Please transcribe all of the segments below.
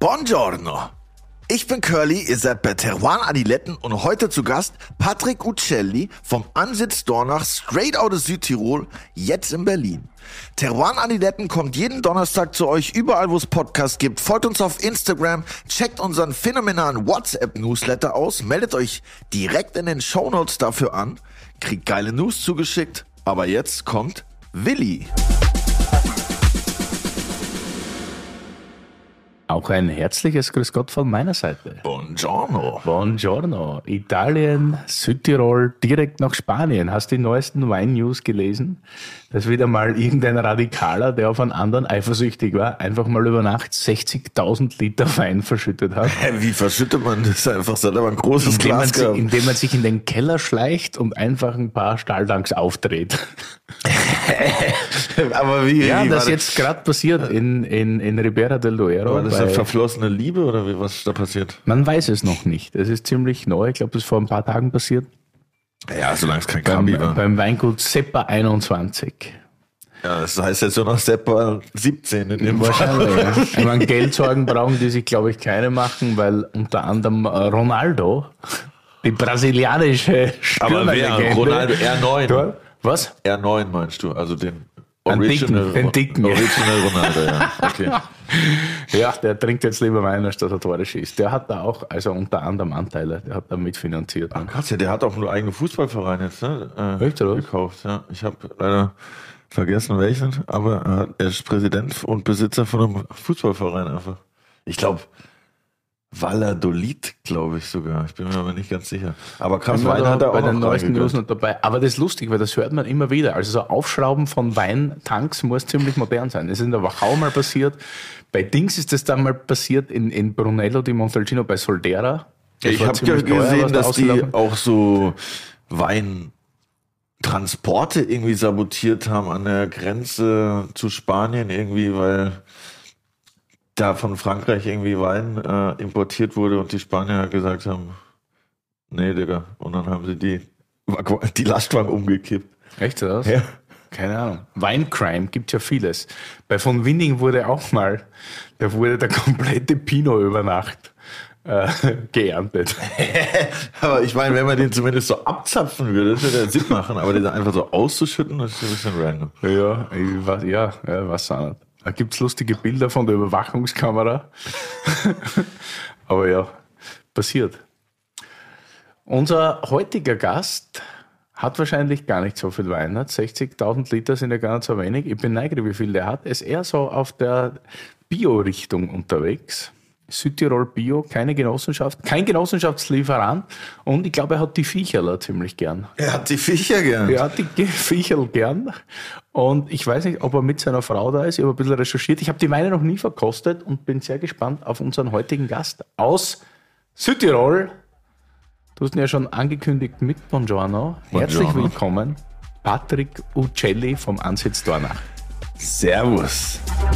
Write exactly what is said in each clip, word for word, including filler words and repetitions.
Buongiorno. Ich bin Curly, ihr seid bei Teruan Adiletten und heute zu Gast Patrick Uccelli vom Ansitz Dornach, straight out of Südtirol, jetzt in Berlin. Teruan Adiletten kommt jeden Donnerstag zu euch, überall wo es Podcasts gibt. Folgt uns auf Instagram, checkt unseren phänomenalen WhatsApp-Newsletter aus, meldet euch direkt in den Shownotes dafür an, kriegt geile News zugeschickt, aber jetzt kommt Willi. Auch ein herzliches Grüß Gott von meiner Seite. Buongiorno. Buongiorno. Italien, Südtirol, direkt nach Spanien. Hast du die neuesten Wine-News gelesen? Dass wieder mal irgendein Radikaler, der auf einen anderen eifersüchtig war, einfach mal über Nacht sechzigtausend Liter Wein verschüttet hat. Wie verschüttet man das einfach? Das hat aber ein großes Indem Glas man, gehabt. sich, indem man sich in den Keller schleicht und einfach ein paar Stahltanks aufdreht. Aber wie? Ja, wie das ist war jetzt gerade passiert in, in, in Ribera del Duero. War das bei- eine verflossene Liebe oder wie, was ist da passiert? Man weiß es noch nicht. Es ist ziemlich neu. Ich glaube, das ist vor ein paar Tagen passiert. Ja, solange es kein Beim, Kabi war. beim Weingut Seppa einundzwanzig. Ja, das heißt jetzt nur noch Seppa siebzehn in dem Wahrscheinlich, Fall. ja. Ich meine, Geldsorgen brauchen die sich, glaube ich, keine machen, weil unter anderem äh, Ronaldo, die brasilianische Aber wer? Stürmerlegende, Ronaldo R neun. Da- Was? R neun meinst du? Also den Den Original, dicken, den dicken. Original Ronaldo, ja. Okay. Ja, der trinkt jetzt lieber Wein, als dass er Tore schießt. Der hat da auch, also unter anderem Anteile, der hat da mitfinanziert. Ach krass, ja, der hat auch nur eigene Fußballverein jetzt, ne? Äh, Echt, oder? gekauft, ja. Ich habe leider vergessen welchen, aber er hat- er ist Präsident und Besitzer von einem Fußballverein einfach. Ich glaube Valladolid, glaube ich sogar. Ich bin mir aber nicht ganz sicher. Aber krass, Sind wir Wein da hat er bei auch den noch neuesten News reingegönnt. noch dabei. Aber das ist lustig, weil das hört man immer wieder. Also so Aufschrauben von Weintanks muss ziemlich modern sein. Das ist in der Wachau mal passiert. Bei Dings ist das dann mal passiert in, in Brunello di Montalcino bei Soldera. Das Ich war habe ja ziemlich teuer, was gesehen, da dass die ausgelaufen- auch so Weintransporte irgendwie sabotiert haben an der Grenze zu Spanien irgendwie, weil da von Frankreich irgendwie Wein äh, importiert wurde und die Spanier gesagt haben, nee, Digga. Und dann haben sie die, die Lastwagen umgekippt. Echt das? Ja. Keine Ahnung. Weincrime gibt ja vieles. Bei von Winning wurde auch mal, da wurde der komplette Pinot über Nacht äh, geerntet. Aber ich meine, wenn man den zumindest so abzapfen würde, das würde ja Sinn machen, aber den einfach so auszuschütten, das ist ein bisschen random. Ja, ich weiß, ja, ja, was auch nicht. Da gibt's lustige Bilder von der Überwachungskamera. Aber ja, passiert. Unser heutiger Gast hat wahrscheinlich gar nicht so viel Wein. Hat sechzigtausend Liter sind ja gar nicht so wenig. Ich bin neugierig, wie viel der hat. Er ist eher so auf der Bio-Richtung unterwegs. Südtirol Bio, keine Genossenschaft, kein Genossenschaftslieferant. Und ich glaube, er hat die Viecherler ziemlich gern. Er hat die Viecher gern. Er hat die Viecherl gern. Und ich weiß nicht, ob er mit seiner Frau da ist. Ich habe ein bisschen recherchiert. Ich habe die Weine noch nie verkostet und bin sehr gespannt auf unseren heutigen Gast aus Südtirol. Du hast ihn ja schon angekündigt mit Buongiorno. Herzlich Buongiorno. willkommen, Patrick Uccelli vom Ansitz Dornach. Servus.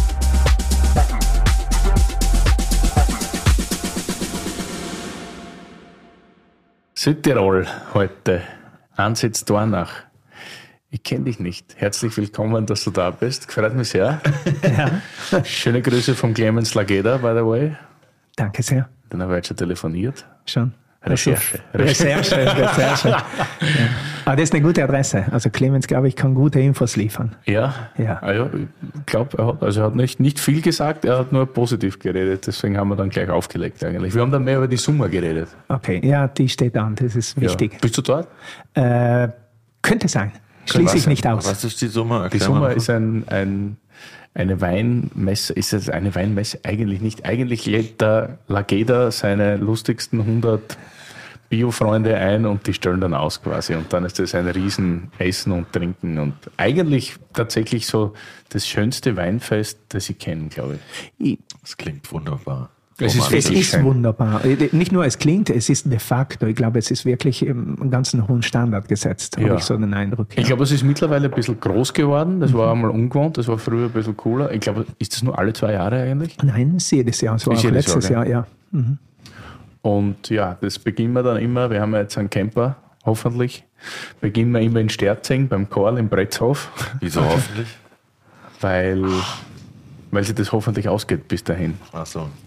Südtirol heute, Ansitz Dornach. Ich kenne dich nicht. Herzlich willkommen, dass du da bist. Freut mich sehr. Ja, Schöne Grüße von Clemens Lageda, by the way. danke sehr. Den haben wir jetzt schon telefoniert. Schon. Recherche. Recherche, Recherche. Ja. Aber das ist eine gute Adresse. Also Clemens, glaube ich, kann gute Infos liefern. Ja, Ja. Ah ja ich glaube, er hat, also er hat nicht, nicht viel gesagt, er hat nur positiv geredet. Deswegen haben wir dann gleich aufgelegt eigentlich. Wir haben dann mehr über die Summe geredet. Okay, ja, die steht an. Das ist wichtig. Ja. Bist du dort? Äh, könnte sein. Schließe ich nicht aus. Was ist die Summe? Die Erklär Summe mal. ist ein, ein, eine Weinmesse, ist es eine Weinmesse? Eigentlich nicht. Eigentlich lädt der Lageda seine lustigsten hundert Bio-Freunde ein und die stellen dann aus quasi. Und dann ist das ein riesen Essen und Trinken und eigentlich tatsächlich so das schönste Weinfest, das ich kenne, glaube ich. Ich- Das klingt wunderbar. Es ist Es wirklich ist schön. wunderbar. Äh, Nicht nur es klingt, es ist de facto. Ich glaube, es ist wirklich im einen ganz hohen Standard gesetzt, habe Ja. ich so den Eindruck. Ich glaube, es ist mittlerweile ein bisschen groß geworden. Das war einmal ungewohnt, das war früher ein bisschen cooler. Ich glaube, ist das nur alle zwei Jahre eigentlich? Nein, es ist jedes Jahr. Es war Ist auch jedes letztes Jahr, Jahr, ja. Und ja, das beginnen wir dann immer. Wir haben ja jetzt einen Camper, hoffentlich. Beginnen wir immer in Sterzing beim Karl im Bretzhof, Wieso hoffentlich? weil, weil sich das hoffentlich ausgeht bis dahin. Ach so.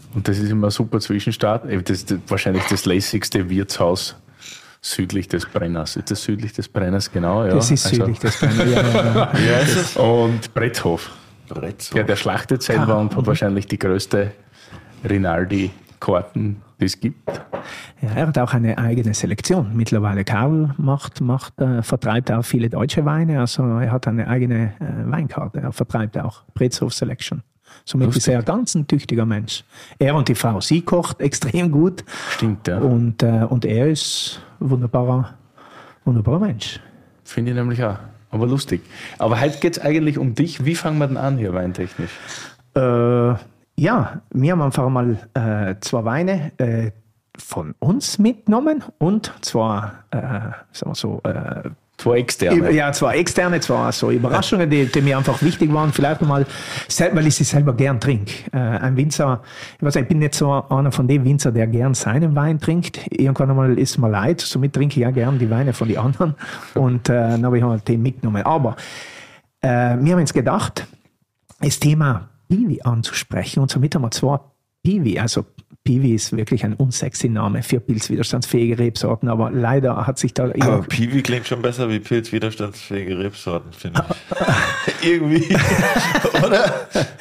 Und das ist immer ein super Zwischenstart. Das ist wahrscheinlich das lässigste Wirtshaus südlich des Brenners. Ist das südlich des Brenners, genau? Ja. Das ist also, südlich des Brenners, ja, ja, ja. Ja, ist es. Und Bretthof. Bretthof. Ja, der schlachtet selber Ah, und hat mhm. wahrscheinlich die größte Rinaldi-Karten, die es gibt. Ja, er hat auch eine eigene Selektion. Mittlerweile Karl macht, macht, äh, vertreibt auch viele deutsche Weine. Also er hat eine eigene äh, Weinkarte. Er vertreibt auch Bretzhof Selection. Somit Lustig. ist er ganz ein tüchtiger Mensch. Er und die Frau, sie kocht extrem gut. Stimmt, ja. Und, äh, und er ist ein wunderbarer, wunderbarer Mensch. Finde ich nämlich auch. Aber lustig. Aber heute geht es eigentlich um dich. Wie fangen wir denn an hier weintechnisch? Äh, ja, wir haben einfach mal äh, zwei Weine äh, von uns mitgenommen und zwar, äh, sagen wir so, äh, Zwei externe. ja, zwei externe, zwei so Überraschungen, die, die mir einfach wichtig waren. Vielleicht mal, weil ich sie selber gern trinke. Äh, ein Winzer, ich weiß nicht, ich bin nicht so einer von den Winzer, der gern seinen Wein trinkt. Irgendwann einmal ist mir leid, somit trinke ich ja gern die Weine von den anderen. Und äh, dann habe ich halt den mitgenommen. Aber äh, wir haben uns gedacht, das Thema Piwi anzusprechen. Und somit haben wir zwei Piwi, also Piwi ist wirklich ein unsexy Name für pilzwiderstandsfähige Rebsorten, aber leider hat sich da... Aber Piwi klingt schon besser wie pilzwiderstandsfähige Rebsorten, finde ich. Irgendwie, oder?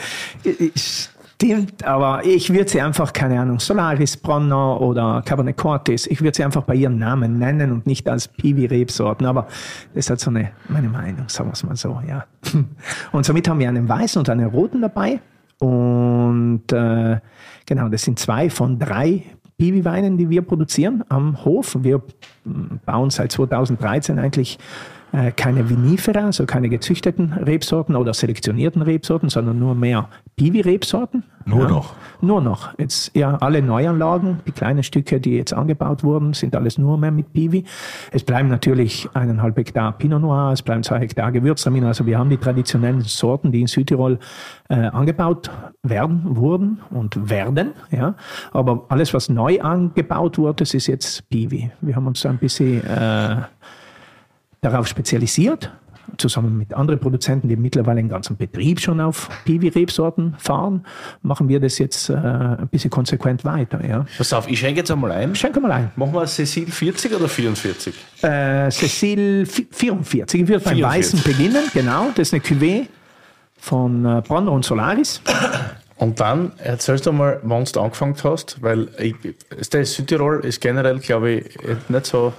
Stimmt, aber ich würde sie einfach, keine Ahnung, Solaris, Bronner oder Cabernet Cortis, ich würde sie einfach bei ihrem Namen nennen und nicht als Piwi-Rebsorten, aber das ist halt so eine, meine Meinung, sagen wir es mal so, ja. Und somit haben wir einen weißen und einen roten dabei. Und äh, genau, das sind zwei von drei Piwi-Weinen, die wir produzieren am Hof. Wir bauen seit zweitausenddreizehn eigentlich äh, keine Vinifera, also keine gezüchteten Rebsorten oder selektionierten Rebsorten, sondern nur mehr Piwi-Rebsorten. Nur ja, noch? Nur noch. Jetzt, ja, alle Neuanlagen, die kleinen Stücke, die jetzt angebaut wurden, sind alles nur mehr mit Piwi. Es bleiben natürlich eineinhalb Hektar Pinot Noir, es bleiben zwei Hektar Gewürztraminer. Also wir haben die traditionellen Sorten, die in Südtirol äh, angebaut werden, wurden und werden. Ja. Aber alles, was neu angebaut wurde, das ist jetzt Piwi. Wir haben uns ein bisschen äh, darauf spezialisiert, zusammen mit anderen Produzenten, die mittlerweile einen ganzen Betrieb schon auf Piwi-Rebsorten fahren, machen wir das jetzt äh, ein bisschen konsequent weiter. Ja. Pass auf, ich schenke jetzt einmal ein. Schenke mal ein. Machen wir Cecil vierzig oder vierundvierzig? Äh, Cecil vierundvierzig. Ich würde beim vierundvierzig. Weißen beginnen, genau. Das ist eine Cuvée von äh, Bronner und Solaris. Und dann erzählst du mal, wann du angefangen hast, weil ich, das Südtirol ist generell, glaube ich, nicht so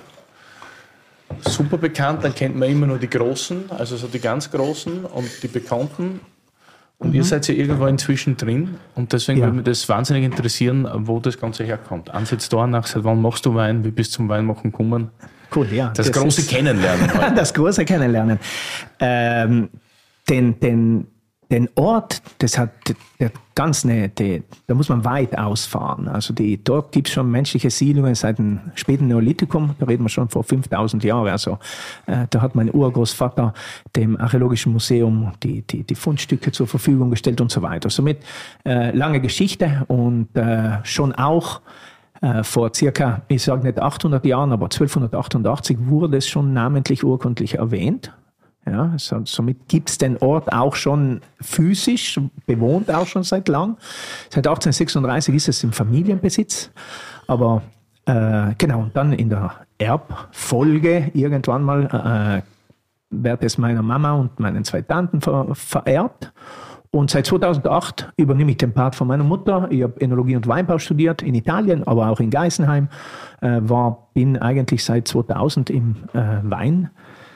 super bekannt. Dann kennt man immer nur die Großen, also so die ganz Großen und die Bekannten. Und mhm. ihr seid ja irgendwo inzwischen drin. Und deswegen Ja. würde mich das wahnsinnig interessieren, wo das Ganze herkommt. Ansitz da nach, seit wann machst du Wein, wie bist du zum Weinmachen gekommen? Cool, ja. Das, das große ist, Kennenlernen. Halt. Das große Kennenlernen. Ähm, den, den, den Ort, das hat der ganz eine, die, da muss man weit ausfahren. Also die, dort gibt es schon menschliche Siedlungen seit dem späten Neolithikum, da reden wir schon vor fünftausend Jahren. Also äh, da hat mein Urgroßvater dem Archäologischen Museum die, die, die Fundstücke zur Verfügung gestellt und so weiter. Somit äh, lange Geschichte und äh, schon auch äh, vor circa, ich sage nicht achthundert Jahren, aber zwölfhundertachtundachtzig wurde es schon namentlich urkundlich erwähnt. Ja, so, somit gibt es den Ort auch schon physisch, bewohnt auch schon seit lang. Seit achtzehnhundertsechsunddreißig ist es im Familienbesitz. Aber äh, genau, und dann in der Erbfolge irgendwann mal äh, wird es meiner Mama und meinen zwei Tanten ver, vererbt. Und seit zweitausendacht übernehme ich den Part von meiner Mutter. Ich habe Enologie und Weinbau studiert in Italien, aber auch in Geisenheim. Äh, war, bin eigentlich seit zweitausend im äh, Wein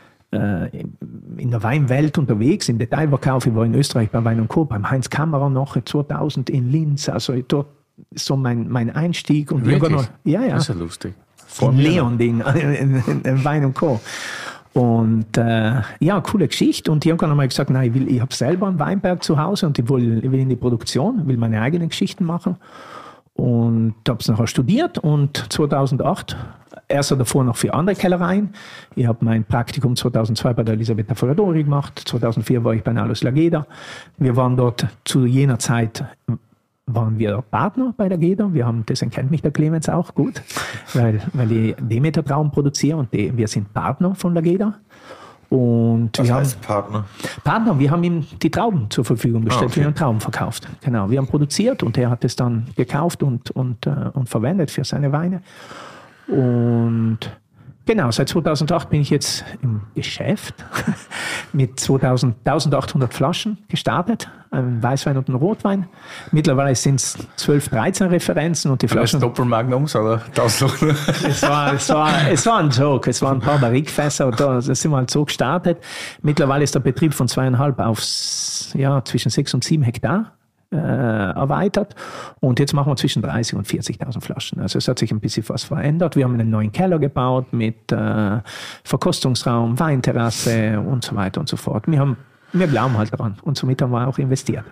in der Weinwelt unterwegs, im Detailverkauf. Ich war in Österreich bei Wein und Co., beim Heinz Kammerer noch, zweitausend in Linz. Also dort ist so mein, mein Einstieg. Und Wirklich? Noch, ja, ja. Das ist ja lustig. In Leonding, in, in, in Wein und Co. Und äh, ja, coole Geschichte. Und irgendwann haben wir gesagt, nein, ich, will, ich habe selber einen Weinberg zu Hause und ich will, ich will in die Produktion, will meine eigenen Geschichten machen. Und habe es nachher studiert und zweitausendacht, erst davor noch für andere Kellereien. Ich habe mein Praktikum zweitausendzwei bei der Elisabetta Ferradori gemacht, zweitausendvier war ich bei Nalus Lageda. Wir waren dort zu jener Zeit, waren wir Partner bei der Geda. Wir haben, deswegen kennt mich der Clemens auch gut, weil, weil ich Demeter Trauben produziere und die, wir sind Partner von der Geda. Und Was wir heißt haben Partner? Partner, wir haben ihm die Trauben zur Verfügung gestellt, Ah, okay. wir haben Trauben verkauft. Genau, wir haben produziert und er hat es dann gekauft und, und, äh, und verwendet für seine Weine. Und genau, seit zweitausendacht bin ich jetzt im Geschäft mit zweitausend, eintausendachthundert Flaschen gestartet, ein Weißwein und ein Rotwein. Mittlerweile sind es zwölf, dreizehn Referenzen und die Alles Flaschen... Doppelmagnums oder tausend? Es war, es, war, es war ein Joke, es waren ein paar Barrique-Fässer, da sind wir halt so gestartet. Mittlerweile ist der Betrieb von zweieinhalb auf ja, zwischen sechs und sieben Hektar äh, erweitert und jetzt machen wir zwischen dreißig und vierzigtausend Flaschen. Also es hat sich ein bisschen was verändert. Wir haben einen neuen Keller gebaut mit äh, Verkostungsraum, Weinterrasse und so weiter und so fort. Wir, haben, wir glauben halt daran und somit haben wir auch investiert.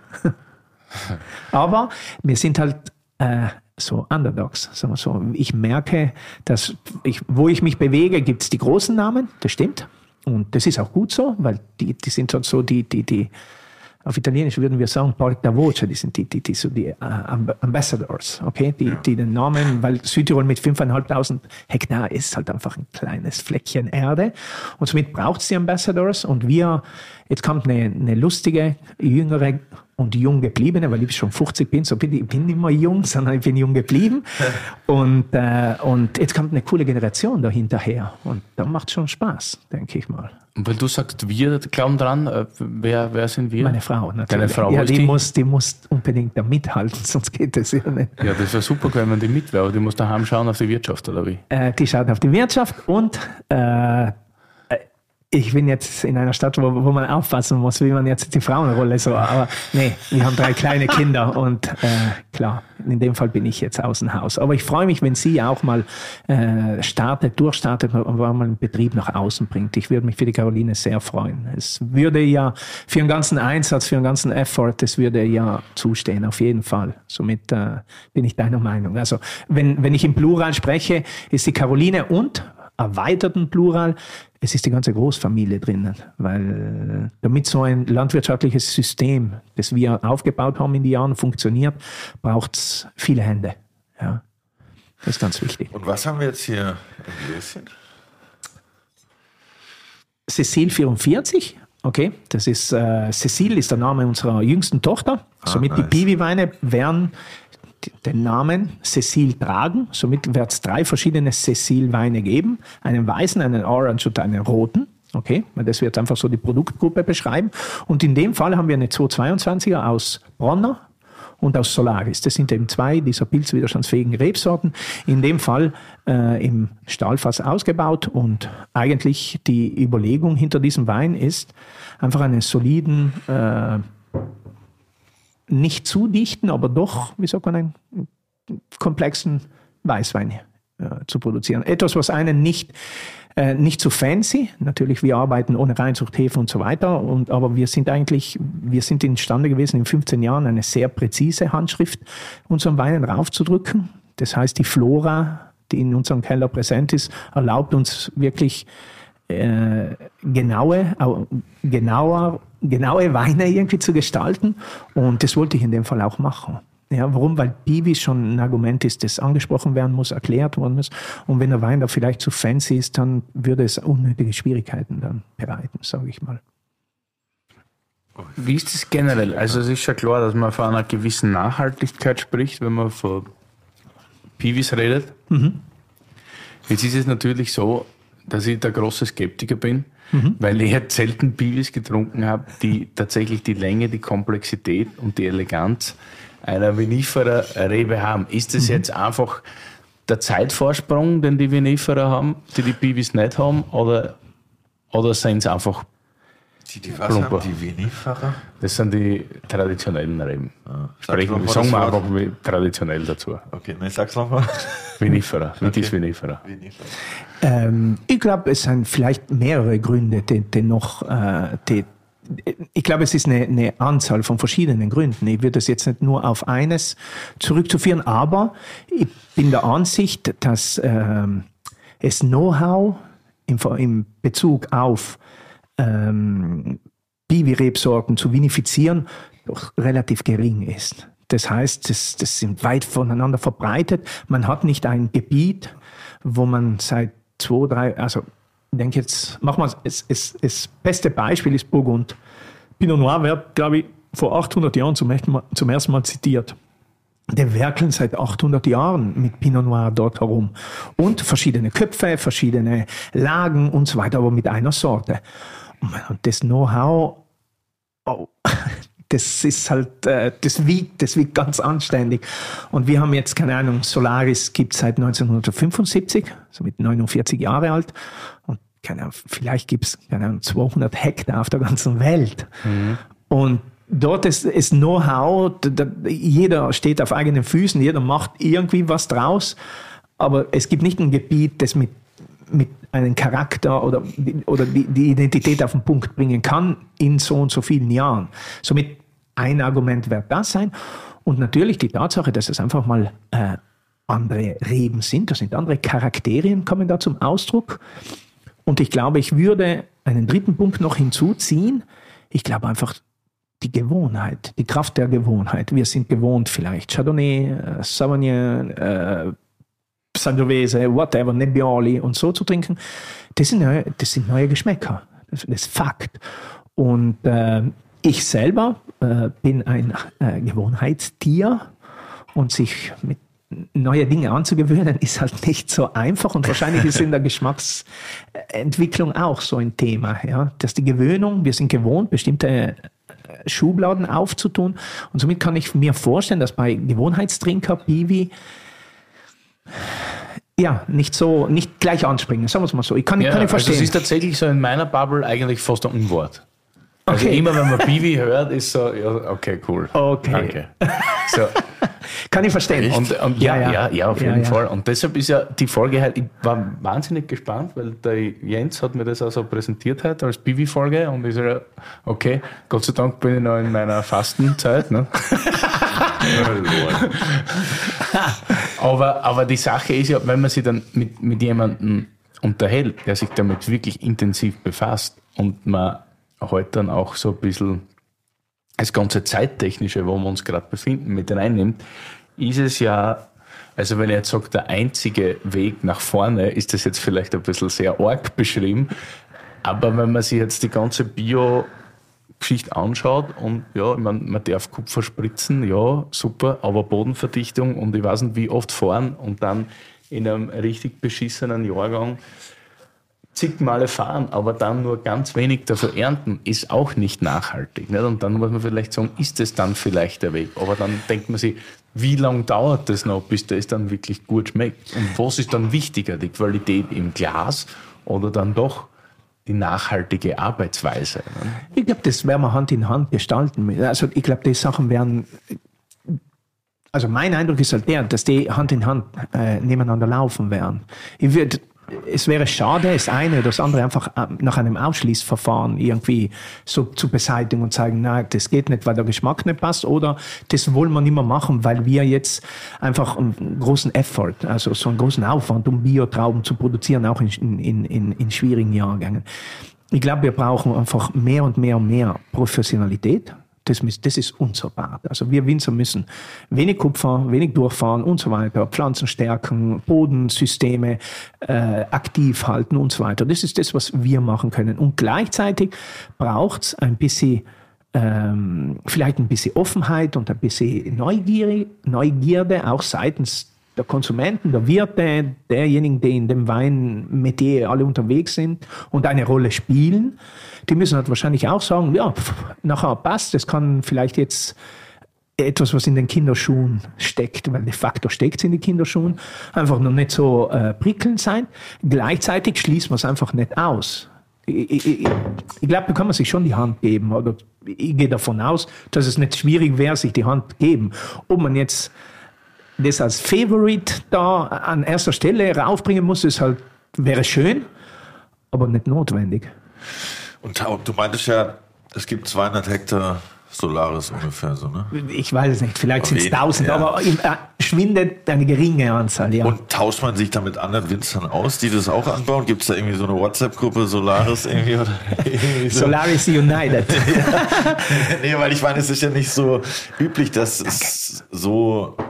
Aber wir sind halt äh, so Underdogs, sagen wir so. Ich merke, dass ich, wo ich mich bewege, gibt es die großen Namen, das stimmt. Und das ist auch gut so, weil die, die sind halt so die, die, die, auf Italienisch würden wir sagen, Porta Voce, die sind die, die, die, so die uh, Ambassadors, okay, die, ja. die den Namen, weil Südtirol mit fünftausendfünfhundert Hektar ist halt einfach ein kleines Fleckchen Erde und somit braucht es die Ambassadors und wir, jetzt kommt eine, eine lustige, jüngere und jung gebliebene, weil ich schon fünfzig bin, so bin ich bin nicht mehr jung, sondern ich bin jung geblieben und, äh, und jetzt kommt eine coole Generation dahinterher und da macht schon Spaß, denke ich mal. Und weil du sagst, wir glauben dran, wer, wer sind wir? Meine Frau natürlich. Deine Frau, ja, die, die? Muss, die muss unbedingt da mithalten, sonst geht das ja nicht. Ja, das wäre super, wenn man die mit wäre, aber die muss daheim schauen auf die Wirtschaft, oder wie? Äh, die schaut auf die Wirtschaft und äh, ich bin jetzt in einer Stadt, wo, wo man aufpassen muss, wie man jetzt die Frauenrolle so, aber nee, wir haben drei kleine Kinder und äh, klar, in dem Fall bin ich jetzt außen Haus. Aber ich freue mich, wenn sie auch mal äh, startet, durchstartet und mal einen Betrieb nach außen bringt. Ich würde mich für die Caroline sehr freuen. Es würde ja für einen ganzen Einsatz, für einen ganzen Effort, das würde ja zustehen, auf jeden Fall. Somit äh, bin ich deiner Meinung. Also wenn, wenn ich im Plural spreche, ist die Caroline und erweiterten Plural, es ist die ganze Großfamilie drinnen, weil damit so ein landwirtschaftliches System, das wir aufgebaut haben in den Jahren, funktioniert, braucht es viele Hände. Ja, das ist ganz wichtig. Und was haben wir jetzt hier im Gläschen? Cecile vierundvierzig, okay, das ist, äh, Cecile ist der Name unserer jüngsten Tochter, Ah, somit nice. die Piwi-Weine werden den Namen Cecile tragen. Somit wird es drei verschiedene Cecile-Weine geben. Einen weißen, einen orange und einen roten. Okay, das wird einfach so die Produktgruppe beschreiben. Und in dem Fall haben wir eine zweihundertzweiundzwanziger aus Bronner und aus Solaris. Das sind eben zwei dieser pilzwiderstandsfähigen Rebsorten. In dem Fall äh, im Stahlfass ausgebaut. Und eigentlich die Überlegung hinter diesem Wein ist, einfach einen soliden, äh, nicht zu dichten, aber doch, wie sagt man, einen komplexen Weißwein äh, zu produzieren. Etwas, was einen nicht, äh, nicht zu fancy, natürlich, wir arbeiten ohne Reinzucht, Hefe und so weiter, und, aber wir sind eigentlich, wir sind imstande gewesen, in fünfzehn Jahren eine sehr präzise Handschrift unseren Weinen raufzudrücken. Das heißt, die Flora, die in unserem Keller präsent ist, erlaubt uns wirklich äh, genaue, au, genauer genaue Weine irgendwie zu gestalten und das wollte ich in dem Fall auch machen. Ja, warum? Weil Piwi schon ein Argument ist, das angesprochen werden muss, erklärt werden muss und wenn der Wein da vielleicht zu fancy ist, dann würde es unnötige Schwierigkeiten dann bereiten, sage ich mal. Wie ist das generell? Also es ist schon klar, dass man von einer gewissen Nachhaltigkeit spricht, wenn man von Piwis redet. Mhm. Jetzt ist es natürlich so, dass ich der große Skeptiker bin, mhm. weil ich halt selten Piwis getrunken habe, die tatsächlich die Länge, die Komplexität und die Eleganz einer Vinifera Rebe haben. Ist das mhm. jetzt einfach der Zeitvorsprung, den die Vinifera haben, die die Piwis nicht haben, oder, oder sind es einfach Die, die was haben die Vinifera? Das sind die traditionellen Reben. Ah, Sprechen, sagen wir einfach wie traditionell dazu. Okay, ne, sag's nochmal. Vinifera, Okay. Vitis Vinifera. Vinifera. Ähm, ich glaube, es sind vielleicht mehrere Gründe, die, die noch, äh, die, ich glaube, es ist eine, eine Anzahl von verschiedenen Gründen. Ich würde es jetzt nicht nur auf eines zurückzuführen, aber ich bin der Ansicht, dass ähm, es Know-how im, im Bezug auf ähm, Piwi-Rebsorten zu vinifizieren doch relativ gering ist. Das heißt, das, das sind weit voneinander verbreitet. Man hat nicht ein Gebiet, wo man seit zwei, drei, also ich denke jetzt, machen wir es, es, das beste Beispiel ist Burgund. Pinot Noir wird, glaube ich, vor achthundert Jahren zum ersten Mal, zum ersten Mal zitiert. Die werkeln seit achthundert Jahren mit Pinot Noir dort herum. Und verschiedene Köpfe, verschiedene Lagen und so weiter, aber mit einer Sorte. Und das Know-how, oh, das ist halt, das wiegt, das wiegt ganz anständig. Und wir haben jetzt, keine Ahnung, Solaris gibt es seit neunzehnhundertfünfundsiebzig, somit neunundvierzig Jahre alt. Und keine Ahnung, vielleicht gibt es, keine Ahnung, zweihundert Hektar auf der ganzen Welt. Mhm. Und dort ist, ist Know-how, jeder steht auf eigenen Füßen, jeder macht irgendwie was draus, aber es gibt nicht ein Gebiet, das mit, mit einem Charakter oder, oder die, die Identität auf den Punkt bringen kann in so und so vielen Jahren. Somit ein Argument wird das sein und natürlich die Tatsache, dass es einfach mal äh, andere Reben sind, das sind andere Charakterien, kommen da zum Ausdruck und ich glaube, ich würde einen dritten Punkt noch hinzuziehen, ich glaube einfach, die Gewohnheit, die Kraft der Gewohnheit. Wir sind gewohnt vielleicht Chardonnay, äh, Sauvignon, äh, Sangiovese, whatever, Nebbioli und so zu trinken. Das sind neue, das sind neue Geschmäcker. Das, das ist Fakt. Und äh, ich selber äh, bin ein äh, Gewohnheitstier und sich mit neue Dinge anzugewöhnen, ist halt nicht so einfach und wahrscheinlich ist in der Geschmacksentwicklung auch so ein Thema, ja, dass die Gewöhnung, wir sind gewohnt, bestimmte Schubladen aufzutun und somit kann ich mir vorstellen, dass bei Gewohnheitstrinker Piwi ja, nicht so, nicht gleich anspringen, sagen wir es mal so. Ich kann, ja, kann ich verstehen. Also es ist tatsächlich so in meiner Bubble eigentlich fast ein Unwort. Also okay. Immer wenn man Piwi hört, ist so, ja, okay, cool. Okay. Danke. So. Kann ich verstehen. Und, und ja, ja, ja, ja, auf jeden ja, Fall. Ja. Und deshalb ist ja die Folge halt, ich war wahnsinnig gespannt, weil der Jens hat mir das auch so präsentiert heute als Piwi-Folge und ich so, ja, okay, Gott sei Dank bin ich noch in meiner Fastenzeit. Ne? aber, aber die Sache ist ja, wenn man sich dann mit, mit jemandem unterhält, der sich damit wirklich intensiv befasst und man heute dann auch so ein bisschen das ganze Zeittechnische, wo wir uns gerade befinden, mit reinnimmt, ist es ja, also wenn ich jetzt sage, der einzige Weg nach vorne, ist das jetzt vielleicht ein bisschen sehr arg beschrieben, aber wenn man sich jetzt die ganze Bio-Geschichte anschaut und ja, ich meine, man darf Kupfer spritzen, ja, super, aber Bodenverdichtung und ich weiß nicht, wie oft fahren und dann in einem richtig beschissenen Jahrgang zig Male fahren, aber dann nur ganz wenig dafür ernten, ist auch nicht nachhaltig. Nicht? Und dann muss man vielleicht sagen, ist das dann vielleicht der Weg? Aber dann denkt man sich, wie lange dauert das noch, bis das dann wirklich gut schmeckt? Und was ist dann wichtiger, die Qualität im Glas oder dann doch die nachhaltige Arbeitsweise? Ne? Ich glaube, das werden wir Hand in Hand gestalten. Also ich glaube, die Sachen werden... Also mein Eindruck ist halt der, dass die Hand in Hand äh, nebeneinander laufen werden. Ich würde... Es wäre schade, das eine oder das andere einfach nach einem Ausschließverfahren irgendwie so zu beseitigen und sagen, nein, das geht nicht, weil der Geschmack nicht passt oder das wollen wir nicht mehr machen, weil wir jetzt einfach einen großen Effort, also so einen großen Aufwand, um Biotrauben zu produzieren, auch in, in, in, in schwierigen Jahrgängen. Ich glaube, wir brauchen einfach mehr und mehr und mehr Professionalität. Das, das ist unser Part. Also wir Winzer müssen wenig Kupfer, wenig durchfahren und so weiter, Pflanzen stärken, Bodensysteme äh, aktiv halten und so weiter. Das ist das, was wir machen können. Und gleichzeitig braucht es ein bisschen, ähm, vielleicht ein bisschen Offenheit und ein bisschen Neugier, Neugierde, auch seitens der Konsumenten, der Wirte, derjenigen, die in dem Weinmetier alle unterwegs sind und eine Rolle spielen. Die müssen halt wahrscheinlich auch sagen, ja, pff, nachher passt, das kann vielleicht jetzt etwas, was in den Kinderschuhen steckt, weil de facto steckt es in den Kinderschuhen, einfach noch nicht so äh, prickelnd sein. Gleichzeitig schließt man es einfach nicht aus. Ich, ich, ich glaube, da kann man sich schon die Hand geben. Oder ich gehe davon aus, dass es nicht schwierig wäre, sich die Hand geben. Ob man jetzt das als Favorite da an erster Stelle raufbringen muss, ist halt, wäre schön, aber nicht notwendig. Und du meintest ja, es gibt zweihundert Hektar Solaris ungefähr, so, ne? Ich weiß es nicht, vielleicht sind es tausend, ja. aber äh, schwindet eine geringe Anzahl, ja. Und tauscht man sich da mit anderen Winzern aus, die das auch anbauen? Gibt es da irgendwie so eine WhatsApp-Gruppe Solaris irgendwie? Oder irgendwie so? Solaris United. Nee, weil ich meine, es ist ja nicht so üblich, dass es so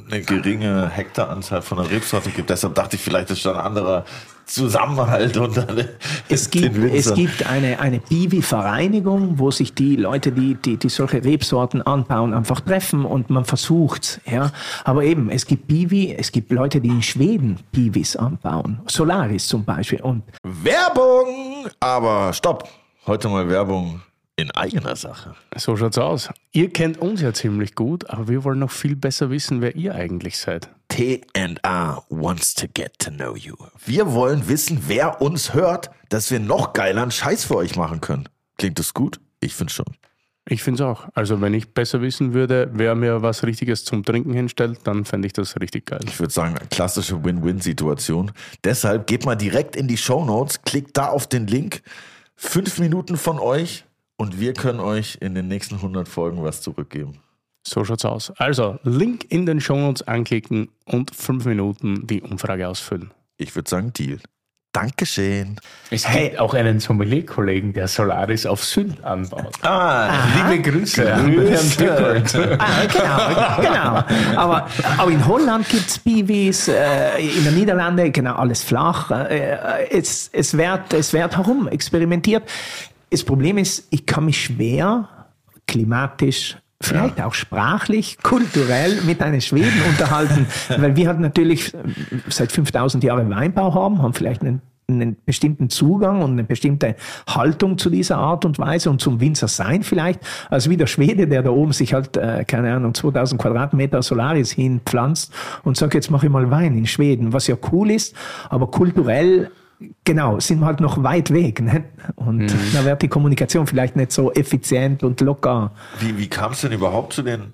eine geringe Hektaranzahl von der Rebsorte gibt. Deshalb dachte ich, vielleicht ist schon ein anderer Zusammenhalt unter den Es gibt, es gibt eine, eine Piwi-Vereinigung, wo sich die Leute, die, die, die solche Rebsorten anbauen, einfach treffen und man versucht's. Ja. Aber eben, es gibt Piwi, es gibt Leute, die in Schweden Piwis anbauen. Solaris zum Beispiel. Und Werbung! Aber stopp! Heute mal Werbung in eigener Sache. So schaut's aus. Ihr kennt uns ja ziemlich gut, aber wir wollen noch viel besser wissen, wer ihr eigentlich seid. T and A wants to get to know you. Wir wollen wissen, wer uns hört, dass wir noch geileren Scheiß für euch machen können. Klingt das gut? Ich finde schon. Ich finde es auch. Also wenn ich besser wissen würde, wer mir was Richtiges zum Trinken hinstellt, dann fände ich das richtig geil. Ich würde sagen, eine klassische Win-Win-Situation. Deshalb geht mal direkt in die Shownotes, klickt da auf den Link. Fünf Minuten von euch und wir können euch in den nächsten hundert Folgen was zurückgeben. So schaut's aus. Also, Link in den Shownotes anklicken und fünf Minuten die Umfrage ausfüllen. Ich würde sagen, Deal. Dankeschön. Es hey. gibt auch einen Sommelier-Kollegen, der Solaris auf Sylt anbaut. Ah, liebe Grüße an Herrn Pickard. Ah, genau, genau. Aber, aber in Holland gibt es Piwis, äh, in den Niederlanden, genau, alles flach. Äh, es, es, wird, es wird herum experimentiert. Das Problem ist, ich kann mich schwer klimatisch, vielleicht ja. auch sprachlich, kulturell mit einem Schweden unterhalten, weil wir halt natürlich seit fünftausend Jahren Weinbau haben, haben vielleicht einen, einen bestimmten Zugang und eine bestimmte Haltung zu dieser Art und Weise und zum Winzer sein vielleicht, als wie der Schwede, der da oben sich halt, äh, keine Ahnung, zweitausend Quadratmeter Solaris hinpflanzt und sagt, jetzt mache ich mal Wein in Schweden, was ja cool ist, aber kulturell genau, sind wir halt noch weit weg. Ne? Und mhm. da wird die Kommunikation vielleicht nicht so effizient und locker. Wie, wie kam es denn überhaupt zu den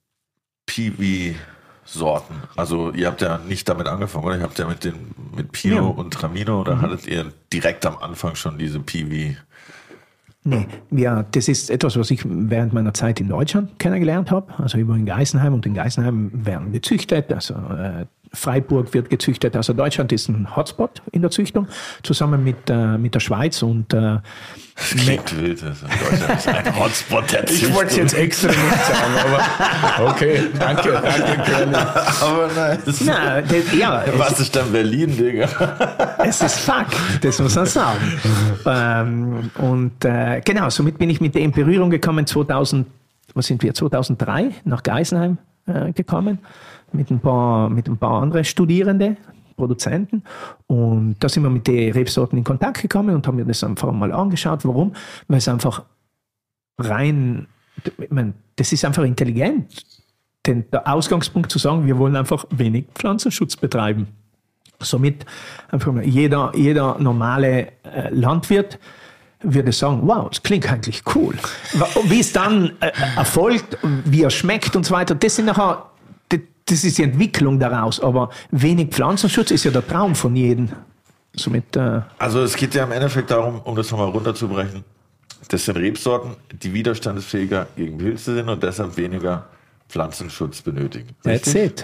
Piwi-Sorten? Also ihr habt ja nicht damit angefangen, oder? Ihr habt ja mit, den, mit Pinot ja. und Tramino, oder mhm. hattet ihr direkt am Anfang schon diese Piwi? Nee, ja, das ist etwas, was ich während meiner Zeit in Deutschland kennengelernt habe. Also über in Geisenheim und in Geisenheim werden gezüchtet, also äh, Freiburg wird gezüchtet, also Deutschland ist ein Hotspot in der Züchtung, zusammen mit, äh, mit der Schweiz und äh, klingt wild, also Deutschland ist ein Hotspot der Züchtung. Ich wollte es jetzt extra nicht sagen, aber okay, danke, danke, Curly. Aber nein. Na, das, ja, was es, ist dann Berlin, Digga? Es ist Fakt, das muss man sagen. ähm, und äh, genau, somit bin ich mit der in Berührung gekommen, zweitausend, was sind wir, zweitausenddrei nach Geisenheim äh, gekommen. Mit ein paar, mit ein paar anderen Studierende, Produzenten. Und da sind wir mit den Rebsorten in Kontakt gekommen und haben mir das einfach mal angeschaut. Warum? Weil es einfach rein, ich meine, das ist einfach intelligent. Denn der Ausgangspunkt zu sagen, wir wollen einfach wenig Pflanzenschutz betreiben. Somit einfach jeder, jeder normale äh, Landwirt würde sagen, wow, das klingt eigentlich cool. Wie es dann äh, erfolgt, wie er schmeckt und so weiter, das sind nachher Das ist die Entwicklung daraus, aber wenig Pflanzenschutz ist ja der Traum von jedem. Somit, äh also es geht ja im Endeffekt darum, um das nochmal runterzubrechen, das sind Rebsorten, die widerstandsfähiger gegen Pilze sind und deshalb weniger Pflanzenschutz benötigen. That's it.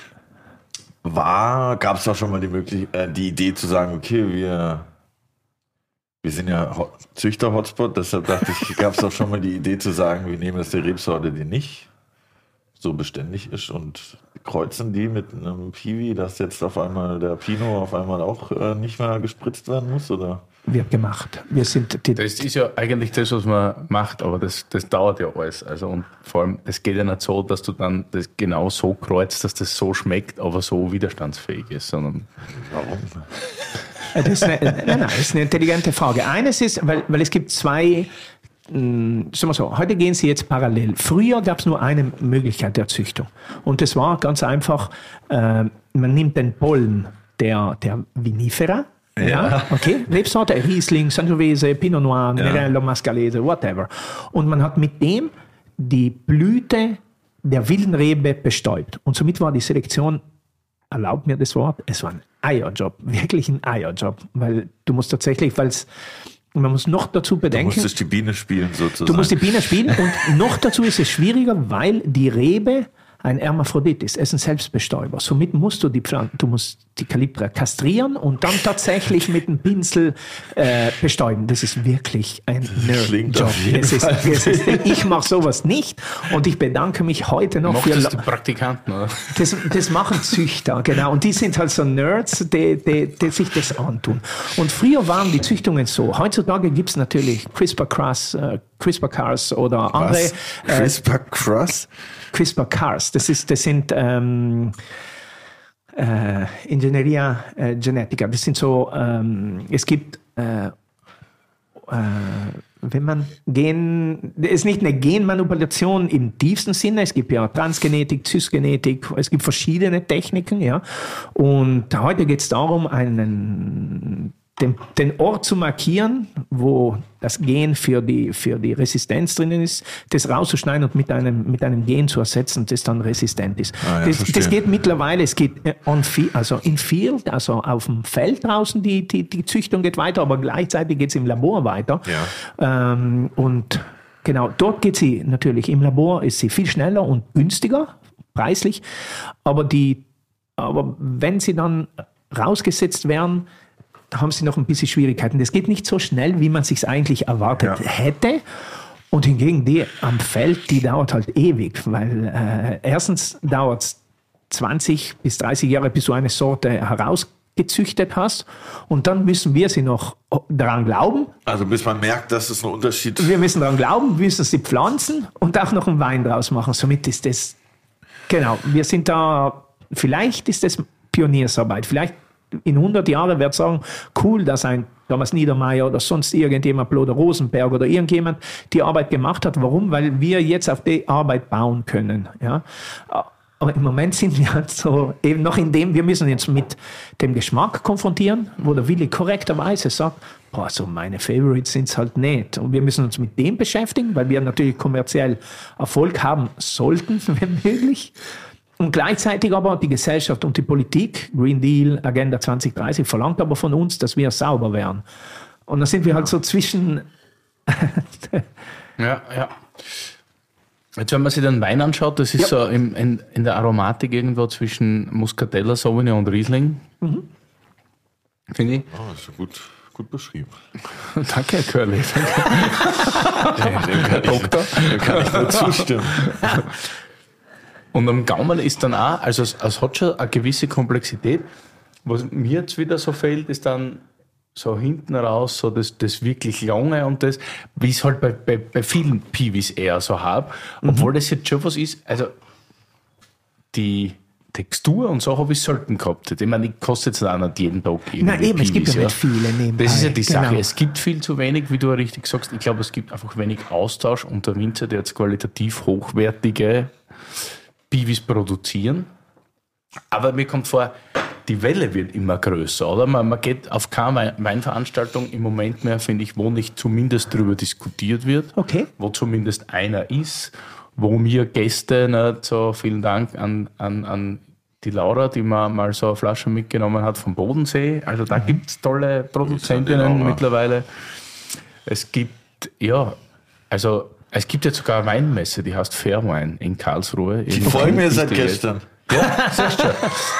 War, gab es auch schon mal die Möglichkeit, äh, die Idee zu sagen, okay, wir, wir sind ja Züchter-Hotspot, deshalb dachte ich, gab es auch schon mal die Idee zu sagen, wir nehmen jetzt die Rebsorte, die nicht so beständig ist und kreuzen die mit einem Piwi, dass jetzt auf einmal der Pinot auf einmal auch äh, nicht mehr gespritzt werden muss, oder? Wird gemacht. Wir sind die das ist ja eigentlich das, was man macht, aber das, das dauert ja alles. Also und vor allem, es geht ja nicht so, dass du dann das genau so kreuzt, dass das so schmeckt, aber so widerstandsfähig ist, sondern warum? Das ist eine, nein, nein, das ist eine intelligente Frage. Eines ist, weil, weil es gibt zwei Sagen wir so, heute gehen sie jetzt parallel. Früher gab es nur eine Möglichkeit der Züchtung. Und das war ganz einfach, äh, man nimmt den Pollen der, der Vinifera, ja. Ja, okay, Rebsorte, Riesling, Sangiovese, Pinot Noir, Nerello, ja. Mascalese, whatever. Und man hat mit dem die Blüte der wilden Rebe bestäubt. Und somit war die Selektion, erlaubt mir das Wort, es war ein Eierjob, wirklich ein Eierjob. Weil du musst tatsächlich, weil es Und man muss noch dazu bedenken... Du musst die Biene spielen sozusagen. Du musst die Biene spielen und noch dazu ist es schwieriger, weil die Rebe ein Hermaphrodit ist. Er ist ein Selbstbestäuber. Somit musst du die Pflanzen, du musst die Caliptra kastrieren und dann tatsächlich mit einem Pinsel äh, bestäuben. Das ist wirklich ein Nerd-Job. Ich mache sowas nicht und ich bedanke mich heute noch Macht für das die Praktikanten, oder? Das, das machen Züchter, genau. Und die sind halt so Nerds, die, die, die sich das antun. Und früher waren die Züchtungen so. Heutzutage gibt es natürlich CRISPR-Cas, äh, CRISPR-Cas oder andere. Was? Äh, CRISPR-Cas? CRISPR-Cas. Das ist, das sind ähm, äh, Ingenieria äh, Genetica. Das sind so, ähm, es gibt äh, äh, wenn man Gen, es ist nicht eine Genmanipulation im tiefsten Sinne, es gibt ja Transgenetik, Cisgenetik, es gibt verschiedene Techniken, ja. Und heute geht es darum, einen, den, den Ort zu markieren, wo das Gen für die, für die Resistenz drinnen ist, das rauszuschneiden und mit einem, mit einem Gen zu ersetzen, das dann resistent ist. Ah, ja, das, das geht mittlerweile, es geht on field, also in Field, also auf dem Feld draußen, die, die, die Züchtung geht weiter, aber gleichzeitig geht es im Labor weiter. Ja. Ähm, und genau, dort geht sie natürlich, im Labor ist sie viel schneller und günstiger, preislich, aber die, aber wenn sie dann rausgesetzt werden, haben sie noch ein bisschen Schwierigkeiten. Das geht nicht so schnell, wie man es sich eigentlich erwartet ja. hätte. Und hingegen die am Feld, die dauert halt ewig, weil äh, erstens dauert es zwanzig bis dreißig Jahre, bis du eine Sorte herausgezüchtet hast. Und dann müssen wir sie noch daran glauben. Also bis man merkt, dass es ein Unterschied ist. Wir müssen daran glauben, wir müssen sie pflanzen und auch noch einen Wein draus machen. Somit ist das, genau, wir sind da, vielleicht ist das Pioniersarbeit, vielleicht in hundert Jahren wird sagen, cool, dass ein Thomas Niedermeyer oder sonst irgendjemand, Bloder Rosenberg oder irgendjemand die Arbeit gemacht hat. Warum? Weil wir jetzt auf die Arbeit bauen können. Ja? Aber im Moment sind wir halt so, eben noch in dem, wir müssen jetzt mit dem Geschmack konfrontieren, wo der Willi korrekterweise sagt, boah, so meine Favorites sind es halt nicht. Und wir müssen uns mit dem beschäftigen, weil wir natürlich kommerziell Erfolg haben sollten, wenn möglich. Und gleichzeitig aber die Gesellschaft und die Politik, Green Deal, Agenda zwanzig dreißig, verlangt aber von uns, dass wir sauber werden. Und da sind wir halt so zwischen... ja, ja. Jetzt, wenn man sich den Wein anschaut, das ist ja. so in, in, in der Aromatik irgendwo zwischen Muscatella, Sauvignon und Riesling. Mhm. Finde ich. Oh, das ist ja gut, gut beschrieben. Danke, Herr Curly. dem, dem, kann ich, dem kann ich nur zustimmen. Und am Gaumen ist dann auch, also es, es hat schon eine gewisse Komplexität. Was mir jetzt wieder so fehlt, ist dann so hinten raus, so das, das wirklich Lange und das, wie ich es halt bei, bei, bei vielen Piwis eher so habe. Obwohl mhm. das jetzt schon was ist, also die Textur und so habe ich selten gehabt. Ich meine, ich koste jetzt auch nicht jeden Tag irgendwie Nein, eben, Piwis, es gibt ja ja nicht viele nebenbei. Das ist ja die Sache. Genau. Es gibt viel zu wenig, wie du ja richtig sagst. Ich glaube, es gibt einfach wenig Austausch unter Winzer, die jetzt qualitativ hochwertige Piwis produzieren. Aber mir kommt vor, die Welle wird immer größer, oder? Man, man geht auf keine Weinveranstaltung im Moment mehr, finde ich, wo nicht zumindest darüber diskutiert wird. Okay. Wo zumindest einer ist, wo mir Gäste, nicht so vielen Dank an, an, an die Laura, die mir mal so eine Flasche mitgenommen hat vom Bodensee. Also da mhm. gibt es tolle Produzentinnen mittlerweile. Es gibt, ja, also es gibt jetzt sogar eine Weinmesse, die heißt Fairwine in Karlsruhe. Die folgen mir seit gestern. Ja, siehst du.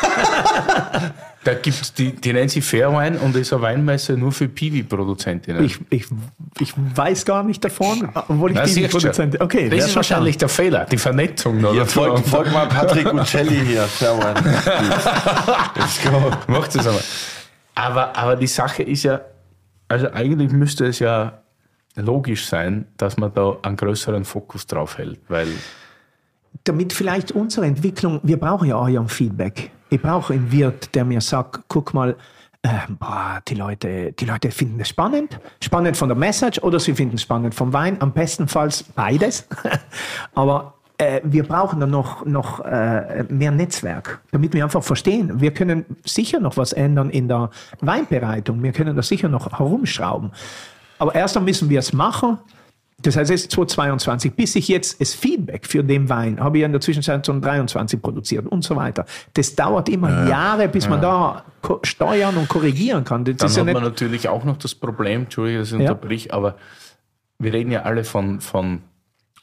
Da gibt's die, die nennt sich Fairwine und ist eine Weinmesse nur für Piwi-Produzentinnen. Ich, ich, ich weiß gar nicht davon, obwohl ich Piwi-Produzentin... Okay, das ist wahrscheinlich der Fehler, die Vernetzung. Hier, folgt, folgt mal Patrick Uccelli hier, Fairwine. Let's go. Macht es aber. aber. Aber die Sache ist ja, also eigentlich müsste es ja logisch sein, dass man da einen größeren Fokus drauf hält, weil... Damit vielleicht unsere Entwicklung, wir brauchen ja euer Feedback. Ich brauche einen Wirt, der mir sagt, guck mal, äh, boah, die Leute, die Leute finden es spannend. Spannend von der Message oder sie finden es spannend vom Wein. Am bestenfalls beides. Aber äh, wir brauchen dann noch, noch äh, mehr Netzwerk, damit wir einfach verstehen. Wir können sicher noch was ändern in der Weinbereitung. Wir können da sicher noch herumschrauben. Aber erst dann müssen wir es machen. Das heißt, es ist zweitausendzweiundzwanzig. Bis ich jetzt das Feedback für den Wein habe ich in der Zwischenzeit schon dreiundzwanzig produziert und so weiter. Das dauert immer ja, Jahre, bis ja. man da ko- steuern und korrigieren kann. Das Dann ist hat ja man natürlich auch noch das Problem, Entschuldigung, dass ich ja. unterbrich, aber wir reden ja alle von, von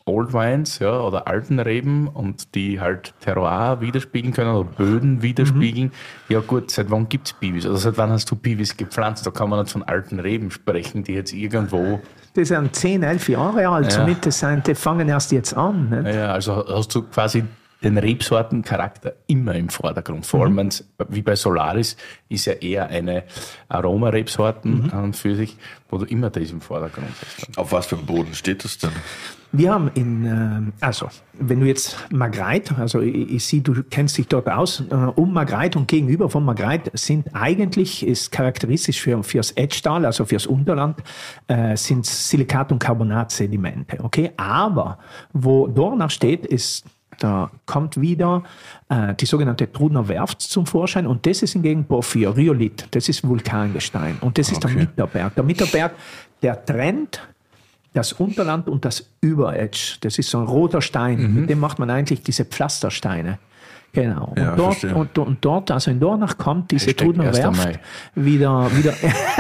Old Wines, ja, oder alten Reben und die halt Terroir widerspiegeln können oder Böden widerspiegeln. Mhm. Ja gut, seit wann gibt es Piwis? Oder seit wann hast du Piwis gepflanzt? Da kann man nicht von alten Reben sprechen, die jetzt irgendwo... Die sind zehn, elf Jahre alt, ja. Somit das sind, die fangen erst jetzt an. Nicht? Ja, also hast du quasi den Rebsortencharakter immer im Vordergrund. Vor allem, mhm. wie bei Solaris, ist ja eher eine Aromarebsorten mhm. an und für sich, wo du immer das im Vordergrund hast. Auf was für einem Boden steht das denn? Wir haben in, also, wenn du jetzt Margreit, also ich, ich sehe, du kennst dich dort aus, um Margreit und gegenüber von Margreit sind eigentlich, ist charakteristisch für, fürs Edgetal, also fürs Unterland, äh, sind Silikat- und Carbonatsedimente, okay? Aber wo Dornach steht, ist, da kommt wieder äh, die sogenannte Trudner Werft zum Vorschein und das ist hingegen Porphyr, Rhyolith, das ist Vulkangestein und das ist okay. Der Mitterberg. Der Mitterberg, der trennt das Unterland und das Überedge, das ist so ein roter Stein, mhm. mit dem macht man eigentlich diese Pflastersteine. Genau. Ja, und, dort, und, und dort, also in Dornach kommt diese Trudner Werft wieder, wieder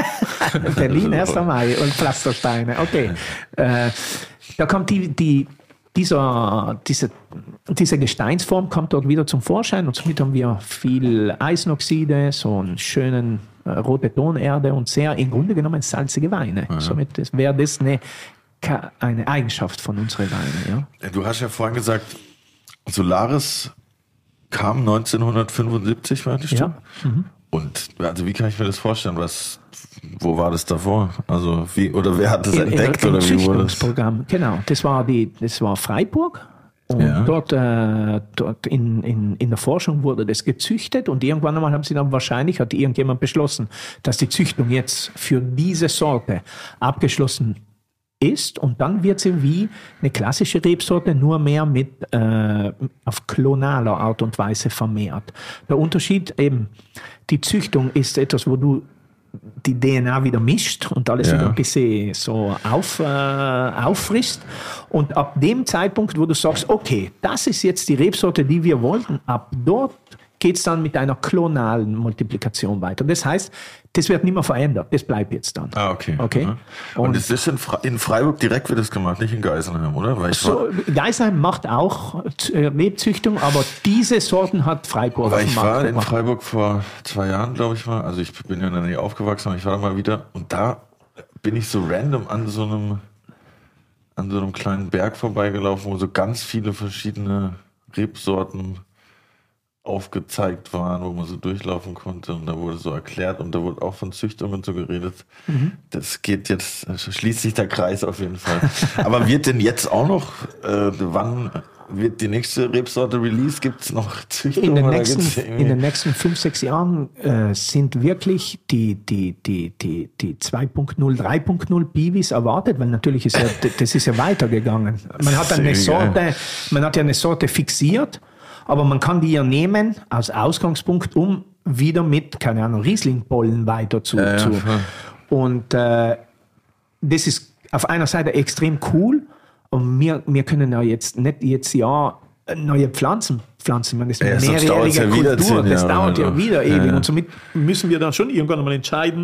Berlin, erster Mai und Pflastersteine. Okay. Äh, da kommt die, die, dieser, diese, diese Gesteinsform kommt dort wieder zum Vorschein und somit haben wir viel Eisenoxide, so einen schönen äh, rote Tonerde und sehr im Grunde genommen salzige Weine. Ja. Somit wäre das eine eine Eigenschaft von unseren Weinen. Ja? Du hast ja vorhin gesagt, Solaris kam neunzehnhundertfünfundsiebzig, meintest du? Ja. Mhm. Und also wie kann ich mir das vorstellen? Was, wo war das davor? Also wie oder wer hat das in, entdeckt in, in oder wie wurde das? Genau, das war die, das war Freiburg. Und ja. dort, äh, dort in, in, in der Forschung wurde das gezüchtet und irgendwann einmal haben sie dann wahrscheinlich, hat irgendjemand beschlossen, dass die Züchtung jetzt für diese Sorte abgeschlossen ist und dann wird sie wie eine klassische Rebsorte nur mehr mit äh, auf klonaler Art und Weise vermehrt. Der Unterschied eben, die Züchtung ist etwas, wo du die D N A wieder mischt und alles ja. wieder ein bisschen so auf, äh, auffrisst. Und ab dem Zeitpunkt, wo du sagst, okay, das ist jetzt die Rebsorte, die wir wollten, ab dort geht es dann mit einer klonalen Multiplikation weiter. Das heißt, das wird nicht mehr verändert. Das bleibt jetzt dann. Ah, okay. okay? Mhm. Und, und es ist in, Fre- in Freiburg direkt wird das gemacht, nicht in Geisenheim, oder? Weil ich so, Geisenheim macht auch Rebzüchtung, aber diese Sorten hat Freiburg. Weil ich war in Freiburg vor zwei Jahren, glaube ich mal. Also ich bin ja in der Nähe aufgewachsen, aber ich war da mal wieder. Und da bin ich so random an so einem, an so einem kleinen Berg vorbeigelaufen, wo so ganz viele verschiedene Rebsorten aufgezeigt waren, wo man so durchlaufen konnte und da wurde so erklärt und da wurde auch von Züchtungen so geredet. Mhm. Das geht jetzt, schließt sich der Kreis auf jeden Fall. Aber wird denn jetzt auch noch, äh, wann wird die nächste Rebsorte released? Gibt es noch Züchtungen? In den nächsten, in den nächsten fünf, sechs Jahren äh, sind wirklich die, die, die, die, die zwei Punkt null, drei Punkt null Piwis erwartet, weil natürlich ist ja, das ist ja weitergegangen. Man hat eine Sorte, man hat ja eine Sorte fixiert, aber man kann die ja nehmen als Ausgangspunkt, um wieder mit, keine Ahnung, Riesling-Pollen weiter zu. Ja, zu. Ja. Und äh, das ist auf einer Seite extrem cool. Und wir, wir können ja jetzt nicht jetzt ja neue Pflanzen pflanzen. Man ist eine ja, mehrjährige ja Kultur. Das dauert ja, ja wieder ewig. Ja, ja. Und somit müssen wir dann schon irgendwann mal entscheiden,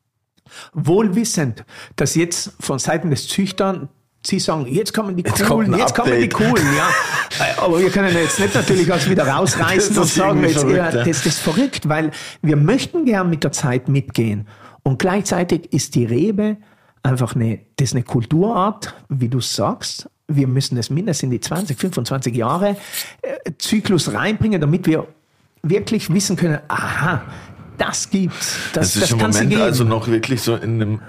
wohlwissend, dass jetzt von Seiten des Züchtern Sie sagen, jetzt kommen die jetzt coolen, jetzt kommen die coolen, ja. Aber wir können jetzt nicht natürlich alles wieder rausreißen und sagen, jetzt, verrückt, ja, das, das ist verrückt, weil wir möchten gern mit der Zeit mitgehen. Und gleichzeitig ist die Rebe einfach eine, das ist eine Kulturart, wie du sagst. Wir müssen das mindestens in die zwanzig, fünfundzwanzig Jahre äh, Zyklus reinbringen, damit wir wirklich wissen können, aha, das gibt's. Das, das ist das im Moment also noch wirklich so in einem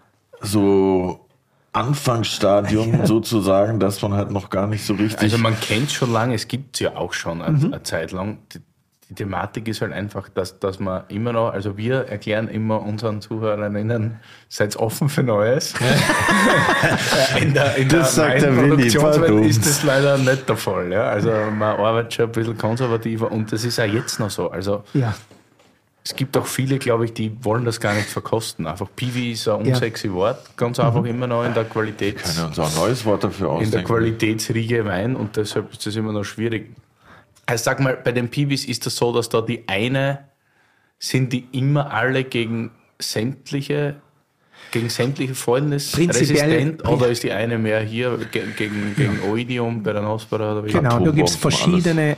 so Anfangsstadium ja. sozusagen, dass man halt noch gar nicht so richtig... Also man kennt schon lange, es gibt es ja auch schon eine, mhm. eine Zeit lang. Die, die Thematik ist halt einfach, dass, dass man immer noch, also wir erklären immer unseren Zuhörerinnen, seid offen für Neues. in der, in das der sagt der Produktionswelt ist das leider nicht der Fall. Ja? Also man arbeitet schon ein bisschen konservativer und das ist auch jetzt noch so. Also ja. Es gibt auch viele, glaube ich, die wollen das gar nicht verkosten. Einfach Piwi ist ein unsexy ja. Wort, ganz einfach mhm. immer noch in der Qualität. Wir können uns auch ein neues Wort dafür ausdenken. In der Qualitätsriege Wein und deshalb ist das immer noch schwierig. Also sag mal, bei den Piwis ist das so, dass da die eine, sind die immer alle gegen sämtliche gegen sämtliche Fäulnis Prinzipiell- resistent oder ist die eine mehr hier ge- gegen, gegen Oidium bei der Nospora? Oder wie? Genau, da gibt es Atombomben, verschiedene.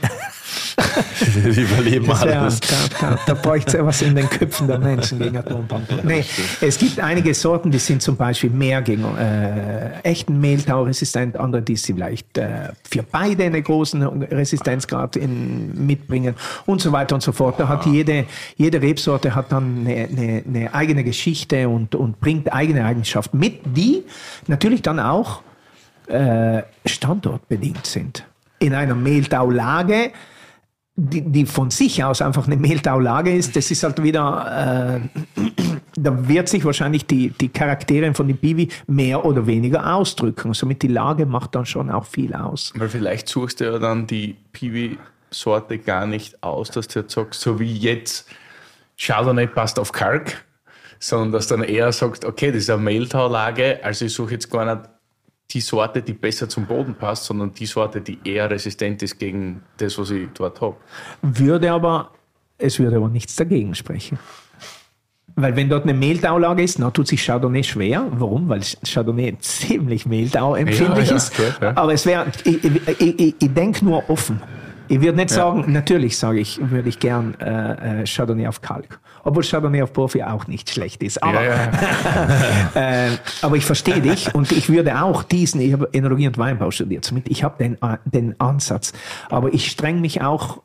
Die überleben Das wär, alles. da, da, da bräuchte es was in den Köpfen der Menschen gegen Atombomben. Nee, es gibt einige Sorten, die sind zum Beispiel mehr gegen äh, echten Mehltau resistent, andere, die sie vielleicht äh, für beide einen großen Resistenzgrad in, mitbringen und so weiter und so fort. Da hat jede, jede Rebsorte hat dann eine, eine, eine eigene Geschichte und, und bringt eigene Eigenschaften mit, die natürlich dann auch äh, standortbedingt sind. In einer Mehltaulage, die, die von sich aus einfach eine Mehltaulage ist, das ist halt wieder, äh, da wird sich wahrscheinlich die, die Charaktere von den Piwi mehr oder weniger ausdrücken. Somit die Lage macht dann schon auch viel aus. Weil vielleicht suchst du ja dann die Piwi-Sorte gar nicht aus, dass du jetzt sagst, so wie jetzt Chardonnay passt auf Kalk, sondern dass du dann eher sagst, okay, das ist eine Mehltaulage, also ich suche jetzt gar nicht die Sorte, die besser zum Boden passt, sondern die Sorte, die eher resistent ist gegen das, was ich dort habe. Würde aber, es würde aber nichts dagegen sprechen. Weil wenn dort eine Mehltaulage ist, dann tut sich Chardonnay schwer. Warum? Weil Chardonnay ziemlich mehltauempfindlich Ja, ja, ist. klar, ja. Aber es wäre, ich, ich, ich, ich denke nur offen. Ich würde nicht sagen, natürlich sage ich, würde ich gern äh, äh, Chardonnay auf Kalk. Obwohl Chardonnay auf Profi auch nicht schlecht ist. Aber, Ja, ja. äh, aber ich verstehe dich und ich würde auch diesen, ich habe Enologie und Weinbau studiert, somit ich habe den, äh, den Ansatz. Aber ich streng mich auch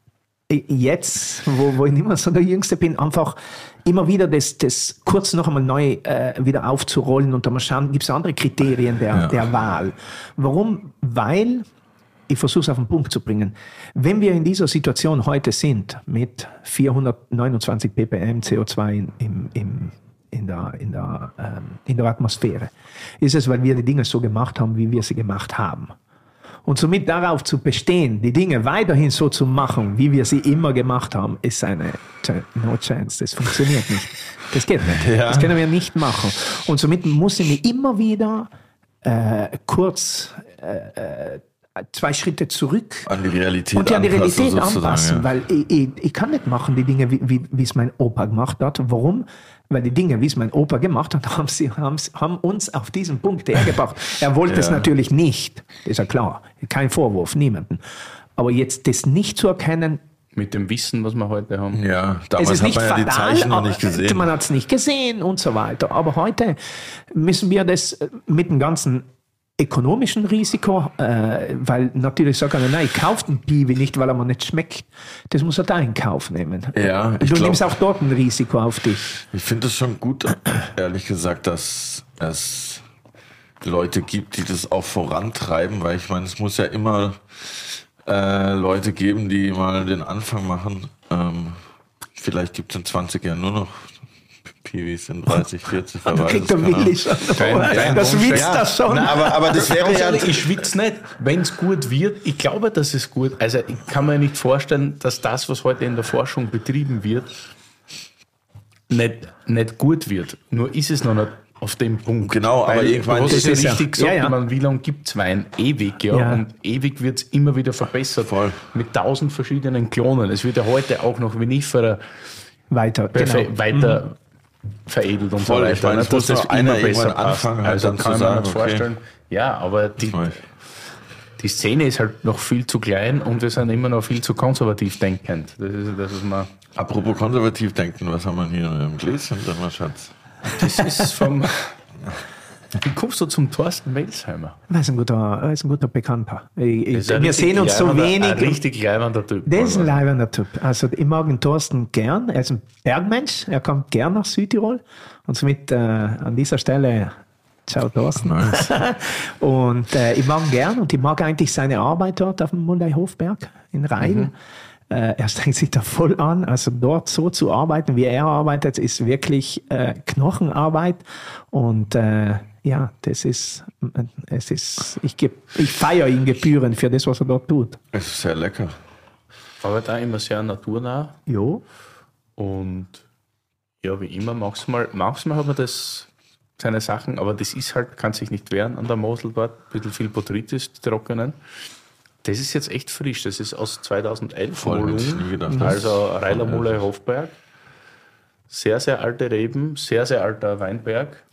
jetzt, wo, wo ich nicht mehr so der Jüngste bin, einfach immer wieder das, das kurz noch einmal neu äh, wieder aufzurollen und dann mal schauen, gibt es andere Kriterien der, Ja. der Wahl. Warum? Weil, ich versuche es auf den Punkt zu bringen, wenn wir in dieser Situation heute sind, mit vierhundertneunundzwanzig ppm C O zwei in, im, im, in, der, in, der, ähm, in der Atmosphäre, ist es, weil wir die Dinge so gemacht haben, wie wir sie gemacht haben. Und somit darauf zu bestehen, die Dinge weiterhin so zu machen, wie wir sie immer gemacht haben, ist eine no chance. Das funktioniert nicht. Das geht nicht. Ja. Das können wir nicht machen. Und somit muss ich mich immer wieder äh, kurz äh, äh, zwei Schritte zurück An die Realität und die an die anpassen, Realität sozusagen, anpassen, ja. weil ich, ich, ich kann nicht machen die Dinge, wie, wie, wie es mein Opa gemacht hat. Warum? Weil die Dinge, wie es mein Opa gemacht hat, haben, sie, haben, haben uns auf diesen Punkt hergebracht. Er wollte Ja. es natürlich nicht, ist ja klar, kein Vorwurf, niemanden. Aber jetzt das nicht zu erkennen, Mit dem Wissen, was wir heute haben. Ja, es damals ist hat nicht man ja die fatal, Zeichen noch aber nicht gesehen. man hat es nicht gesehen und so weiter. Aber heute müssen wir das mit dem ganzen ökonomischen Risiko, äh, weil natürlich sagt einer, nein, ich kaufe den Piwi nicht, weil er mir nicht schmeckt. Das muss er da in Kauf nehmen. Ja, ich du glaub- nimmst auch dort ein Risiko auf dich. Ich finde es schon gut, ehrlich gesagt, dass es Leute gibt, die das auch vorantreiben, weil ich meine, es muss ja immer äh, Leute geben, die mal den Anfang machen. Ähm, vielleicht gibt es in zwanzig Jahren nur noch Piwis in dreißig, vierzig, wer Da weiß kriegt es, der keine Ahnung. Willi schon. Dein- dein das Wunsch, schwitzt ja. das schon. Na, aber, aber das wäre Ganz ja... ehrlich, ich schwitze nicht, wenn es gut wird. Ich glaube, dass es gut. Also ich kann mir nicht vorstellen, dass das, was heute in der Forschung betrieben wird, nicht, nicht gut wird. Nur ist es noch nicht auf dem Punkt. Genau, aber Weil, irgendwann- du hast Das es ja ist ja- richtig gesagt, ja, ja. ich meine, wie lange gibt es Wein? Ewig, ja. Ja. Und ewig wird es immer wieder verbessert. Voll. Mit tausend verschiedenen Klonen. Es wird ja heute auch noch Vinifera Weiter, perfe- genau. weiter veredelt und Voll, so ich weiter. meine, ne, es muss dass doch einer immer besser irgendwann passt. anfangen, halt Also dann kann zu man sagen, nicht okay. vorstellen. Ja, aber die, Voll. die Szene ist halt noch viel zu klein und wir sind immer noch viel zu konservativ denkend. Das ist, das ist mal, Apropos konservativ denken, was haben wir hier im Gläschen drin, mein Schatz? das ist vom. Wie kommst du zum Thorsten Melsheimer? Das ist ein guter, das ist ein guter Bekannter. Ich, ich, Das ist ein wir richtig sehen uns so leibender- wenig. Ein richtig leibender Typ. Der ist ein Also, leibender Typ. Also ich mag den Thorsten gern. Er ist ein Bergmensch. Er kommt gern nach Südtirol. Und somit äh, an dieser Stelle, ciao Thorsten. Nice. Und äh, ich mag ihn gern und ich mag eigentlich seine Arbeit dort auf dem Mulday-Hofberg in Rhein. Mhm. Äh, er strengt sich da voll an. Also dort so zu arbeiten, wie er arbeitet, ist wirklich äh, Knochenarbeit. Und äh, ja, das ist, äh, es ist, ich, geb, ich feiere ihn gebührend für das, was er dort tut. Es ist sehr lecker. aber da immer sehr naturnah. Jo. Und ja, wie immer, manchmal, manchmal hat man das, seine Sachen, aber das ist halt, kann sich nicht wehren an der Mosel dort. Ein bisschen viel Botrytis, die trockenen. Das ist jetzt echt frisch. Das ist aus zweitausendelf. Voll, hätte ich nie gedacht. Also Reiler Muley Hofberg. Sehr, sehr alte Reben, sehr, sehr alter Weinberg.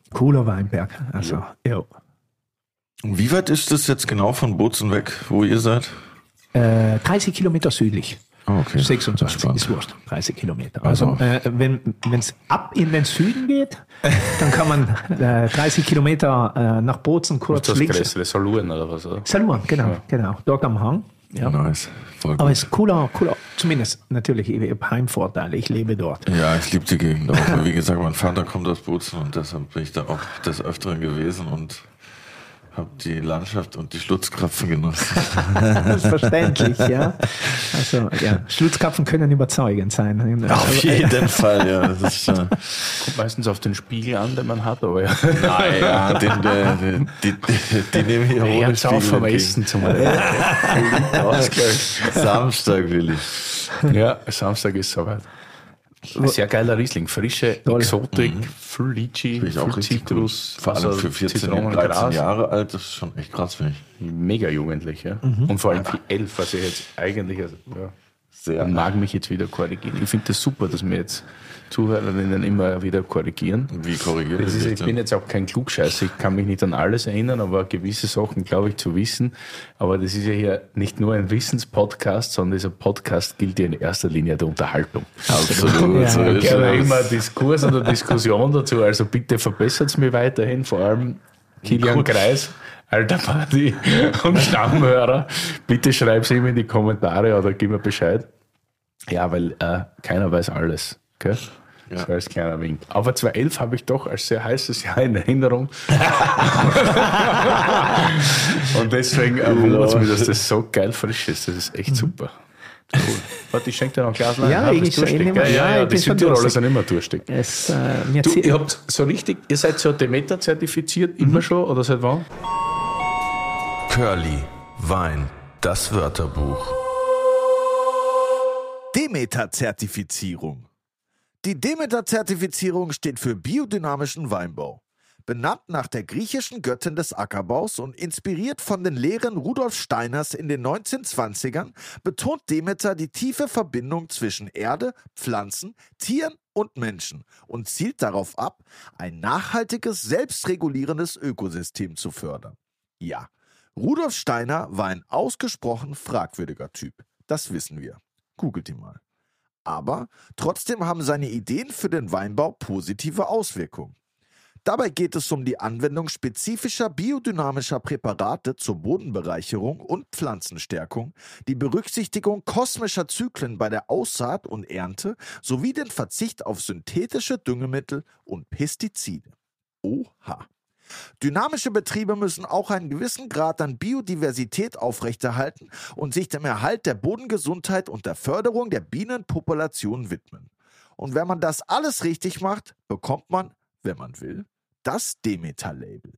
Cooler Weinberg. Also, ja. ja. Und wie weit ist das jetzt genau von Bozen weg, wo ihr seid? Äh, dreißig Kilometer südlich. Oh, okay. sechsundzwanzig Spannend. ist wurscht, dreißig Kilometer. Also, Also. äh, wenn es ab in den Süden geht, dann kann man äh, dreißig Kilometer äh, nach Bozen kurz Das links. größere Saluren oder was? Oder? Saluren, genau, Ja. genau. Dort am Hang. Ja. Nice. Voll gut. Aber es ist cooler, cooler, zumindest natürlich, ich habe Heimvorteile, ich lebe dort. Ja, ich liebe die Gegend auch. Weil, wie gesagt, mein Vater kommt aus Bozen und deshalb bin ich da auch des Öfteren gewesen und habe die Landschaft und die Schlutzkrapfen genossen. Das ist verständlich, ja. Also, ja, Schlutzkrapfen können überzeugend sein. Auf jeden Fall, ja. Das ist, äh, Kommt meistens auf den Spiegel an, den man hat, aber ja. naja, den, der, den, die, die, die nehme ich auch ohne Hört's auf vom Spiegel Essen zum entgegen. Samstag, Willi. Ja, Samstag ist soweit. Ein sehr geiler Riesling, frische Toll. Exotik, viel Litchi, Finde ich auch viel richtig Zitrus, gut. Vor allem also für vierzehn, Zitronen, dreizehn Gras. Jahre alt, das ist schon echt krass, finde ich. Mega jugendlich, ja. Und vor allem für elf, was ich jetzt eigentlich, also, ja, Sehr. man mag mich jetzt wieder korrigieren. Ich finde das super, dass mir jetzt Zuhörerinnen immer wieder korrigieren. Wie korrigiert Das das ist, dich ich denn? bin jetzt auch kein Klugscheißer, ich kann mich nicht an alles erinnern, aber gewisse Sachen glaube ich zu wissen. Aber das ist ja hier nicht nur ein Wissenspodcast, sondern dieser Podcast gilt ja in erster Linie der Unterhaltung. Absolut. Ja, so ja, ist Gerne es. immer Diskurs oder Diskussion dazu, also bitte verbessert es mir weiterhin, vor allem Kilian Kreis, alter Party und Stammhörer. Bitte schreib es ihm in die Kommentare oder gib mir Bescheid. Ja, weil äh, keiner weiß alles. Okay? Ja. So als kleiner Wink. Aber zweitausendelf habe ich doch als sehr heißes Jahr in Erinnerung. Und deswegen äh, wundert es mich, dass das so geil frisch ist. Das ist echt super. Cool. Warte, ich schenke dir noch ein Glas Wein. Ja, Ah, ich bist durstig, nehme- gell? ja, ja, ich ja, bin die schon Südtiroler durstig. sind immer durstig. Es, äh, mir Du, zieht- ihr habt so richtig, ihr seid so Demeter zertifiziert, immer schon, oder seit wann? Curly, Wein, das Wörterbuch. Demeter-Zertifizierung. Die Demeter-Zertifizierung steht für biodynamischen Weinbau. Benannt nach der griechischen Göttin des Ackerbaus und inspiriert von den Lehren Rudolf Steiners in den neunzehnhundertzwanzigern, betont Demeter die tiefe Verbindung zwischen Erde, Pflanzen, Tieren und Menschen und zielt darauf ab, ein nachhaltiges, selbstregulierendes Ökosystem zu fördern. Ja, Rudolf Steiner war ein ausgesprochen fragwürdiger Typ. Das wissen wir. Googelt ihn mal. Aber trotzdem haben seine Ideen für den Weinbau positive Auswirkungen. Dabei geht es um die Anwendung spezifischer biodynamischer Präparate zur Bodenbereicherung und Pflanzenstärkung, die Berücksichtigung kosmischer Zyklen bei der Aussaat und Ernte sowie den Verzicht auf synthetische Düngemittel und Pestizide. Oha! Dynamische Betriebe müssen auch einen gewissen Grad an Biodiversität aufrechterhalten und sich dem Erhalt der Bodengesundheit und der Förderung der Bienenpopulation widmen. Und wenn man das alles richtig macht, bekommt man, wenn man will, das Demeter-Label.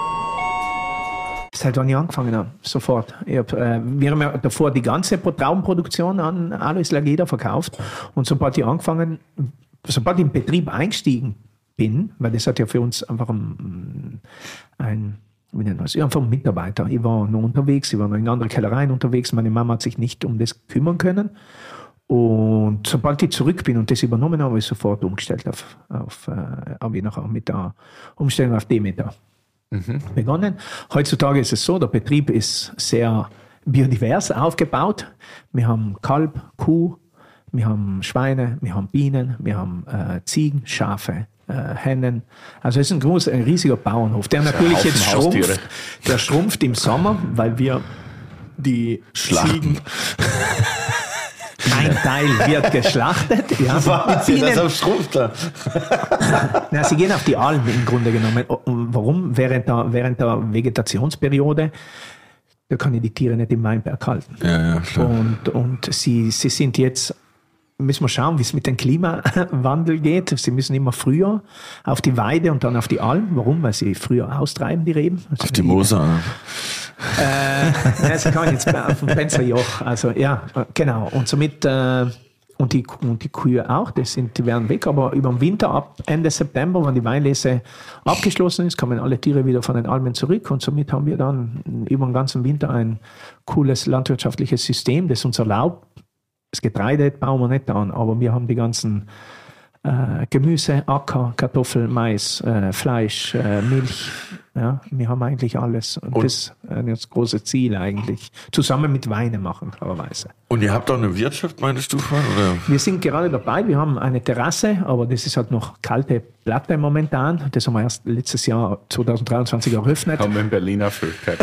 Seit wann ich angefangen habe, sofort. Ich hab, äh, wir haben ja davor die ganze Traubenproduktion an Alois Lageda verkauft und sobald ich angefangen, sobald ich im Betrieb eingestiegen bin, weil das hat ja für uns einfach ein, ein wie nennt man das? Einfach ein Mitarbeiter. Ich war noch unterwegs, ich war noch in anderen Kellereien unterwegs, meine Mama hat sich nicht um das kümmern können. Und sobald ich zurück bin und das übernommen habe, habe ich sofort umgestellt auf, auf äh, habe ich nachher mit der Umstellung auf Demeter mhm. begonnen. Heutzutage ist es so, der Betrieb ist sehr biodivers aufgebaut. Wir haben Kalb, Kuh, wir haben Schweine, wir haben Bienen, wir haben äh, Ziegen, Schafe, äh, Hennen. Also es ist ein großer, ein riesiger Bauernhof, der natürlich Haufen jetzt Haustiere. schrumpft. Der schrumpft im Sommer, weil wir die Ziegen... Ein Teil wird geschlachtet. Ja. Was? Mit Bienen, Das schrumpft da. na, sie gehen auf die Alm im Grunde genommen. Und warum? Während der, während der Vegetationsperiode, da kann ich die Tiere nicht im Weinberg halten. Ja, ja, klar. Und, und sie, sie sind jetzt, müssen wir schauen, wie es mit dem Klimawandel geht. Sie müssen immer früher auf die Weide und dann auf die Alm. Warum? Weil sie früher austreiben, die Reben. Also Auf die Moser. äh, ja, sie kommen jetzt auf dem Penzerjoch. Also ja, genau. Und somit äh, und die und die Kühe auch. Das sind, die werden weg. Aber über den Winter ab Ende September, wenn die Weinlese abgeschlossen ist, kommen alle Tiere wieder von den Almen zurück. Und somit haben wir dann über den ganzen Winter ein cooles landwirtschaftliches System, das uns erlaubt. Das Getreide bauen wir nicht an, aber wir haben die ganzen äh, Gemüse, Acker, Kartoffel, Mais, äh, Fleisch, äh, Milch. Ja, wir haben eigentlich alles. Und, und das ist das große Ziel eigentlich. Zusammen mit Weine machen, klarerweise. Und ihr habt auch eine Wirtschaft, meinst du, oder? Wir sind gerade dabei. Wir haben eine Terrasse, aber das ist halt noch kalte Platte momentan. Das haben wir erst letztes Jahr zwanzig dreiundzwanzig eröffnet. Haben wir in Berlin auch Fähigkeit.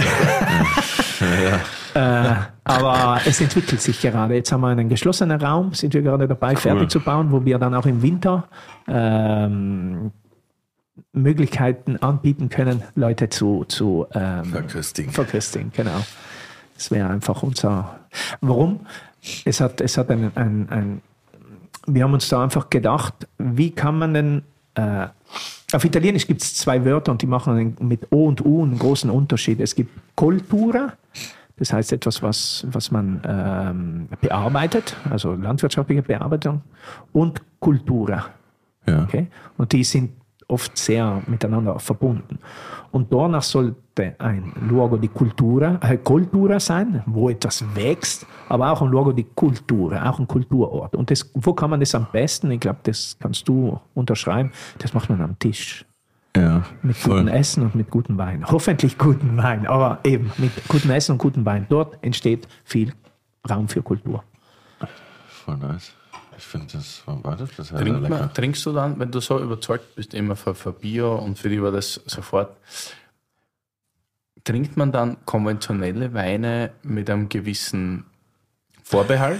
ja. äh, aber es entwickelt sich gerade. Jetzt haben wir einen geschlossenen Raum, sind wir gerade dabei, cool. fertig zu bauen, wo wir dann auch im Winter ähm, Möglichkeiten anbieten können, Leute zu, zu ähm, verköstigen. verköstigen. Genau. Das wäre einfach unser. Warum? Es hat, es hat ein, ein, ein. Wir haben uns da einfach gedacht, wie kann man denn. Äh, auf Italienisch gibt es zwei Wörter und die machen mit O und U einen großen Unterschied. Es gibt Cultura, das heißt etwas, was, was man ähm, bearbeitet, also landwirtschaftliche Bearbeitung, und Cultura. Ja. Okay? Und die sind oft sehr miteinander verbunden. Und danach sollte ein Luogo di Cultura, äh, Cultura sein, wo etwas wächst, aber auch ein Luogo di Cultura, auch ein Kulturort. Und das, wo kann man das am besten? Ich glaube, das kannst du unterschreiben. Das macht man am Tisch. Ja, mit voll. gutem Essen und mit gutem Wein. Hoffentlich gutem Wein, aber eben mit gutem Essen und gutem Wein. Dort entsteht viel Raum für Kultur. Voll nice. Ich finde das, war das, das ist Trink lecker. man, trinkst du dann, wenn du so überzeugt bist, immer für, für Bio und für die war das sofort, trinkt man dann konventionelle Weine mit einem gewissen Vorbehalt?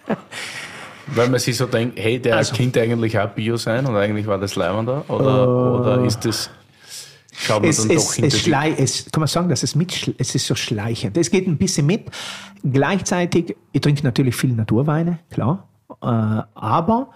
Weil man sich so denkt, hey, der also, könnte eigentlich auch Bio sein und eigentlich war das leibender? Oder, uh, oder ist das, schaut man es, dann es, doch hinter es, schlei- es Kann man sagen, dass es mit, es ist so schleichend. Es geht ein bisschen mit. Gleichzeitig, ich trinke natürlich viel Naturweine, klar. Äh, aber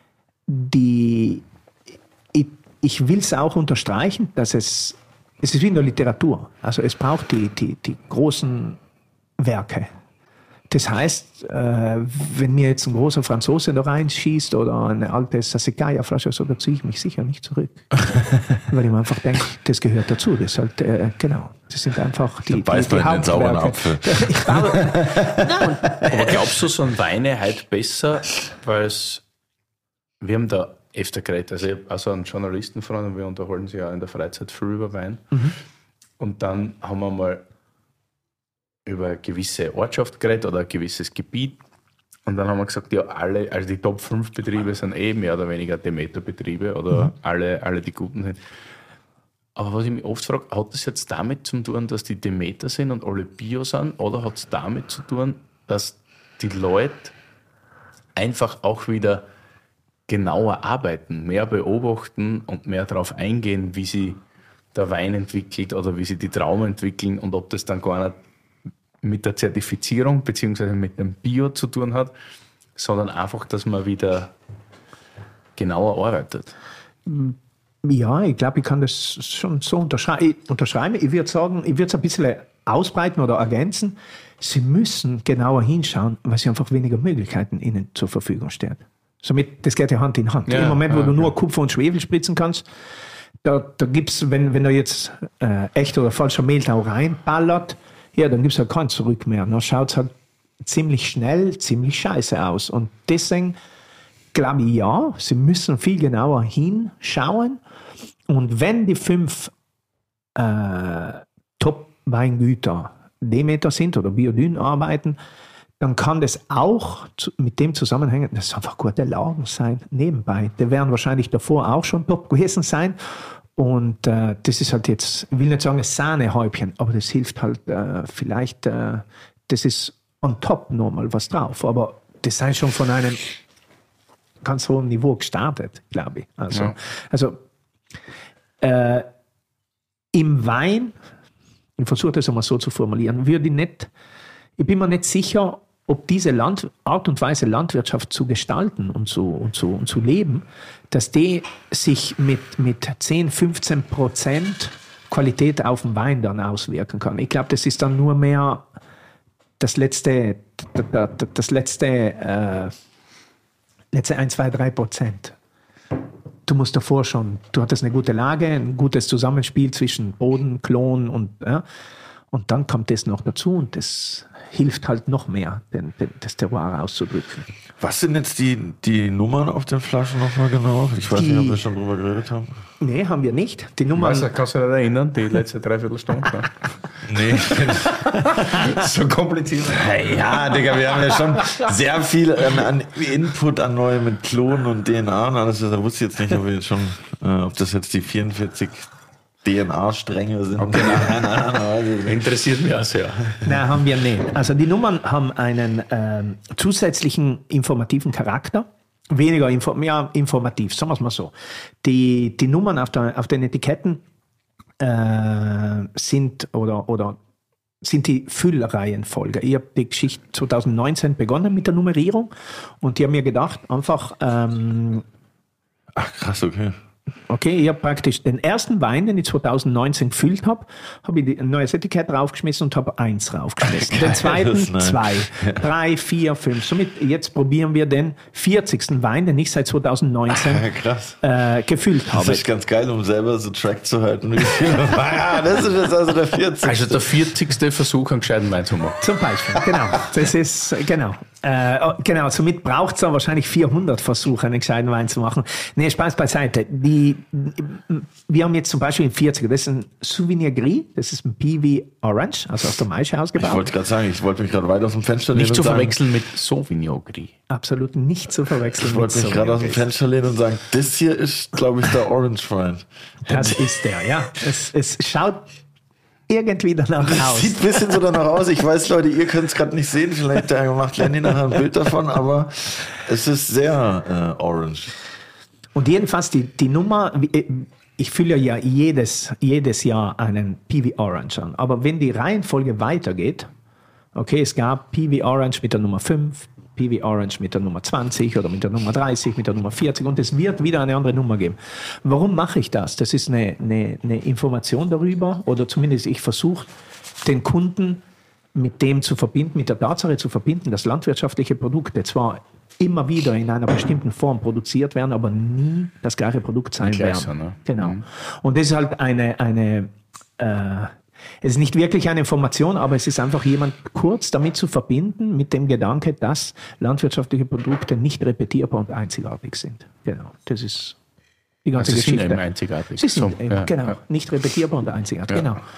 die, ich, ich will es auch unterstreichen, dass es, es ist wie in der Literatur. Also es braucht die, die, die großen Werke. Das heißt, äh, wenn mir jetzt ein großer Franzose da reinschießt oder eine alte Sassicaia-Flasche, so, da ziehe ich mich sicher nicht zurück. Weil ich mir einfach denke, das gehört dazu. Das ist halt, äh, genau. Das sind einfach die, da beißt die, die man in den sauren Apfel. Ich glaube, aber glaubst du, so ein Weine halt besser, weil es, wir haben da öfter geredet, also ich habe also einen Journalistenfreund und wir unterhalten sich ja in der Freizeit viel über Wein. Mhm. Und dann haben wir mal über eine gewisse Ortschaft geredet oder ein gewisses Gebiet. Und dann haben wir gesagt, ja, alle, also die Top fünf Betriebe sind eh mehr oder weniger Demeter-Betriebe oder mhm. alle, alle, die guten sind. Aber was ich mich oft frage, hat das jetzt damit zu tun, dass die Demeter sind und alle Bio sind, oder hat es damit zu tun, dass die Leute einfach auch wieder genauer arbeiten, mehr beobachten und mehr darauf eingehen, wie sich der Wein entwickelt oder wie sich die Trauben entwickeln und ob das dann gar nicht mit der Zertifizierung bzw. mit dem Bio zu tun hat, sondern einfach, dass man wieder genauer arbeitet. Ja, ich glaube, ich kann das schon so unterschrei- unterschreiben. Ich würde sagen, ich würde es ein bisschen ausbreiten oder ergänzen. Sie müssen genauer hinschauen, weil sie einfach weniger Möglichkeiten ihnen zur Verfügung stehen. Somit, das geht ja Hand in Hand. Ja, im Moment, wo ja, du nur ja. Kupfer und Schwefel spritzen kannst, da, da gibt es, wenn, wenn da jetzt äh, echt oder falscher Mehltau reinballert, ja, dann gibt es halt kein Zurück mehr. Dann schaut es halt ziemlich schnell, ziemlich scheiße aus. Und deswegen glaube ich, ja, sie müssen viel genauer hinschauen. Und wenn die fünf äh, Top-Weingüter Demeter sind oder Biodyn arbeiten, dann kann das auch zu, mit dem zusammenhängen, dass es einfach gute Lagen sein nebenbei. Die werden wahrscheinlich davor auch schon top gewesen sein. Und äh, das ist halt jetzt, ich will nicht sagen, ein Sahnehäubchen, aber das hilft halt äh, vielleicht, äh, das ist on top nochmal was drauf. Aber das sei schon von einem ganz hohen Niveau gestartet, glaube ich. Also, ja. also äh, im Wein, ich versuche das einmal so zu formulieren, würde ich nicht, ich bin mir nicht sicher, ob diese Land, Art und Weise, Landwirtschaft zu gestalten und zu, und zu, und zu leben, dass die sich mit, mit zehn, fünfzehn Prozent Qualität auf den Wein dann auswirken kann. Ich glaube, das ist dann nur mehr das letzte, das, das letzte, äh, letzte ein, zwei, drei Prozent. Du musst davor schon, du hattest eine gute Lage, ein gutes Zusammenspiel zwischen Boden, Klon und, ja, Und dann kommt das noch dazu und das hilft halt noch mehr, den, den, das Terroir auszudrücken. Was sind jetzt die, die Nummern auf den Flaschen nochmal genau? Ich weiß Die- nicht, ob wir schon drüber geredet haben. Nee, haben wir nicht. Die Nummern, Weißt du, kannst du dich erinnern, die letzte Dreiviertelstunde? Nee. So kompliziert. Ja, Digga, wir haben ja schon sehr viel an, an Input an neue mit Klonen und D N A und alles. Da wusste ich jetzt nicht, ob wir jetzt schon, äh, ob das jetzt die vierundvierzig D N A-Stränge sind. Okay. Nein, nein, nein, Interessiert mich auch sehr. nein, haben wir nicht. Also die Nummern haben einen ähm, zusätzlichen informativen Charakter. Weniger info- ja, informativ, sagen wir es mal so. Die, die Nummern auf, der, auf den Etiketten äh, sind oder, oder sind die Füllreihenfolge. Ich habe die Geschichte zwanzig neunzehn begonnen mit der Nummerierung und die haben mir gedacht, einfach, ähm, Ach krass, okay. okay, ich habe praktisch den ersten Wein, den ich zwanzig neunzehn gefüllt habe, habe ich ein neues Etikett draufgeschmissen und habe eins draufgeschmissen. Den zweiten Nein. zwei, drei, vier, fünf. Somit jetzt probieren wir den vierzigsten Wein, den ich seit zwanzig neunzehn Krass. äh, gefüllt Das habe. ist ganz geil, um selber so Track zu halten. Wie viel- Ah, das ist jetzt also der vierzigste. Also der vierzigste Versuch, einen gescheiten Wein zu machen. Zum Beispiel, genau. Das ist, genau. Äh, oh, genau, somit braucht es dann wahrscheinlich vierhundert Versuche, einen gescheiten Wein zu machen. Nee, Spaß beiseite. Die, wir haben jetzt zum Beispiel einen vierziger, das ist ein Souvenir Gris, das ist ein P V Orange, also aus der Maische Ich ausgebaut. wollte gerade sagen, ich wollte mich gerade weit aus dem Fenster lehnen Nicht zu und sagen, verwechseln mit Sauvignon Gris. Absolut nicht zu verwechseln. ich mit wollte mich Sauvignon gerade aus dem Gris. Fenster lehnen und sagen, das hier ist, glaube ich, der Orange Wein. Das ist der, ja. Es, es schaut irgendwie danach Das aus. sieht ein bisschen so danach aus. Ich weiß, Leute, ihr könnt es gerade nicht sehen. Vielleicht äh, macht Lenny nachher ein Bild davon, aber es ist sehr äh, orange. Und jedenfalls die, die Nummer, ich fülle ja jedes, jedes Jahr einen P V Orange an. Aber wenn die Reihenfolge weitergeht, okay, es gab P V Orange mit der Nummer fünf, P V Orange mit der Nummer zwanzig oder mit der Nummer dreißig, mit der Nummer vierzig und es wird wieder eine andere Nummer geben. Warum mache ich das? Das ist eine, eine, eine Information darüber oder zumindest ich versuche, den Kunden mit dem zu verbinden, mit der Tatsache zu verbinden, dass landwirtschaftliche Produkte zwar immer wieder in einer bestimmten Form produziert werden, aber nie das gleiche Produkt sein Gleich werden. so, ne? Genau. Mhm. Und das ist halt eine, eine äh, es ist nicht wirklich eine Information, aber es ist einfach jemand kurz damit zu verbinden mit dem Gedanke, dass landwirtschaftliche Produkte nicht repetierbar und einzigartig sind. Genau. Das ist die ganze Also sie sind Geschichte. eben einzigartig. Sie sind So, eben, ja, genau, ja. nicht repetierbar und einzigartig. Ja. Genau.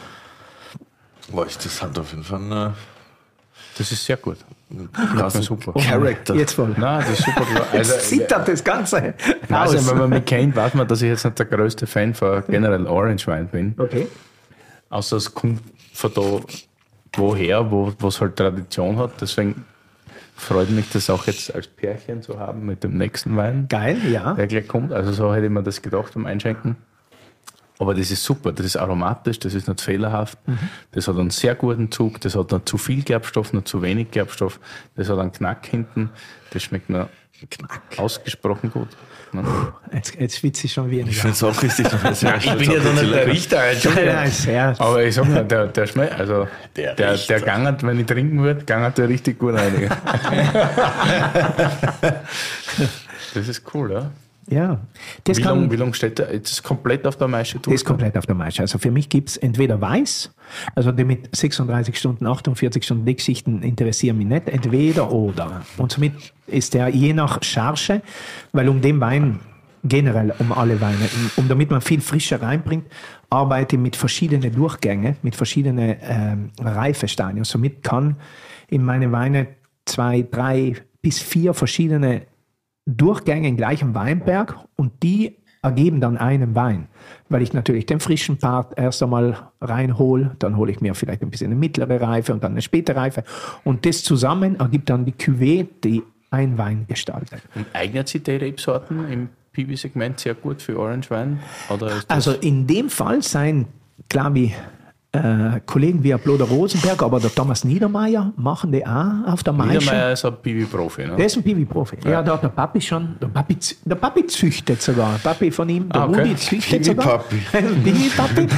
Boah, ich, das hat auf jeden Fall Das ist sehr gut. einen Ja, krassen super. Charakter. Jetzt voll. Nein, das ist super. Jetzt Also, zittert das Ganze also, aus. wenn man mich kennt, weiß man, dass ich jetzt nicht der größte Fan von generell Orange Wein bin. Okay. Außer es kommt von da woher, wo es halt Tradition hat. Deswegen freut mich das auch jetzt als Pärchen zu haben mit dem nächsten Wein, Geil, ja. der gleich kommt. Also so hätte ich mir das gedacht beim Einschenken. Aber das ist super, das ist aromatisch, das ist nicht fehlerhaft, das hat einen sehr guten Zug, das hat nicht zu viel Gerbstoff, nicht zu wenig Gerbstoff, das hat einen Knack hinten, das schmeckt mir Knack. ausgesprochen gut. Ne? Jetzt, jetzt schwitze ich schon wieder. Ich finde es auch richtig. Ich bin ja doch nicht der Richter, Entschuldigung. Nein, sehr. Aber ich sag mal, der, der schmeckt, also Der der, Richter. der gangert, wenn ich trinken würde, gangert der richtig gut rein. Das ist cool, ja. Ja. Das Wie kann, lange wie lang steht der? Jetzt ist komplett auf der Maische Das ist komplett auf der Maische. Also für mich gibt es entweder weiß, also die mit sechsunddreißig Stunden, achtundvierzig Stunden Dickschichten interessieren mich nicht, entweder oder. Und somit ist der je nach Charge, weil um den Wein, generell um alle Weine, um damit man viel Frische reinbringt, arbeite ich mit verschiedenen Durchgängen, mit verschiedenen ähm, Reifestadien. Somit kann in meine Weine zwei, drei bis vier verschiedene Durchgänge im gleichen Weinberg und die ergeben dann einen Wein. Weil ich natürlich den frischen Part erst einmal reinhole, dann hole ich mir vielleicht ein bisschen eine mittlere Reife und dann eine späte Reife. Und das zusammen ergibt dann die Cuvée, die ein Wein gestaltet. Und eignet sich die Rebsorten im P V-Segment sehr gut für Orange Wein? Oder ist das Also in dem Fall sein, klar wie äh, Kollegen wie Bloder Rosenberg, aber der Thomas Niedermeyer machen die auch auf der Maische. Niedermeyer ist ein P V-Profi, ne? Der ist ein P V-Profi. Ja, Ja. da hat der Papi schon, der Papi, z- der Papi züchtet sogar. Der Papi von ihm, der Ah, okay. Rudi züchtet sogar. Piwi-Papi. Piwi-Papi.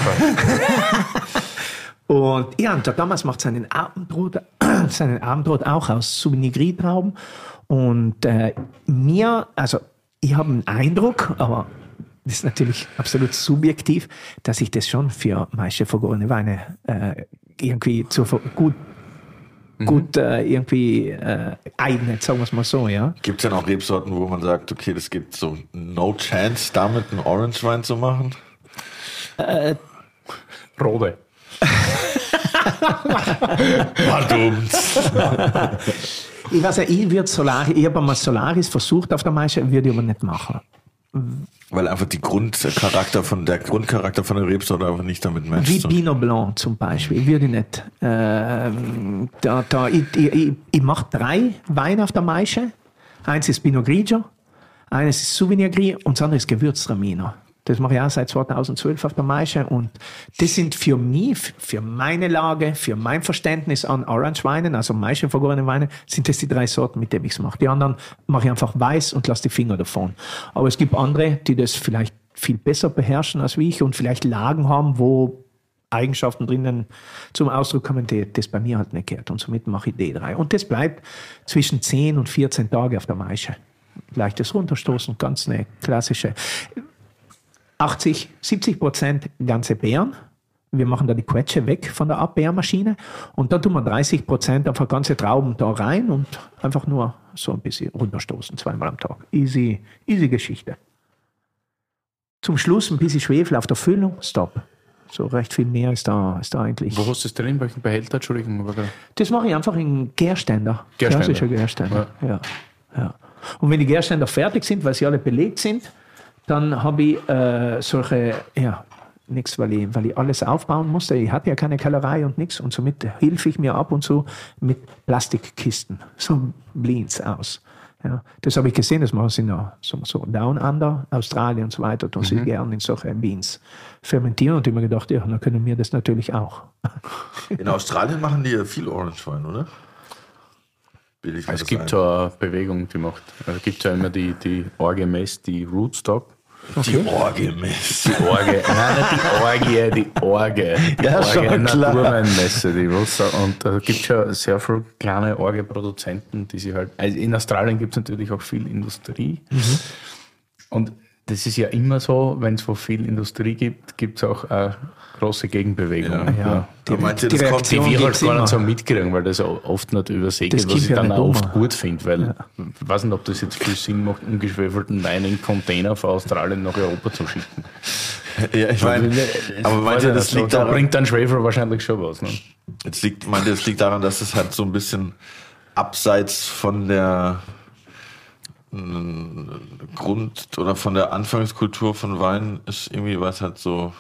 Und ja, und der Thomas macht seinen Abendbrot, seinen Abendbrot auch aus Souvenir Gris Trauben. Und äh, mir, also ich habe einen Eindruck, aber das ist natürlich absolut subjektiv, dass ich das schon für Maische vergorene Weine äh, irgendwie zu ver- gut, mhm. gut äh, irgendwie äh, eignet, sagen wir es mal so, ja. Gibt es denn auch Rebsorten, wo man sagt, okay, das gibt so no chance, damit einen Orange-Wein zu machen? Äh, Rode. Ich weiß ja, ich würde Solaris, ich habe einmal Solaris versucht auf der Maische, würde ich aber nicht machen. Weil einfach die Grundcharakter von der Grundcharakter von der Rebsorte einfach nicht damit matcht. Wie so. Pinot Blanc zum Beispiel, würde ich nicht. Äh, da, da, ich ich, ich, ich mache drei Weine auf der Maische. Eins ist Pinot Grigio, eines ist Sauvignon Gris und das andere ist Gewürztraminer. Das mache ich auch seit zweitausendzwölf auf der Maische und das sind für mich, für meine Lage, für mein Verständnis an Orange-Weinen, also Maische-vergorenen Weinen, sind das die drei Sorten, mit denen ich es mache. Die anderen mache ich einfach weiß und lasse die Finger davon. Aber es gibt andere, die das vielleicht viel besser beherrschen als ich und vielleicht Lagen haben, wo Eigenschaften drinnen zum Ausdruck kommen, die das bei mir halt nicht gehört. Und somit mache ich die drei. Und das bleibt zwischen zehn und vierzehn Tage auf der Maische. Leichtes Runterstoßen, ganz eine klassische. achtzig, siebzig Prozent ganze Beeren. Wir machen da die Quetsche weg von der Abbeermaschine und dann tun wir dreißig Prozent einfach ganze Trauben da rein und einfach nur so ein bisschen runterstoßen, zweimal am Tag. Easy, easy Geschichte. Zum Schluss ein bisschen Schwefel auf der Füllung, stop. So recht viel mehr ist da, ist da eigentlich. Wo hast du das drin? Welchen Behälter? Entschuldigung. Das mache ich einfach in Gärständer. Gärständer. Klassischer Gärständer. Ja. Ja, ja. Und wenn die Gärständer fertig sind, weil sie alle belegt sind, dann habe ich äh, solche, ja, nichts, weil ich, weil ich alles aufbauen musste. Ich hatte ja keine Kellerei und nichts und somit hilfe ich mir ab und zu mit Plastikkisten. So Bleeds aus. Ja, das habe ich gesehen, das machen sie in so, so Down Under, Australien und so weiter, tun sie mhm. gerne in solche Beans fermentieren und ich habe mir gedacht, ja, dann können wir das natürlich auch. In Australien machen die ja viel Orange-Wein, oder? Es gibt da eine Bewegung, die macht. Also es gibt ja immer die, die Orgie Mess, die Rootstock. Okay. Die Orgie Mess. Die Orgie, nein, nicht die Orgie, die Orgie. Die ja, Orgie, schon klar. Naturweinmesse, die Rootstock. Und da gibt es ja sehr viele kleine Orgie-Produzenten, die sich halt. Also in Australien gibt es natürlich auch viel Industrie. Mhm. Und das ist ja immer so, wenn es wo viel Industrie gibt, gibt es auch eine große Gegenbewegung. Ja, ja. Ja. Die, die, die, die, die, kommt, die wir halt gar nicht so mitkriegen, weil das oft nicht übersehen geht, was ich dann auch oft gut finde, weil ja. ich weiß nicht, ob das jetzt viel Sinn macht, ungeschwefelten Wein in Container von Australien nach Europa zu schicken. Ja, ich meine, aber meint ihr, das liegt da daran, bringt dann Schwefel wahrscheinlich schon was. Ne? Jetzt liegt, meint ihr, das liegt daran, dass es halt so ein bisschen abseits von der Grund oder von der Anfangskultur von Wein ist irgendwie was halt so,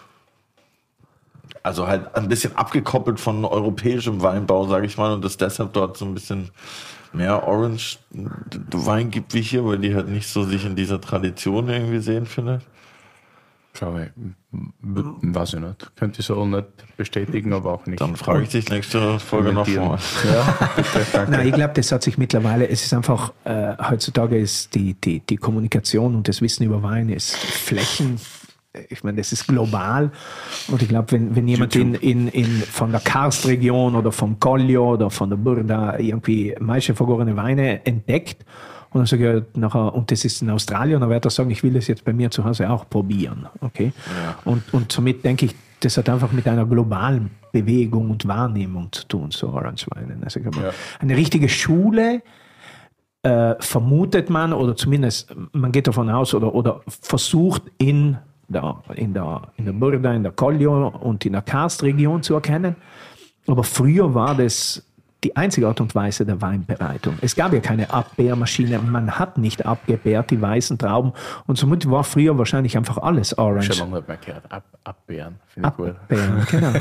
also halt ein bisschen abgekoppelt von europäischem Weinbau, sage ich mal, und dass deshalb dort so ein bisschen mehr Orange Wein gibt wie hier, weil die halt nicht so sich in dieser Tradition irgendwie sehen, finde. Schau, ich weiß ich nicht. Könnte ich so nicht bestätigen, aber auch nicht. Dann frage ich dich nächste Folge noch mal. Ja, bitte, danke. Nein, ich glaube, das hat sich mittlerweile, es ist einfach, äh, heutzutage ist die, die, die Kommunikation und das Wissen über Wein ist Flächen, ich meine, das ist global und ich glaube, wenn, wenn jemand in, in, in, von der Karstregion oder vom Collio oder von der Burda irgendwie Maische vergorene Weine entdeckt, und dann sage ich nachher, und das ist in Australien, dann wird er sagen, ich will das jetzt bei mir zu Hause auch probieren. Okay? Ja. Und, und somit denke ich, das hat einfach mit einer globalen Bewegung und Wahrnehmung zu tun, so Orange Weinen. Also ja. Eine richtige Schule äh, vermutet man, oder zumindest man geht davon aus, oder, oder versucht in der, in der, in der Burda, in der Collio und in der Karstregion zu erkennen. Aber früher war das die einzige Art und Weise der Weinbereitung. Es gab ja keine Abbeermaschine, man hat nicht abgebärt, die weißen Trauben, und somit war früher wahrscheinlich einfach alles Orange. Schon lange nicht mehr gehört. Ab, abbeeren, finde ich gut. Abbeeren, genau.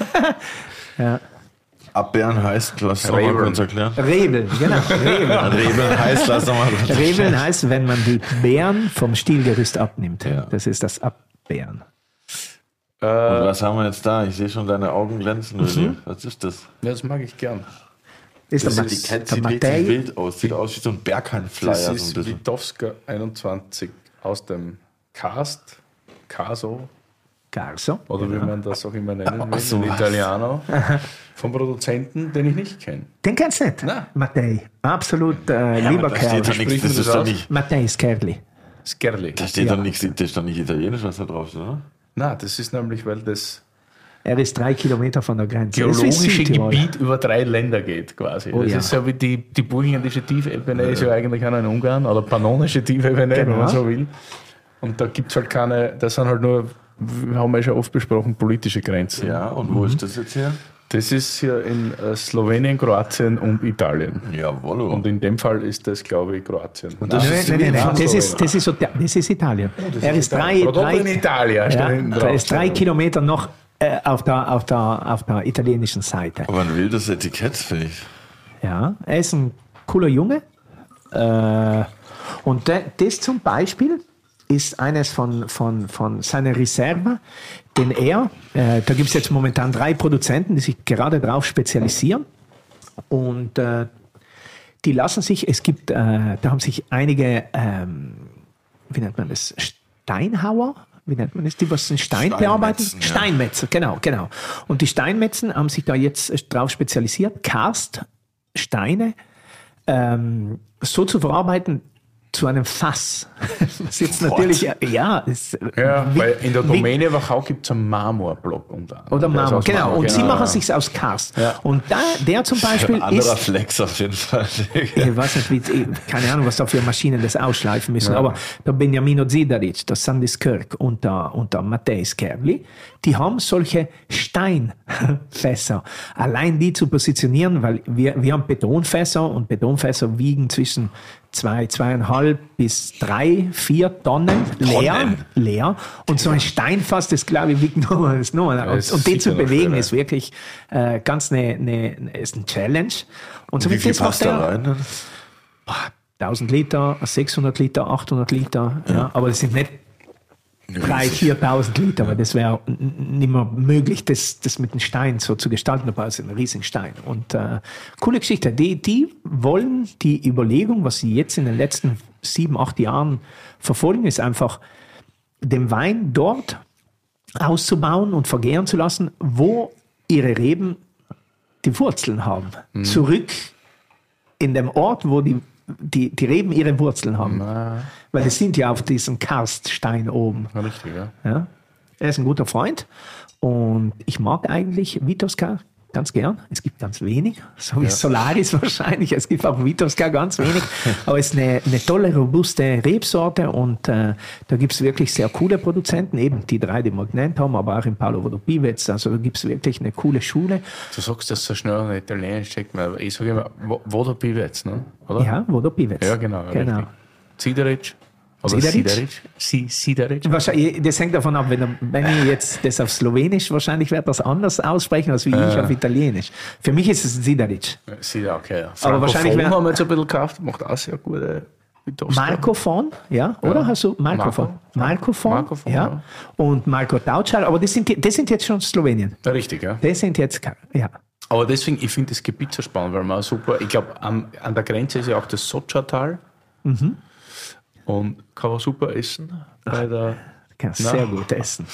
ja. Abbeeren heißt, lass doch mal kurz erklären. Rebeln, genau. Rebeln. Rebeln heißt, lass doch mal kurz erklären. Rebeln heißt, wenn man die Beeren vom Stielgerüst abnimmt. Ja. Das ist das Abbeeren. Und was haben wir jetzt da? Ich sehe schon deine Augen glänzen. Mhm. Was ist das? Ja, das mag ich gern. Das das ist die Kette sieht richtig wild aus. Sieht aus wie so ein Berghain-Flyer. Das so ist ein Witowska einundzwanzig aus dem Cast, Caso, Garso. oder wie man das auch immer nennen will, so, in Italiano, vom Produzenten, den ich nicht kenne. Den kennst du nicht? Nein. Mattei. Absolut äh, ja, lieber da Kerl. steht da nichts, das ist doch nicht, Mattei Skerli. Skerli. da steht Ja. doch nichts, das ist doch nicht italienisch, was da drauf ist, oder? Nein, das ist nämlich, weil das Er ist drei Kilometer von der Grenze. Das ist wie Geologische Südtirol. Gebiet über drei Länder geht quasi. Oh das ja. ist so wie die, die burgenländische Tiefebene ist ja eigentlich auch noch in Ungarn, oder pannonische Tiefebene, Genau. wenn man so will. Und da gibt es halt keine, das sind halt nur, haben wir ja schon oft besprochen, politische Grenzen. Ja, und wo ist das jetzt hier? Das ist hier in äh, Slowenien, Kroatien und Italien. Jawohl. Und in dem Fall ist das, glaube ich, Kroatien. Und das Nein, ist nein, nein, nein. Ah, Das, so, ist, das, ist, das ist Italien. er ist drei, Prodotto in drei, Italia. steht ja, hinten er drauf. ist drei Kilometer noch äh, auf, der, auf, der, auf der italienischen Seite. Aber ein wildes Etikett, finde ich. Ja, er ist ein cooler Junge. Äh, und de, das zum Beispiel ist eines von, von, von seiner Reserve, den er, äh, da gibt es jetzt momentan drei Produzenten, die sich gerade darauf spezialisieren. Und äh, die lassen sich, es gibt, äh, da haben sich einige, ähm, wie nennt man das, Steinhauer, wie nennt man das, die was den Stein bearbeiten? Steinmetzen, ja. Steinmetzer, genau, genau. Und die Steinmetzen haben sich da jetzt drauf spezialisiert, Karststeine ähm, so zu verarbeiten zu einem Fass. Das ist jetzt natürlich, ja, ist, Ja, wie- weil in der wie- Domäne Wachau gibt es einen Marmorblock unter anderem. Oder Der ist Marmor, aus genau. Marmor, Und sie genau, machen ja. sich's aus Karst. Ja. Und da, der zum Beispiel Ein anderer ist, Flex auf jeden Fall. ich weiß nicht, wie, keine Ahnung, was da für Maschinen das ausschleifen müssen, aber der Benjamino Zidaric, der Sandis Kirk und der, und der Matthäus Kerli, die haben solche Steinfässer. Allein die zu positionieren, weil wir, wir haben Betonfässer und Betonfässer wiegen zwischen zwei, zweieinhalb bis drei, vier Tonnen leer, Tonnen? leer. Und so ein Steinfass, das glaube ich wiegt nochmal, ist nochmal. ist Und, und den sicher zu noch bewegen schwerer. ist wirklich äh, ganz eine, eine, ist ein Challenge. Und so Wie mit viel das macht passt da er- rein? Dann? tausend Liter, sechshundert Liter, achthundert Liter, ja. Aber das sind nicht dreitausend, viertausend Liter, weil das wäre n- nicht mehr möglich, das, das mit dem Stein so zu gestalten, aber es ist ein Riesenstein. Und äh, coole Geschichte. Die, die wollen die Überlegung, was sie jetzt in den letzten sieben, acht Jahren verfolgen, ist einfach, den Wein dort auszubauen und vergären zu lassen, wo ihre Reben die Wurzeln haben. Zurück in dem Ort, wo die, die, die Reben ihre Wurzeln haben. Weil es sind ja auf diesem Karststein oben. Ja, richtig, ja. Ja? Er ist ein guter Freund und ich mag eigentlich Vitosca ganz gern. Es gibt ganz wenig, so wie Solaris wahrscheinlich. Es gibt auch Vitosca ganz wenig, aber es ist eine, eine tolle, robuste Rebsorte und äh, da gibt es wirklich sehr coole Produzenten, eben die drei, die wir genannt haben, aber auch in Paolo Vodopivez. Also da gibt es wirklich eine coole Schule. Du sagst das so schnell in Italienisch, checkt man. Ich sage immer, Vodopivez, ne? Oder? Ja, Vodopivez. Ja, genau. genau. Richtig. Zidaric. Oder Zidaric? Zidaric. Si- Zidaric. Wahrscheinlich, das hängt davon ab, wenn, er- wenn ich jetzt das auf Slowenisch, wahrscheinlich wird das anders aussprechen, als wie ich auf Italienisch. Für mich ist es Zidaric. Zidaric, okay. Ja. Aber wahrscheinlich Francophon wär- haben wir jetzt ein bisschen gekauft, macht auch sehr gute Vitosca. Markofon, ja, oder? Ja. Hast du Markofon? Marco. Markofon, Markofon, ja. ja. Und Marco Tauchal, aber das sind, die- das sind jetzt schon Slowenien. Ja, richtig, ja. Das sind jetzt, ja. Aber deswegen, ich finde das Gebiet so spannend, weil man super, ich glaube, an, an der Grenze ist ja auch das Socha-Tal. Mhm. Und kann man super essen. Bei der, Kannst Na. sehr gut essen.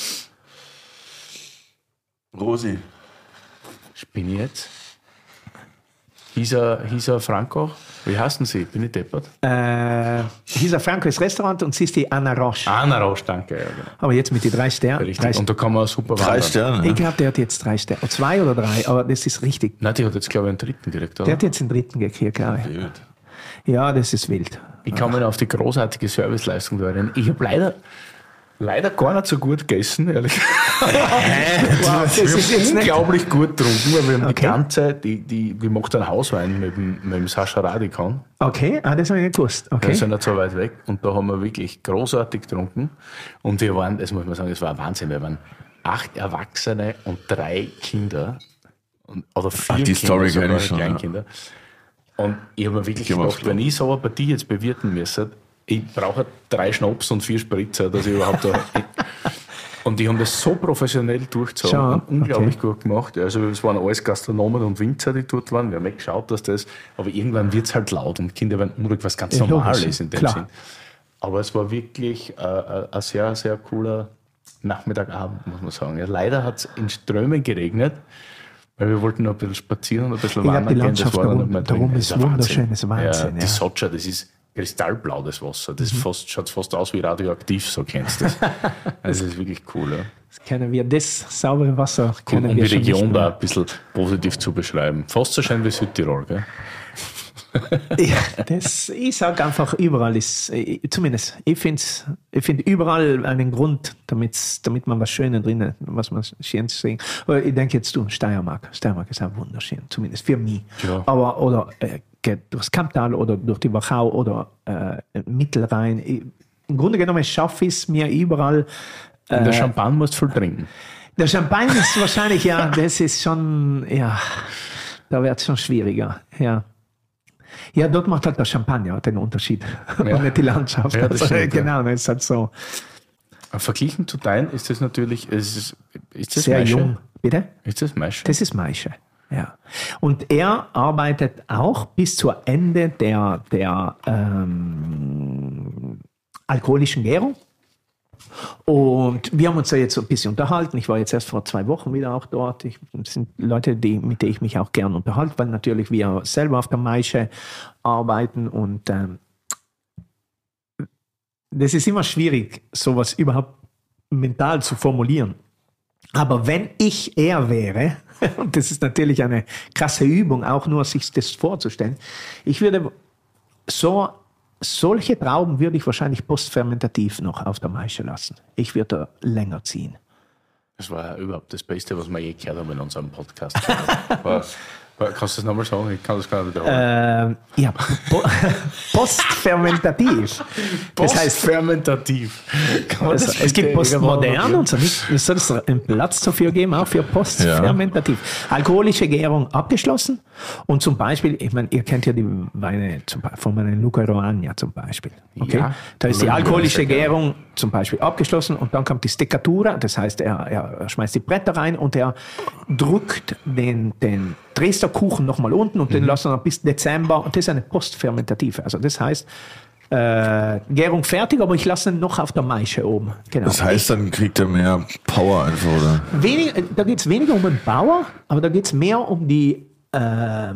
Rosi. bin ich jetzt? Hieß er, hieß er Franco? Wie heißen Sie? Bin ich deppert? Äh, Hisa Franco ist Restaurant und sie ist die Anna Roche. Anna Roche, danke. Ja, genau. Aber jetzt mit den drei Sternen. Richtig. Und da kann man super Drei wandern. Sterne. Ich Ne? glaube, der hat jetzt drei Sterne. Zwei oder drei, aber das ist richtig. Nein, die hat jetzt, glaube ich, einen dritten gekriegt, Der oder? hat jetzt den dritten gekriegt, glaube ich. Gut. Ja, das ist wild. Ich kann mich noch auf die großartige Serviceleistung erinnern. Ich habe leider, leider gar nicht so gut gegessen, ehrlich gesagt. Wow, das Wir ist jetzt haben nicht. unglaublich gut getrunken, weil wir haben die Okay. ganze, die, die, die macht einen Hauswein mit dem, mit dem Sascha Radikon. Okay, ah, das habe ich nicht gewusst. Wir Okay. sind nicht so weit weg und da haben wir wirklich großartig getrunken. Und wir waren, das muss man sagen, es war ein Wahnsinn. Wir waren acht Erwachsene und drei Kinder. Und, oder vier Ach, die Kinder, Story sogar kenn ich schon, ja. Kleinkinder. Und ich habe mir wirklich Geh mal aufs gedacht, Klo. wenn ich so eine Partie jetzt bewirten müsste, ich brauche drei Schnaps und vier Spritzer, dass ich überhaupt da. Und die haben das so professionell durchgezogen Schon, und unglaublich okay. gut gemacht. Also es waren alles Gastronomen und Winzer, die dort waren. Wir haben nicht geschaut, dass das, aber irgendwann wird es halt laut und Kinder werden unruhig, was ganz Ja, normal logisch, ist in dem klar. Sinn. Aber es war wirklich äh, äh, ein sehr, sehr cooler Nachmittagabend, muss man sagen. Ja, leider hat es in Strömen geregnet, weil wir wollten noch ein bisschen spazieren und ein bisschen Ich glaub, wandern die gehen. Das Landschaft war dann darum- nicht mehr darum drin. ist Das ein wunderschön, das ist Wahnsinn, Ja, ja. die Socha, das ist kristallblau, das Wasser. Das mhm. fast, schaut fast aus wie radioaktiv, so kennst du das. Also das ist wirklich cool. Ja. Das können wir, das saubere Wasser können um, um wir die schon Region da ein bisschen positiv zu beschreiben. Fast so schön wie Südtirol, gell? Ja, das, ich sage einfach, überall ist, zumindest, ich finde ich find überall einen Grund, damit, damit man was Schönes drin hat, was man schön sehen. Aber ich denke jetzt, du, Steiermark. Steiermark ist auch wunderschön, zumindest für mich. Ja. Aber, oder äh, geht durchs Kamptal oder durch die Wachau oder äh, Mittelrhein. Ich, im Grunde genommen schaffe ich es mir überall. Äh, Und der Champagner musst du voll trinken. Der Champagner ist wahrscheinlich, ja, das ist schon, ja, da wird es schon schwieriger, ja. Ja, dort macht halt der Champagner den Unterschied ja. und nicht die Landschaft. Ja, das stimmt, genau, das ist halt so. Verglichen zu dein ist das natürlich, ist, ist das sehr Maische? Jung. Bitte? Ist das Maische? Das ist Maische, ja. Und er arbeitet auch bis zu Ende der, der ähm, alkoholischen Gärung. Und wir haben uns da jetzt so ein bisschen unterhalten. Ich war jetzt erst vor zwei Wochen wieder auch dort. Ich, das sind Leute, die, mit denen ich mich auch gerne unterhalte, weil natürlich wir selber auf der Maische arbeiten. Und ähm, das ist immer schwierig, sowas überhaupt mental zu formulieren. Aber wenn ich er wäre, und das ist natürlich eine krasse Übung, auch nur sich das vorzustellen, ich würde so Solche Trauben würde ich wahrscheinlich postfermentativ noch auf der Maische lassen. Ich würde länger ziehen. Das war ja überhaupt das Beste, was wir je gehört haben in unserem Podcast. Was? Kannst du das nochmal sagen? Ich kann das gar nicht wiederholen. Äh, ja, po- postfermentativ. Das heißt fermentativ. Also, es gibt postmodern und so. Es soll es einen Platz dafür geben, auch für postfermentativ. Ja. Alkoholische Gärung abgeschlossen und zum Beispiel, ich meine, ihr kennt ja die Weine zum, von meinem Luca Roagna zum Beispiel. Okay? Ja, da ist die alkoholische Gärung zum Beispiel abgeschlossen und dann kommt die Steccatura, das heißt, er, er schmeißt die Bretter rein und er drückt den, den Dresdner Kuchen nochmal unten und mhm. den lassen wir bis Dezember und das ist eine postfermentative. Also das heißt, äh, Gärung fertig, aber ich lasse ihn noch auf der Maische oben. Genau. Das heißt, dann kriegt er mehr Power einfach, oder? Wenig, da geht es weniger um den Bauer, aber da geht es mehr um die, äh,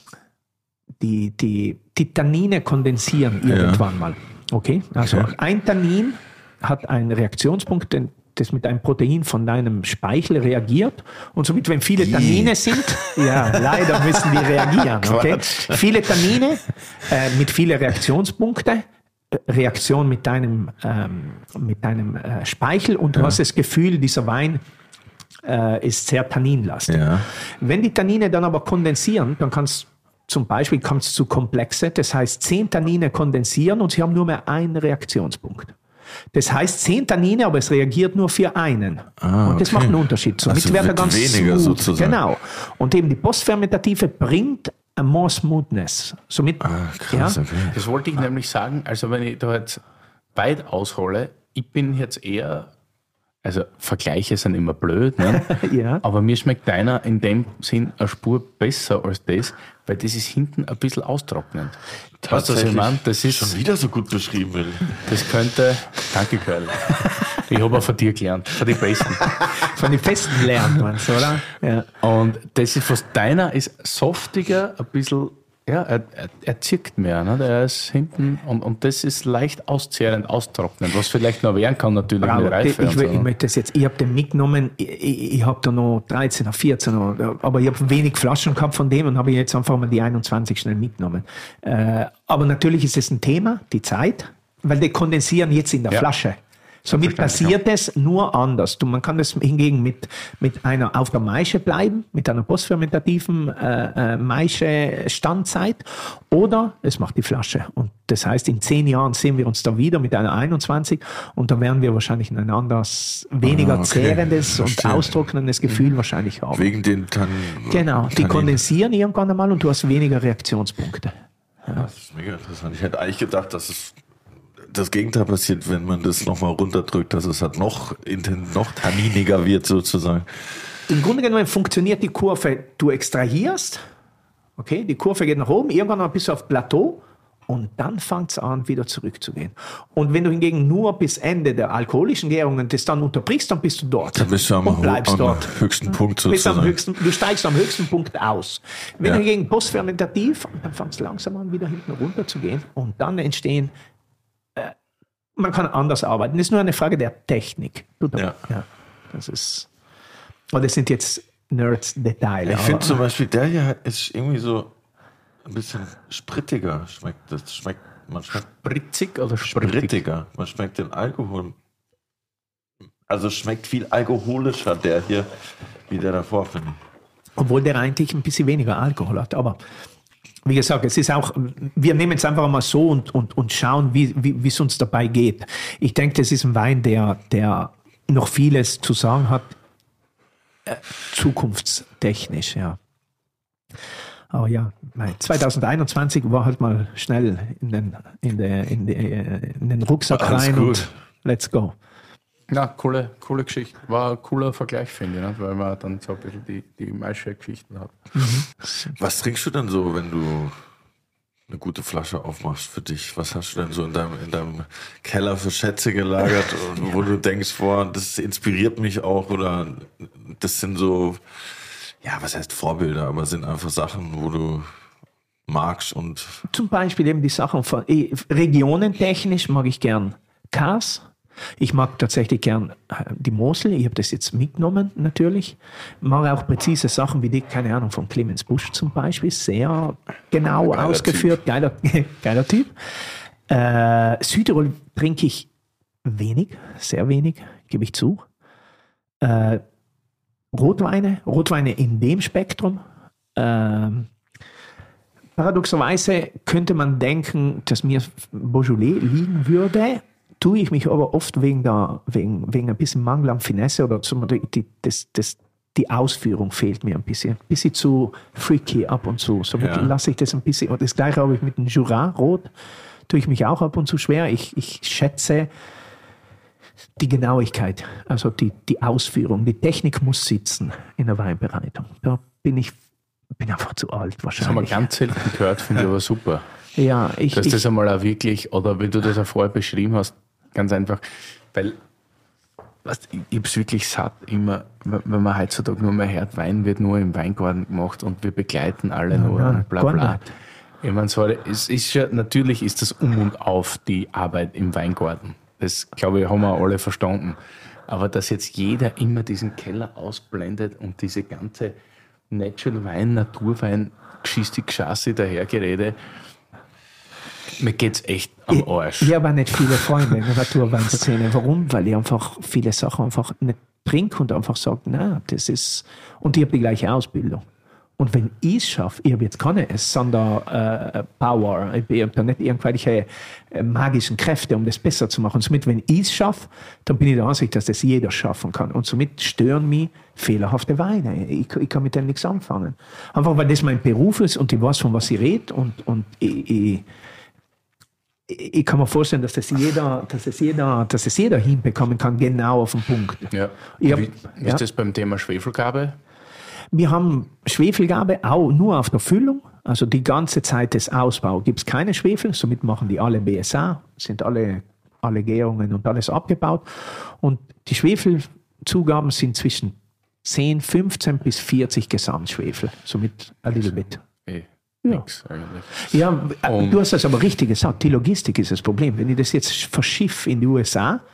die, die, die Tannine kondensieren irgendwann ja. mal. Okay, also okay. ein Tannin hat einen Reaktionspunkt, den das mit einem Protein von deinem Speichel reagiert. Und somit, wenn viele Tannine sind, ja, leider müssen die reagieren. Okay? Viele Tannine äh, mit vielen Reaktionspunkten, Reaktion mit deinem, ähm, mit deinem äh, Speichel und du ja. hast das Gefühl, dieser Wein äh, ist sehr tanninlastig. Ja. Wenn die Tannine dann aber kondensieren, dann kannst zum Beispiel kommt es zu Komplexe, das heißt, zehn Tannine kondensieren und sie haben nur mehr einen Reaktionspunkt. Das heißt zehn Tannine, aber es reagiert nur für einen. Ah, und das okay. macht einen Unterschied. Somit also wird er ganz weniger smooth. Sozusagen. Genau. Und eben die postfermentative bringt more Smoothness. Somit, ah, krass, ja. okay. Das wollte ich nämlich sagen. Also wenn ich da jetzt weit aushole, ich bin jetzt eher, also Vergleiche sind immer blöd, ne? ja. aber mir schmeckt deiner in dem Sinn eine Spur besser als das, weil das ist hinten ein bisschen austrocknend. Tatsächlich. Ich mein? Das ist schon wieder so gut beschrieben, Willi. Das könnte, danke Curly. Ich habe auch von dir gelernt, von den Besten. Von den Besten lernt man es, oder? Ja. Und das ist, was deiner ist, softiger, ein bisschen, ja, er, er, er zirkt mehr, ne? Er ist hinten und, und das ist leicht auszehrend, austrocknend, was vielleicht noch werden kann natürlich Bravo, mit Reife. Ich, und so. ich möchte das jetzt, ich habe den mitgenommen, ich, ich, ich habe da noch dreizehn oder vierzehn, aber ich habe wenig Flaschen gehabt von dem und habe jetzt einfach mal die einundzwanzig schnell mitgenommen. Äh, aber natürlich ist es ein Thema, die Zeit, weil die kondensieren jetzt in der ja. Flasche. Somit passiert es nur anders. Du, man kann das hingegen mit, mit einer auf der Maische bleiben, mit einer postfermentativen äh, äh, Maische-Standzeit oder es macht die Flasche. Und das heißt, in zehn Jahren sehen wir uns da wieder mit einer einundzwanzig und da werden wir wahrscheinlich ein anderes, weniger ah, okay. zehrendes und Verstehe. austrocknendes Gefühl mhm. wahrscheinlich haben. Wegen den Tan- Genau, die Tannin. kondensieren irgendwann einmal und du hast weniger Reaktionspunkte. Ja. Das ist mega interessant. Ich hätte eigentlich gedacht, dass es das Gegenteil passiert, wenn man das nochmal runterdrückt, dass es halt noch, noch tanniniger wird sozusagen. Im Grunde genommen funktioniert die Kurve, du extrahierst, okay, die Kurve geht nach oben, irgendwann bist du auf Plateau Und dann fängt es an, wieder zurückzugehen. Und wenn du hingegen nur bis Ende der alkoholischen Gärungen das dann unterbrichst, dann bist du dort. Dann bist du am, und bleibst am dort. höchsten Punkt Bist am sozusagen. höchsten, du steigst am höchsten Punkt aus. Wenn Ja. du hingegen postfermentativ, dann fängst du langsam an, wieder hinten runter zu gehen. Und dann entstehen, äh, man kann anders arbeiten. Das ist nur eine Frage der Technik. Du, Ja. ja. Das ist, und das sind jetzt Nerds-Details. Ich finde zum Beispiel, der hier ist irgendwie so ein bisschen sprittiger. Schmeckt, das schmeckt, man schmeckt Spritzig oder sprittig? sprittiger. Man schmeckt den Alkohol. Also schmeckt viel alkoholischer, der hier, wie der davor, finde ich. Obwohl der eigentlich ein bisschen weniger Alkohol hat. Aber wie gesagt, es ist auch, wir nehmen es einfach mal so und, und, und schauen, wie wie es uns dabei geht. Ich denke, das ist ein Wein, der, der noch vieles zu sagen hat, äh, zukunftstechnisch, ja. Aber ja, zwanzig einundzwanzig war halt mal schnell in den, in der, in der, in den Rucksack Alles rein gut. und let's go. Na, coole, coole Geschichte. War ein cooler Vergleich, finde ich, ne? Weil man dann so ein bisschen die, die Maische-Geschichten hat. Was trinkst du denn so, wenn du eine gute Flasche aufmachst für dich? Was hast du denn so in deinem, in deinem Keller für Schätze gelagert, und wo du denkst, boah, das inspiriert mich auch, oder das sind so, ja, was heißt Vorbilder, aber sind einfach Sachen, wo du magst und Zum Beispiel eben die Sachen von eh, regionentechnisch mag ich gern Kars. Ich mag tatsächlich gern äh, die Mosel. Ich habe das jetzt mitgenommen, natürlich. Mag auch präzise Sachen wie die, keine Ahnung, von Clemens Busch zum Beispiel. Sehr genau Geiler ausgeführt. Geiler, geiler Typ. Äh, Südtirol trinke ich wenig, sehr wenig, gebe ich zu. Äh, Rotweine, Rotweine in dem Spektrum. Ähm, paradoxerweise könnte man denken, dass mir Beaujolais liegen würde. Tue ich mich aber oft wegen, der, wegen, wegen ein bisschen Mangel an Finesse oder zum, die, das, das, die Ausführung fehlt mir ein bisschen. Ein bisschen zu freaky ab und zu. Somit Ja. lasse ich das ein bisschen. Und das gleiche habe ich mit dem Jura Rot. Tue ich mich auch ab und zu schwer. Ich, ich schätze die Genauigkeit, also die, die Ausführung. Die Technik muss sitzen in der Weinbereitung. Da bin ich bin einfach zu alt Das haben wir wahrscheinlich. ganz selten gehört, finde ich aber super. Ja, ich, Dass ich, das einmal auch wirklich, oder wie du das auch vorher beschrieben hast, ganz einfach, weil weißt, ich, ich habe es wirklich satt, immer, wenn wenn man heutzutage nur mehr hört, Wein wird nur im Weingarten gemacht und wir begleiten alle nur nein, und bla gar bla. nicht. Ich meine, sorry, es ist ja, natürlich ist das um und auf die Arbeit im Weingarten. Das, glaube ich, haben wir alle verstanden. Aber dass jetzt jeder immer diesen Keller ausblendet und diese ganze Natural Wein, Naturwein, Geschichte, Geschasse dahergerede, mir geht's echt am Arsch. Ich habe auch nicht viele Freunde in der Naturweinszene. Warum? Weil ich einfach viele Sachen einfach nicht trinke und einfach sage, na, das ist, und ich habe die gleiche Ausbildung. Und wenn ich es schaffe, ich habe jetzt keine Sonderpower, äh, ich habe da nicht irgendwelche äh, magischen Kräfte, um das besser zu machen. Und somit, wenn ich es schaffe, dann bin ich der Ansicht, dass das jeder schaffen kann. Und somit stören mich fehlerhafte Weine. Ich, ich kann mit dem nichts anfangen. Einfach, weil das mein Beruf ist und ich weiß, von was ich rede. Und, und ich, ich, ich kann mir vorstellen, dass das jeder, dass das jeder, dass das jeder hinbekommen kann, genau auf den Punkt. Ja. Ich hab- Wie, wie ja. ist das beim Thema Schwefelgabe? Wir haben Schwefelgabe auch nur auf der Füllung. Also die ganze Zeit des Ausbaus gibt es keine Schwefel. Somit machen die alle B S A, sind alle, alle Gärungen und alles abgebaut. Und die Schwefelzugaben sind zwischen zehn, fünfzehn bis vierzig Gesamtschwefel. Somit a little bit. Eh, Ja. nix eigentlich. Ja, äh, Und- du hast das aber richtig gesagt. Die Logistik ist das Problem. Wenn ich das jetzt verschiffe in die U S A,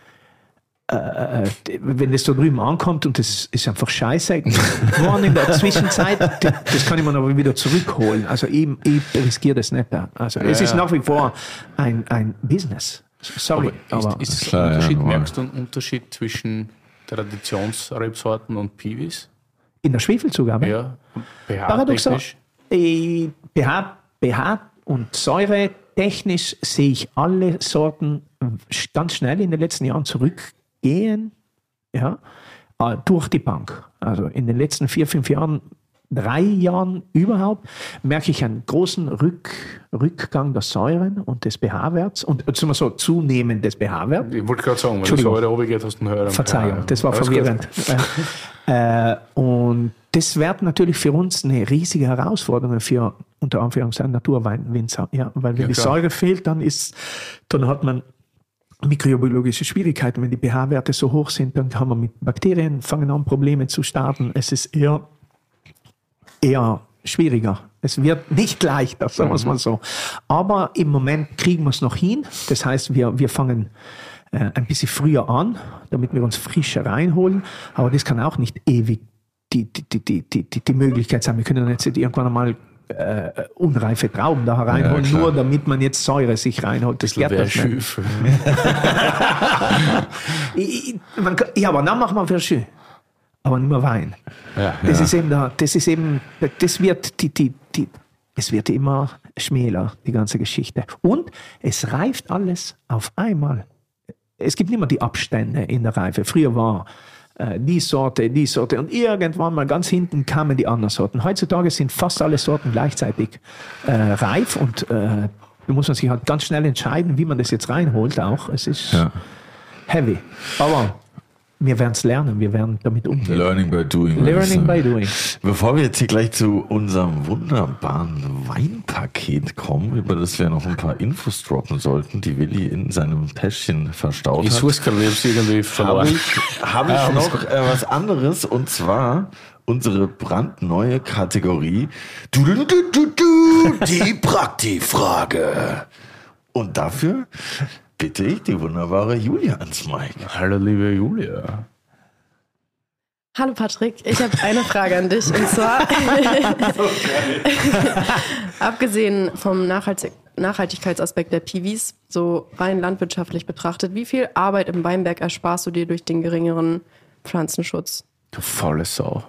äh, wenn das da drüben ankommt und das ist einfach scheiße geworden in der Zwischenzeit, das kann ich mir aber wieder zurückholen. Also ich, ich riskiere das nicht. Also es Ja, ist ja. nach wie vor ein, ein Business. Sorry, Aber aber, ist, ist Klar, ein ja, Unterschied, normal. merkst du einen Unterschied zwischen Traditionsrebsorten und Piwis? in der Schwefelzugabe. Ja, Paradoxal. pH-technisch. Äh, pH, pH und Säure technisch sehe ich alle Sorten ganz schnell in den letzten Jahren zurückgehen, ja, äh, durch die Bank. Also in den letzten vier, fünf Jahren, drei Jahren überhaupt, merke ich einen großen Rück, Rückgang der Säuren und des pH-Werts und äh, sagen wir so, zunehmend des pH-Werts. Ich wollte gerade sagen, wenn du Entschuldigung. so weiter oben geht, hast du einen höheren Verzeihung, pH. das war Alles gut. verwirrend. äh, und das wird natürlich für uns eine riesige Herausforderung für unter Anführungszeichen Naturweinwinzer. Ja, weil wenn Ja, die klar. Säure fehlt, dann ist, dann hat man mikrobiologische Schwierigkeiten. Wenn die pH-Werte so hoch sind, dann kann man mit Bakterien fangen an, Probleme zu starten. Es ist eher, eher schwieriger. Es wird nicht leichter, sagen wir es mal so. Aber im Moment kriegen wir es noch hin. Das heißt, wir, wir fangen äh, ein bisschen früher an, damit wir uns frischer reinholen. Aber das kann auch nicht ewig die, die, die, die, die, die, die Möglichkeit sein. Wir können jetzt nicht irgendwann einmal äh, unreife Trauben da reinholen, Ja, nur damit man jetzt Säure sich reinholt. Das geht Wäre das nicht. Schüf. Ich- ich- man kann- Ja, aber dann machen wir Verschü. Aber nicht mehr Wein. Ja, Das ja. ist eben da, das ist eben, das wird die, die, die, es wird immer schmäler, die ganze Geschichte. Und es reift alles auf einmal. Es gibt nicht mehr die Abstände in der Reife. Früher war äh, die Sorte, die Sorte und irgendwann mal ganz hinten kamen die anderen Sorten. Heutzutage sind fast alle Sorten gleichzeitig äh, reif und äh, da muss man sich halt ganz schnell entscheiden, wie man das jetzt reinholt auch. Es ist Ja. heavy. Aber wir werden es lernen, wir werden damit umgehen. Learning by doing. würde ich Learning sagen. by doing. Bevor wir jetzt hier gleich zu unserem wunderbaren Weinpaket kommen, über das wir noch ein paar Infos droppen sollten, die Willi in seinem Täschchen verstaut Ich hat, suche gerade, ich habe es irgendwie habe verloren. ich, hab ich Ah, noch äh, was anderes, und zwar unsere brandneue Kategorie du, du, du, du, du, die Praktifrage. Und dafür bitte ich die wunderbare Julia ans Mic. Hallo, liebe Julia. Hallo Patrick, ich habe eine Frage an dich und zwar, abgesehen vom Nachhaltig Nachhaltigkeitsaspekt der P Vs, so rein landwirtschaftlich betrachtet, wie viel Arbeit im Weinberg ersparst du dir durch den geringeren Pflanzenschutz? Du faule Sau.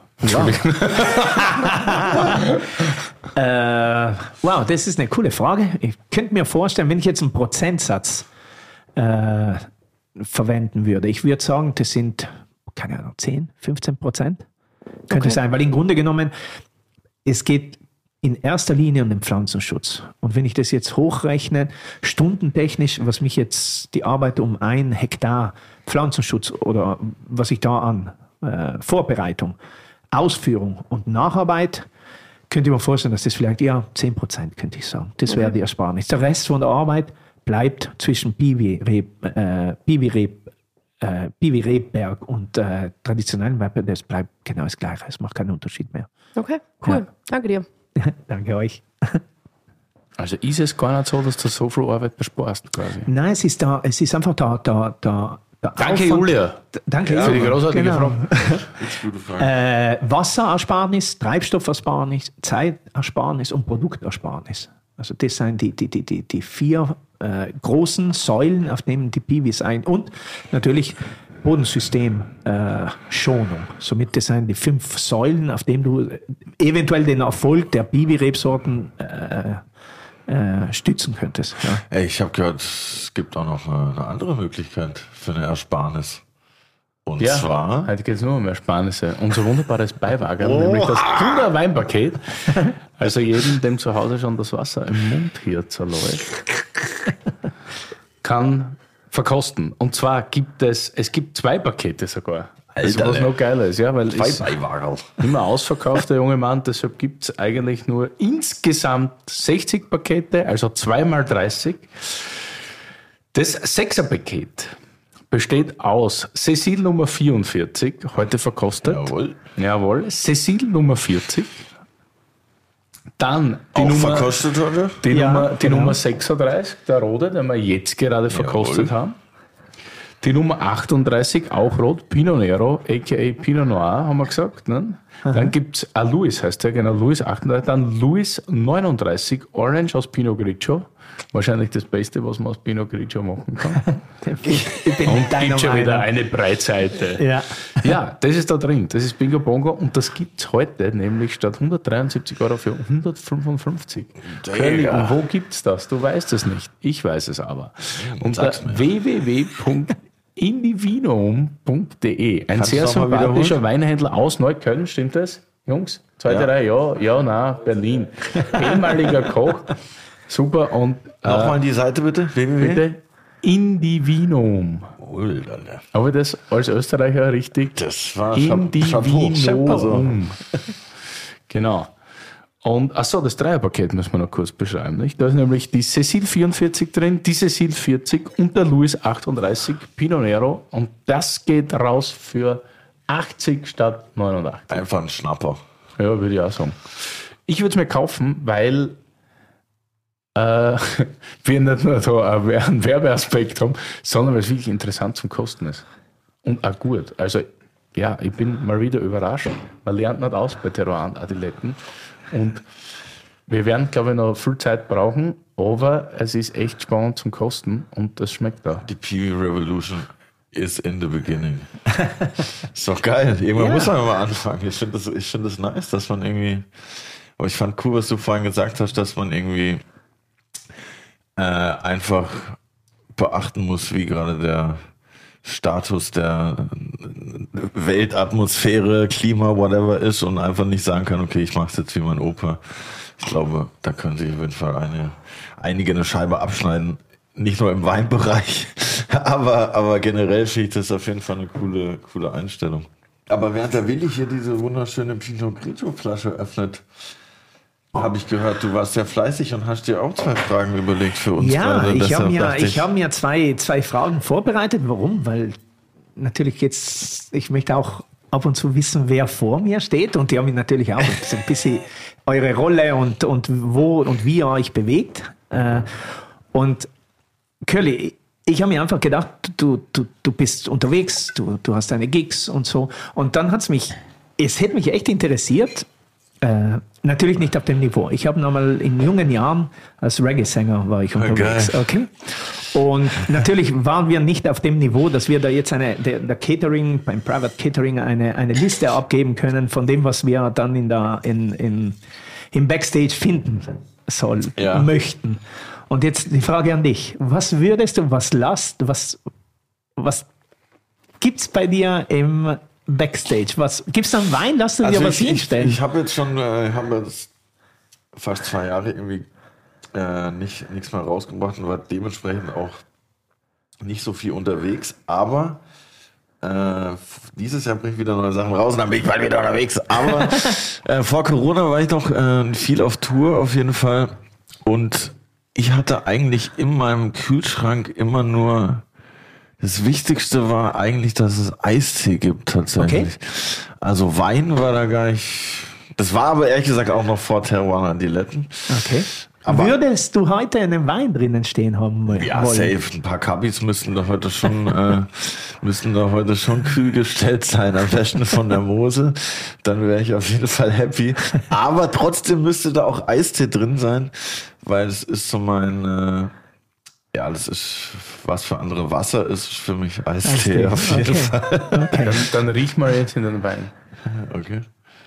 Äh, wow, das ist eine coole Frage. Ich könnte mir vorstellen, wenn ich jetzt einen Prozentsatz äh, verwenden würde, ich würde sagen, das sind, keine Ahnung, zehn, fünfzehn Prozent. Könnte Okay. sein, weil im Grunde genommen, es geht in erster Linie um den Pflanzenschutz. Und wenn ich das jetzt hochrechne, stundentechnisch, was mich jetzt die Arbeit um ein Hektar Pflanzenschutz oder was ich da an äh, Vorbereitung, Ausführung und Nacharbeit, könnte ich mir vorstellen, dass das vielleicht eher zehn Prozent, könnte ich sagen. Das wäre die Ersparnis. Der Rest von der Arbeit bleibt zwischen Piwi-Reb, äh, Piwi-Reb, äh, Piwi-Rebberg und äh, traditionellen Weinberg, das bleibt genau das Gleiche. Es macht keinen Unterschied mehr. Okay, cool. Ja. Danke dir. Danke euch. Also ist es gar nicht so, dass du so viel Arbeit besparst, quasi. Nein, es ist da, es ist einfach da, da, da. der Danke, Aufwand- Julia. D- Danke, Für die Julia. großartige Genau. Frage. Äh, Wasserersparnis, Treibstoffersparnis, Zeitersparnis und Produktersparnis. Also das sind die, die, die, die, die vier äh, großen Säulen, auf denen die Piwis ein und natürlich Bodensystem äh, Schonung. Somit das sind die fünf Säulen, auf denen du eventuell den Erfolg der Piwi-Rebsorten äh, äh, stützen könntest. Ja. Ey, ich habe gehört, es gibt auch noch eine, eine andere Möglichkeit für eine Ersparnis. Und Ja, zwar, heute geht es nur um Ersparnisse. Unser wunderbares Beiwagen, nämlich das Wunder-Weinpaket. Also jedem, dem zu Hause schon das Wasser im Mund hier zerläuft, kann verkosten. Und zwar gibt es, es gibt zwei Pakete sogar. Also was Alterle. noch geiler ist, ja, weil zwei es Beiwagerl. immer ausverkauft, der junge Mann, deshalb gibt es eigentlich nur insgesamt sechzig Pakete, also zwei mal dreißig. Das Sechser-Paket besteht aus Cecil Nummer vierundvierzig, heute verkostet. Jawohl. Jawohl. Cecil Nummer vierzig. Dann die Auch Nummer, verkostet heute? die, Ja, Nummer, die genau. Nummer sechsunddreißig, der rote, den wir jetzt gerade verkostet Jawohl. haben. Die Nummer achtunddreißig, auch rot, Pinot Nero, aka Pinot Noir, haben wir gesagt. Ne? Dann gibt es, ah, Louis heißt der, genau, Louis achtunddreißig. Dann Louis neununddreißig, Orange aus Pinot Grigio. Wahrscheinlich das Beste, was man aus Pinot Grigio machen kann. Ich bin Und deiner gibt schon wieder Meinung. eine Breitseite. Ja. Ja, das ist da drin. Das ist Bingo Bongo und das gibt es heute nämlich statt hundertdreiundsiebzig Euro für hundertfünfundfünfzig. Curly, und wo gibt es das? Du weißt es nicht. Ich weiß es aber. Unter sag's mir. w w w punkt indivinum punkt d e. Ein Kannst sehr du noch mal sympathischer wiederholen? Weinhändler aus Neukölln, stimmt das? Jungs? Zweite Ja. Reihe, ja, ja, na, Berlin. Ehemaliger Koch. Super und äh, Nochmal die Seite bitte. www. bitte Indivinum. Wild, Alter. Aber das als Österreicher richtig Das war in die Chapeau. Chapeau. Genau. Und achso, das Dreierpaket müssen wir noch kurz beschreiben. Nicht? Da ist nämlich die Cecil vierundvierzig drin, die Cecil vierzig und der Louis achtunddreißig Pinot Nero. Und das geht raus für achtzig statt neunundachtzig. Einfach ein Schnapper. Ja, würde ich auch sagen. Ich würde es mir kaufen, weil äh, wir nicht nur so einen Werbeaspekt haben, sondern weil es wirklich interessant zum Kosten ist. Und auch gut. Also, ja, ich bin mal wieder überrascht. Man lernt nicht aus bei Terroir Adiletten. Und wir werden, glaube ich, noch viel Zeit brauchen, aber es ist echt spannend zum Kosten und das schmeckt auch. Die P V Revolution is in the beginning. Ist doch geil. Irgendwann Ja. muss man mal anfangen. Ich finde das, ich finde das nice, dass man irgendwie, aber ich fand cool, was du vorhin gesagt hast, dass man irgendwie äh, einfach beachten muss, wie gerade der Status der Weltatmosphäre, Klima, whatever ist und einfach nicht sagen kann, okay, ich mache es jetzt wie mein Opa. Ich glaube, da können sich auf jeden Fall eine, einige eine Scheibe abschneiden. Nicht nur im Weinbereich, aber, aber generell finde ich das auf jeden Fall eine coole, coole Einstellung. Aber während der Willi hier diese wunderschöne Pinot Grigio Flasche öffnet, habe ich gehört, du warst ja fleißig und hast dir auch zwei Fragen überlegt für uns. Ja, gerade. ich Deshalb habe mir, dachte ich hab mir zwei, zwei Fragen vorbereitet. Warum? Weil natürlich jetzt, ich möchte auch ab und zu wissen, wer vor mir steht. Und die haben mich natürlich auch so ein bisschen eure Rolle und, und wo und wie ihr euch bewegt. Äh, Und Curly, ich habe mir einfach gedacht, du, du, du bist unterwegs, du, du hast deine Gigs und so. Und dann hat es mich, es hätte mich echt interessiert, äh, natürlich nicht auf dem Niveau. Ich habe nochmal in jungen Jahren als Reggae-Sänger war ich unterwegs. Okay. Und natürlich waren wir nicht auf dem Niveau, dass wir da jetzt eine, der, der Catering, beim Private Catering eine, eine Liste abgeben können von dem, was wir dann in der, in, in, im Backstage finden soll, Ja. möchten. Und jetzt die Frage an dich. Was würdest du, was lasst, was, was gibt's bei dir im Backstage? Was, gibt's da einen Wein? Lass du dir Also was ich, ich, hinstellen? ich habe jetzt schon, äh, habe jetzt fast zwei Jahre irgendwie äh, nicht nichts mehr rausgebracht und war dementsprechend auch nicht so viel unterwegs. Aber äh, dieses Jahr bringe ich wieder neue Sachen raus und dann bin ich bald wieder unterwegs. Aber äh, vor Corona war ich noch äh, viel auf Tour auf jeden Fall und ich hatte eigentlich in meinem Kühlschrank immer nur, das Wichtigste war eigentlich, dass es Eistee gibt tatsächlich. Okay. Also Wein war da gar nicht, das war aber ehrlich gesagt auch noch vor Terroir Adiletten. Okay. Aber- Würdest du heute einen Wein drinnen stehen haben wollen? Ja, safe. Ein paar Kabis müssten da heute schon, äh, müssten da heute schon kühl gestellt sein, am besten von der Mosel. Dann wäre ich auf jeden Fall happy. Aber trotzdem müsste da auch Eistee drin sein, weil es ist so mein, äh, ja, das ist, was für andere Wasser ist für mich Eistee, Eistee, auf jeden okay. Fall. Okay. Dann, dann riech mal jetzt in den Wein. Okay.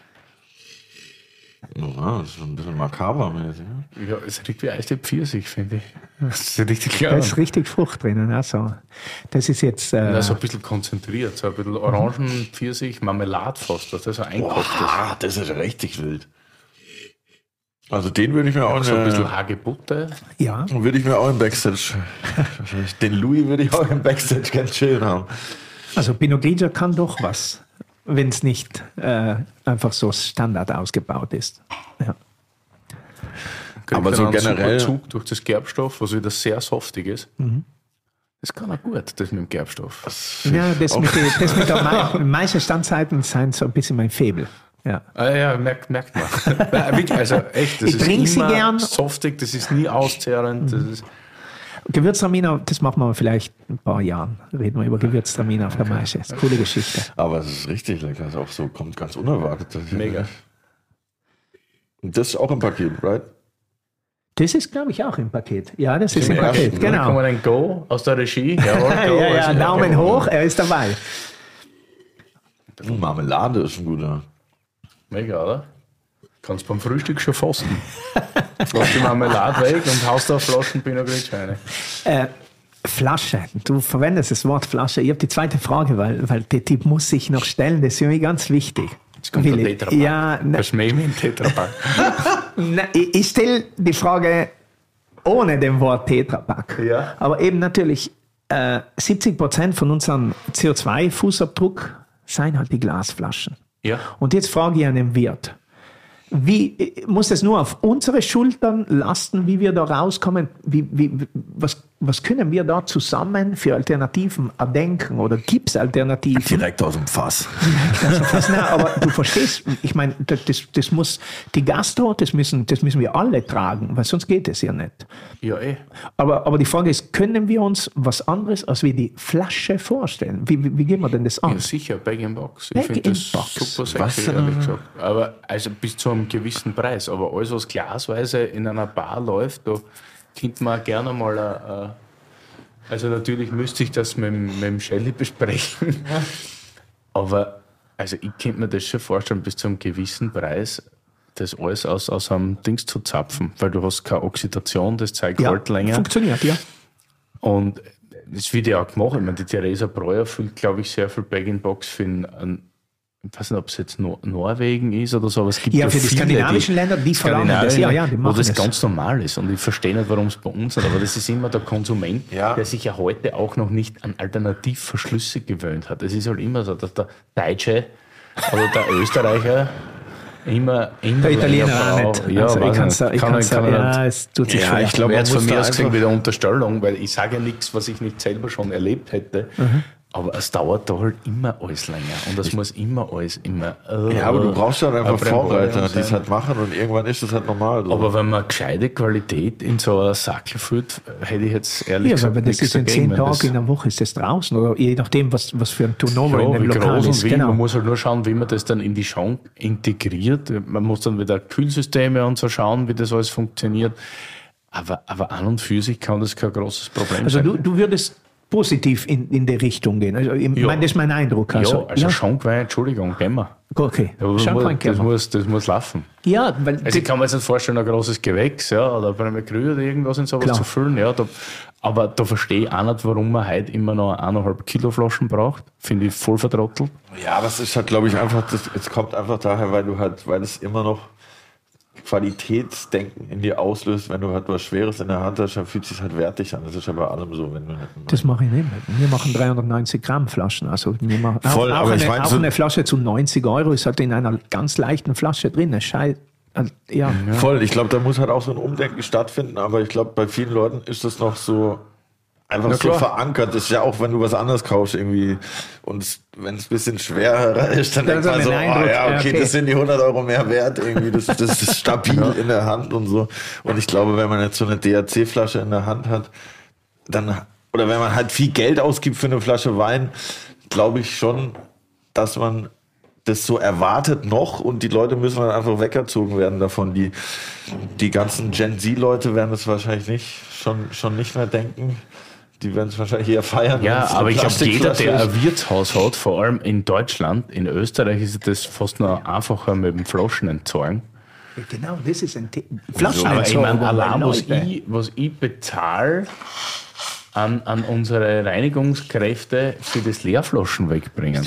Ja, das ist ein bisschen makabermäßig. Ja? Ja, es riecht wie Eistee Pfirsich, finde ich. Das ist richtig klar. Da ist richtig Frucht drinnen. Also, das ist jetzt. Äh, Ja, so ein bisschen konzentriert, so ein bisschen Orangen, Pfirsich, Marmelade fast, was das so eingekocht ist. Boah, das ist richtig wild. Also den würde ich mir auch So ein eine- bisschen Hagebutte. ja. Würde ich mir auch im Backstage, den Louis würde ich auch im Backstage gern chillen haben. Also Pinot Grigio kann doch was, wenn es nicht äh, einfach so Standard ausgebaut ist. Ja. Kriegt Aber dann so einen super generell- Zug durch das Gerbstoff, was wieder sehr softig ist. Das kann auch gut, das mit dem Gerbstoff. Ja, das Auch- mit, die, das mit der Me meisten Standzeiten sind so ein bisschen mein Faible. Ja. Ah ja, merkt, merkt man. Nein, wirklich, also echt, das Ich ist trink sie immer gern. softig, das ist nie auszehrend. Das ist, Gewürztraminer, das machen wir vielleicht in ein paar Jahren. Reden wir über Gewürztraminer auf der Maische. Das ist eine coole Geschichte. Aber es ist richtig lecker. Es ist auch so, kommt ganz unerwartet. Mega. Und das ist auch im Paket, right? Das ist, glaube ich, auch im Paket. Ja, das ist im Ja, Paket, ja, Kann genau. man ein Go aus der Regie? Jawohl, Ja, Go. ja, ja, Also, Daumen okay. hoch, er ist dabei. Mm, Marmelade ist ein guter. Mega, oder? Kannst beim Frühstück schon fasten. Lass die Marmelade weg und haust da Flaschen Pinot Grigio rein. Äh, Flasche. Du verwendest das Wort Flasche. Ich habe die zweite Frage, weil, weil der Typ muss sich noch stellen. Das ist für mich ganz wichtig. Jetzt kommt Willi. der Tetrapack. Ja, ne, Das schmeckt mir im Tetrapack. ne, ich, ich stelle die Frage ohne dem Wort Tetrapack. Ja. Aber eben natürlich, äh, siebzig Prozent von unserem C O zwei Fußabdruck seien halt die Glasflaschen. Ja. Und jetzt frage ich einen Wirt. Wie, muss es nur auf unsere Schultern lasten, wie wir da rauskommen? Wie, wie, was, was können wir da zusammen für Alternativen erdenken? Oder gibt es Alternativen? Direkt aus dem Fass. Also fast, nein, aber du verstehst, ich meine, das, das muss die Gastro, das müssen, das müssen wir alle tragen, weil sonst geht es ja nicht. Ja, eh. Aber, aber die Frage ist, können wir uns was anderes als wie die Flasche vorstellen? Wie, wie, wie gehen wir denn das an? Ja, sicher, Bag-in-Box. Ich Bag finde in das Box. super sexy, Was? ehrlich gesagt. Aber also bis zu einem gewissen Preis. Aber alles, was glasweise in einer Bar läuft, da könnte man gerne mal ein, also natürlich müsste ich das mit, mit dem Shelly besprechen. Aber also ich könnte mir das schon vorstellen, bis zu einem gewissen Preis das alles aus, aus einem Dings zu zapfen, weil du hast keine Oxidation, das Zeug Ja, hält länger. funktioniert, ja. Und das wird ja auch gemacht. Ich meine, die Theresa Breuer füllt, glaube ich, sehr viel Bag-in-Box für einen, ich weiß nicht, ob es jetzt Nor- Norwegen ist oder so, aber es gibt Ja, ja für die viele, skandinavischen Länder, die verlangen das. Skandinavien, Ja, ja, die wo machen das das. ganz normal ist. Und ich verstehe nicht, warum es bei uns nicht, aber das ist immer der Konsument, Ja. der sich ja heute auch noch nicht an Alternativverschlüsse gewöhnt hat. Es ist halt immer so, dass der Deutsche oder der Österreicher immer, immer Der Italiener länger auch braucht. nicht. Ja, Also ich weiß kann's nicht. da- ich Kann kann's kann da- ich ja, nicht. es tut sich Ja, schwer. ich glaub, Wäre man jetzt von muss mir da aus gesehen einfach- wieder Unterstellung, weil ich sage ja nichts, was ich nicht selber schon erlebt hätte. Aber es dauert da halt immer alles länger. Und es muss immer alles immer. Äh, Ja, aber du brauchst halt einfach ein Brembo Vorreiter, und die es sein. halt machen und irgendwann ist es halt normal. So. Aber wenn man gescheite Qualität in so einer Sackel führt, hätte ich jetzt ehrlich Ja, gesagt aber das nichts ist in dagegen, zehn wenn Tagen das- in der Woche, ist das draußen oder je nachdem, was, was für ein Turnover in Ja, dem wie Lokal groß ist. und wie. Genau. Man muss halt nur schauen, wie man das dann in die Schrank integriert. Man muss dann wieder Kühlsysteme und so schauen, wie das alles funktioniert. Aber, aber an und für sich kann das kein großes Problem Also sein. du, du würdest positiv in, in die Richtung gehen. Also ich Ja. meine, das ist mein Eindruck. Also, ja, also Schankwein, Entschuldigung, gehen wir. Okay. Ja, aber Schon muss, kein das, Käfer. muss, das muss laufen. Ja, weil Also ich kann mir jetzt nicht vorstellen, ein großes Gewächs, ja, oder bei einem Krü oder irgendwas in sowas Klar. zu füllen, ja, da, aber da verstehe ich auch nicht, warum man heute immer noch eineinhalb Kilo Flaschen braucht. Finde ich voll vertrottelt. Ja, aber es ist halt, glaube ich, einfach, das, es kommt einfach daher, weil du halt, weil es immer noch Qualitätsdenken in dir auslöst, wenn du halt was Schweres in der Hand hast, dann fühlt es sich halt wertig an. Das ist ja bei allem so, wenn du nicht. das mache ich nicht mehr. Wir machen dreihundertneunzig Gramm Flaschen. Also wir machen Voll, auch, auch, aber eine, ich mein, auch so- eine Flasche zu neunzig Euro ist halt in einer ganz leichten Flasche drin. Scheiße. Ja. Voll, ich glaube, da muss halt auch so ein Umdenken stattfinden, aber ich glaube, bei vielen Leuten ist das noch so einfach Na so klar. verankert. Das ist ja auch, wenn du was anderes kaufst irgendwie und es- wenn es ein bisschen schwerer ist, dann Dann denkt man so so, ein oh, Eindruck, ja, okay, okay. das sind die hundert Euro mehr wert irgendwie, das, das ist stabil in der Hand und so. Und ich glaube, wenn man jetzt so eine D H C-Flasche in der Hand hat, dann, oder wenn man halt viel Geld ausgibt für eine Flasche Wein, glaube ich schon, dass man das so erwartet noch und die Leute müssen dann einfach weggezogen werden davon. Die, die ganzen Gen Z-Leute werden das wahrscheinlich nicht, schon, schon nicht mehr denken. Die werden es wahrscheinlich eher feiern. Ja, wenn's eine aber ich glaube, jeder, Plastikflasche der ist. ein Wirtshaus hat, vor allem in Deutschland, in Österreich ist das fast noch einfacher mit dem Flaschen entsorgen. Genau, das ist ein Thema. Aber ich meine, allein was Leute. ich, was ich bezahle an, an unsere Reinigungskräfte für das Leerflaschen wegbringen.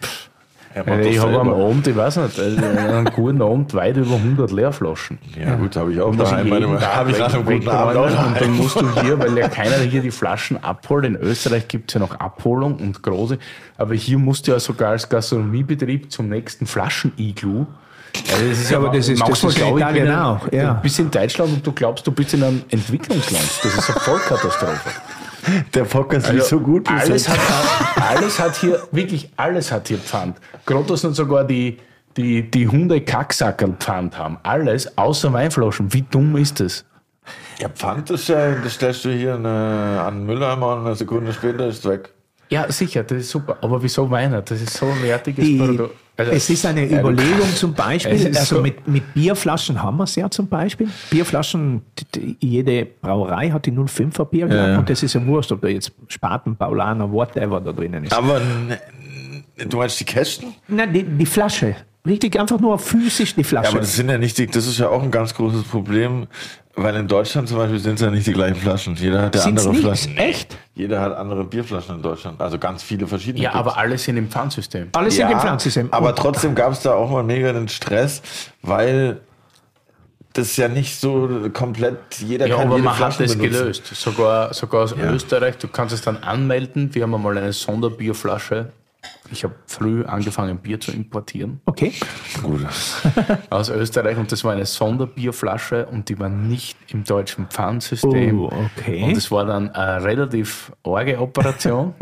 Ja, mach Äh, doch ich habe am selber. Abend, ich weiß nicht, äh, einen guten Abend weit über hundert Leerflaschen. Ja, gut, habe ich auch Muss ich daheim. jeden Meine- Tag Habe ich nach einem weg- guten Abend auch wegräumen. Und dann daheim. musst du hier, weil ja keiner hier die Flaschen abholt. In Österreich gibt es ja noch Abholung und große. Aber hier musst du ja sogar als Gastronomiebetrieb zum nächsten Flaschen-Iglu. Also das ist Ja, aber das ist- manchmal das ist in glaub ich, Italien bin ein- auch, ja. Du bist in Deutschland und du glaubst, du bist in einem Entwicklungsland. Das ist eine Vollkatastrophe. Der Podcast ist Also, so gut. bis Alles jetzt. hat, alles hat hier, wirklich alles hat hier Pfand. Gerade dass nicht sogar die, die, die Hunde Kacksackerl Pfand haben. Alles, außer Weinflaschen. Wie dumm ist das? Ja, Pfand ist ja, das stellst du hier eine, an den Mülleimer und eine Sekunde später ist es weg. Ja, sicher, das ist super. Aber wieso Weiner? Das ist so ein wertiges Die, Produkt. Also, es ist eine Überlegung zum Es Beispiel, ist also so- mit, mit Bierflaschen haben wir es ja zum Beispiel. Bierflaschen, die- die- jede Brauerei hat die null Komma fünfer Bier Ja, ja. und das ist ja wurscht, ob da jetzt Spaten, Paulaner, whatever da drinnen ist. Aber n- n- du meinst die Kästen? Nein, die, die Flasche. Richtig, einfach nur physisch die Flasche. Ja, aber das sind ja nicht die, das ist ja auch ein ganz großes Problem, weil in Deutschland zum Beispiel sind es ja nicht die gleichen Flaschen. Jeder hat ja Sind's andere nicht? Flaschen. Echt? Jeder hat andere Bierflaschen in Deutschland. Also ganz viele verschiedene. ja, gibt's. aber alle sind im Pfandsystem. Alles ja, sind im Pflanzensystem. aber Und- trotzdem gab es da auch mal mega den Stress, weil das ist ja nicht so komplett, jeder Ja, kann aber jede man hat Flaschen das benutzen. gelöst. Sogar, sogar aus Ja. Österreich. Du kannst es dann anmelden. Wir haben einmal eine Sonderbierflasche. Ich habe früh angefangen, Bier zu importieren Okay. Gut. aus Österreich. Und das war eine Sonderbierflasche und die war nicht im deutschen Pfandsystem. Oh, okay. Und es war dann eine relativ arge Operation.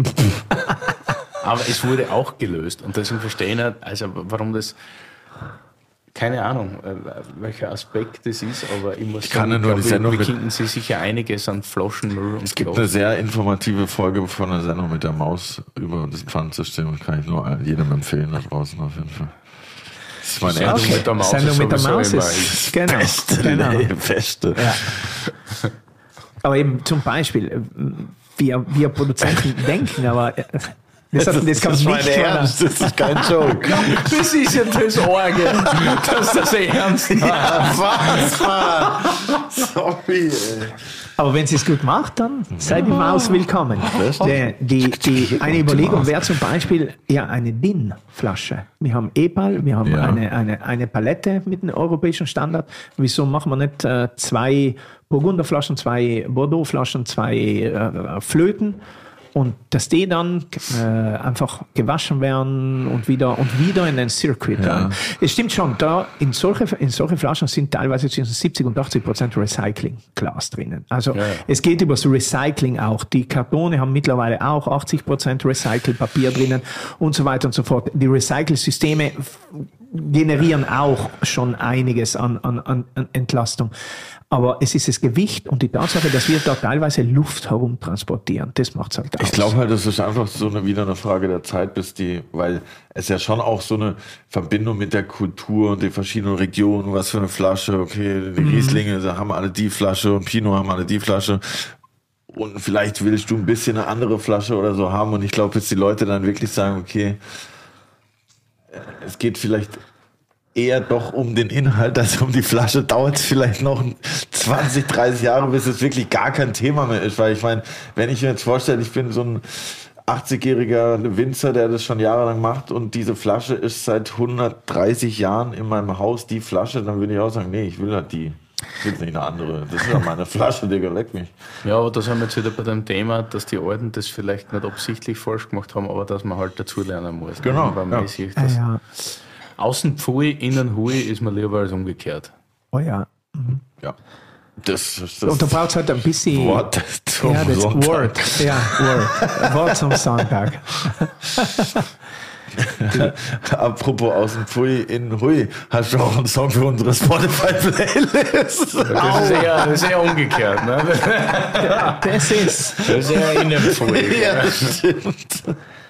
Aber es wurde auch gelöst. Und deswegen verstehe ich nicht, also warum das... Keine Ahnung, äh, welcher Aspekt das ist, aber ich muss Ich kann ja nur die glaube, Sendung wir mit- finden Sie sicher einiges an Flaschenmüll und Es gibt Klo. eine sehr informative Folge von einer Sendung mit der Maus über das Pfandsystem. Das kann ich nur jedem empfehlen da draußen auf jeden Fall. Das ist meine Sendung erste mit der Maus Sendung ist mit der sowieso Maus immer ist, genau, beste, genau. nee, beste. Ja. Aber eben zum Beispiel, äh, wir, wir Produzenten denken, aber äh, das, das, das kommt nicht von der- das ist kein Joke. Das ist ja das Orge, dass das ernst Was, Mann? Sorry, ey. Aber wenn sie es gut macht, dann sei die Maus willkommen. Die, die, die, eine Überlegung wäre zum Beispiel ja eine D I N-Flasche. Wir haben E-Ball, wir haben Ja. eine, eine, eine Palette mit dem europäischen Standard. Wieso machen wir nicht äh, zwei Burgunderflaschen, zwei Bordeaux-Flaschen, zwei äh, Flöten? Und dass die dann äh, einfach gewaschen werden und wieder und wieder in den Circuit. Ja. rein. Es stimmt schon, da in solche, in solche Flaschen sind teilweise zwischen siebzig und achtzig Prozent Recycling-Glas drinnen. Also Ja, ja. es geht über das Recycling auch. Die Kartone haben mittlerweile auch achtzig Prozent Recycle-Papier drinnen und so weiter und so fort. Die Recycle-Systeme f- generieren auch schon einiges an, an, an an Entlastung. Aber es ist das Gewicht und die Tatsache, dass wir da teilweise Luft herumtransportieren. Das macht es halt aus. Ich glaube halt, das ist einfach so eine, wieder eine Frage der Zeit, bis die, weil es ja schon auch so eine Verbindung mit der Kultur und den verschiedenen Regionen, was für eine Flasche, okay, die Rieslinge sie haben alle die Flasche und Pinot haben alle die Flasche. Und vielleicht willst du ein bisschen eine andere Flasche oder so haben. Und ich glaube, bis die Leute dann wirklich sagen, okay, es geht vielleicht eher doch um den Inhalt als um die Flasche, dauert es vielleicht noch zwanzig, dreißig Jahre, bis es wirklich gar kein Thema mehr ist. Weil ich meine, wenn ich mir jetzt vorstelle, ich bin so ein achtzigjähriger Winzer, der das schon jahrelang macht und diese Flasche ist seit hundertdreißig Jahren in meinem Haus die Flasche, dann würde ich auch sagen, nee, ich will halt die. Ich will nicht eine andere. Das ist ja meine Flasche, Digga, leck mich. Ja, aber da sind wir jetzt wieder bei dem Thema, dass die Alten das vielleicht nicht absichtlich falsch gemacht haben, aber dass man halt dazulernen muss. Genau, Weil ja. man sieht, Ah, dass ja. außen Pfui, innen Hui ist mir lieber als umgekehrt. Oh ja. Ja. Das ist Und da das braucht es halt ein bisschen... Wort zum ja, das Sonntag. Word. Ja, Word. Wort zum Sonntag. Apropos aus dem Pfui in Hui, hast du auch einen Song für unsere Spotify-Playlist? Das ist eher, das ist eher umgekehrt. Ne? Ja, das ist... Das ist eher innen Pfui. Ja, das stimmt.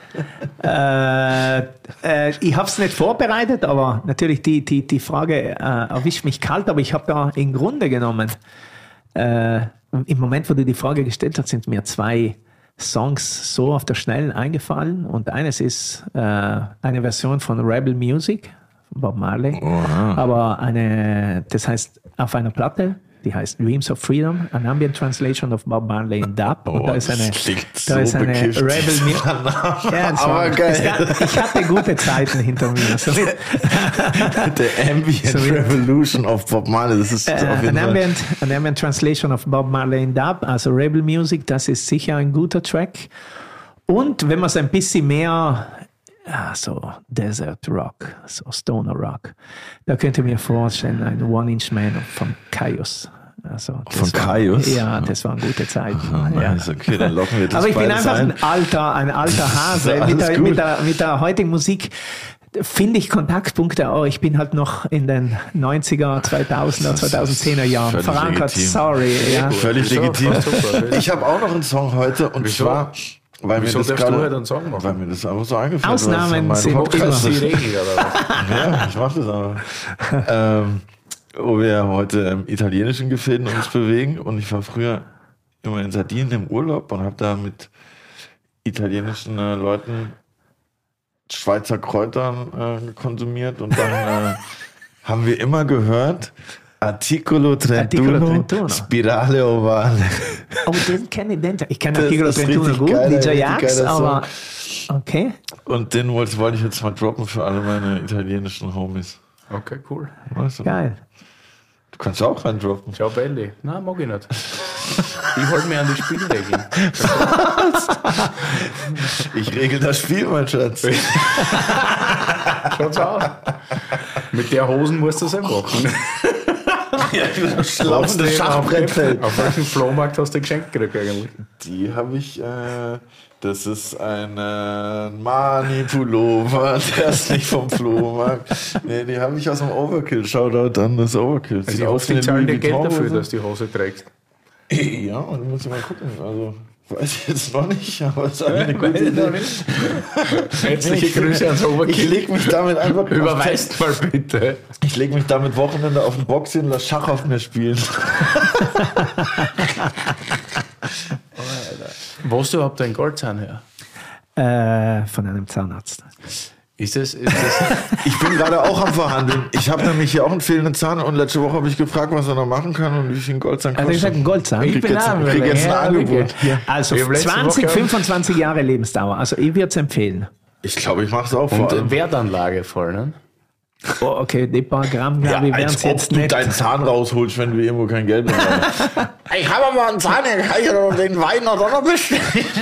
Äh, äh, ich habe es nicht vorbereitet, aber natürlich die, die, die Frage äh, erwischt mich kalt, aber ich habe da im Grunde genommen, äh, im Moment, wo du die Frage gestellt hast, sind mir zwei Songs so auf der Schnellen eingefallen und eines ist äh, eine Version von Rebel Music von Bob Marley, aber eine, das heißt auf einer Platte, die heißt Dreams of Freedom, an Ambient Translation of Bob Marley in Dub. Und Oh, da ist eine, das klingt da so ist eine bekifft, Rebel dieser Music. Name. Ja, das Aber war, geil. es gab, ich hatte gute Zeiten hinter mir. So mit, Der Ambient So wie- Revolution of Bob Marley, das ist äh, auf jeden an, Fall. ambient, an Ambient Translation of Bob Marley in Dub, also Rebel Music, das ist sicher ein guter Track. Und wenn man es ein bisschen mehr, ja, so Desert Rock, so Stoner Rock, da könnte ich mir vorstellen, ein One-Inch-Man von Kaius. Also, das Von war- Kaius? Ja, das waren gute Zeiten. Ah, ja. nice, okay, dann locken wir das Aber ich bin beides einfach ein. ein alter, ein alter Hase. Alles mit, der, gut. mit, der, mit der heutigen Musik finde ich Kontaktpunkte auch. Ich bin halt noch in den neunziger, zweitausender, zweitausendzehner Jahren völlig verankert. legitim. Sorry. Ja. Völlig Wieso? legitim. Passt super. Ich habe auch noch einen Song heute und Wieso? zwar, weil Wieso mir das darfst du gerade, halt einen Song machen? weil mir das einfach so eingefallen ist. Ausnahmen dass sind mein Podcast Das immer. ist die Regel, oder was? Ja, ich mach das aber. ähm, wo wir heute im italienischen Gefilden uns bewegen und ich war früher immer in Sardinien im Urlaub und habe da mit italienischen äh, Leuten Schweizer Kräutern äh, konsumiert und dann äh, haben wir immer gehört Articolo trentuno, Articolo trentuno. Spirale ovale. Oh, den kenne ich. Den, ich kenne Das Articolo ist trentuno richtig gut, geil, die richtig Jax, geiler Song. aber okay. Und den wollte, wollte ich jetzt mal droppen für alle meine italienischen Homies. Okay, cool. Weißt du? Geil. Du kannst auch reindroppen. Ciao Belli. Nein, mag ich nicht. Ich halte mich an die Spielregeln. Ich regel das Spiel, mein Schatz. Schaut's aus. Mit der Hosen musst du es einfach machen. Ja, das laufende Schachbrettfeld. Auf welchem Flohmarkt hast du geschenkt gekriegt eigentlich? Die habe ich, äh, das ist ein äh, Mani-Pullover, der ist nicht vom Flohmarkt. Nee, die habe ich aus dem Overkill. Shoutout an das Overkill. Also ich hoffe, die zahlen dir Geld dafür, dass du die Hose trägst. Ja, und muss ich mal gucken. Also, weiß ich jetzt noch nicht, aber es ist eine gute Idee. Herzliche Grüße ans Overkill. Ich lege mich damit einfach... Überweist mal bitte. Ich lege mich damit Wochenende auf den Box hin und lass Schach auf mir spielen. Wo hast du überhaupt deinen Goldzahn her? Äh, von einem Zahnarzt. Ist es, ist es Ich bin gerade auch am Verhandeln. Ich habe nämlich hier auch einen fehlenden Zahn und letzte Woche habe ich gefragt, was er noch machen kann und wie viel ein Goldzahn Hat er gesagt, kostet. ein Goldzahn? Ich krieg jetzt, ich krieg jetzt ein Angebot. Also Ich hab letzte zwanzig, Woche- fünfundzwanzig Jahre Lebensdauer. Also ich würde es empfehlen. Ich glaube, ich mache es auch vor und allem. Wertanlage voll, ne? Oh, okay, die paar Gramm, Ja, glaube ich, wären als es ob jetzt du nicht. deinen Zahn rausholst, wenn du irgendwo kein Geld mehr hast. Ich habe mal einen Zahn, ich kann ja doch den Wein noch noch bestellen.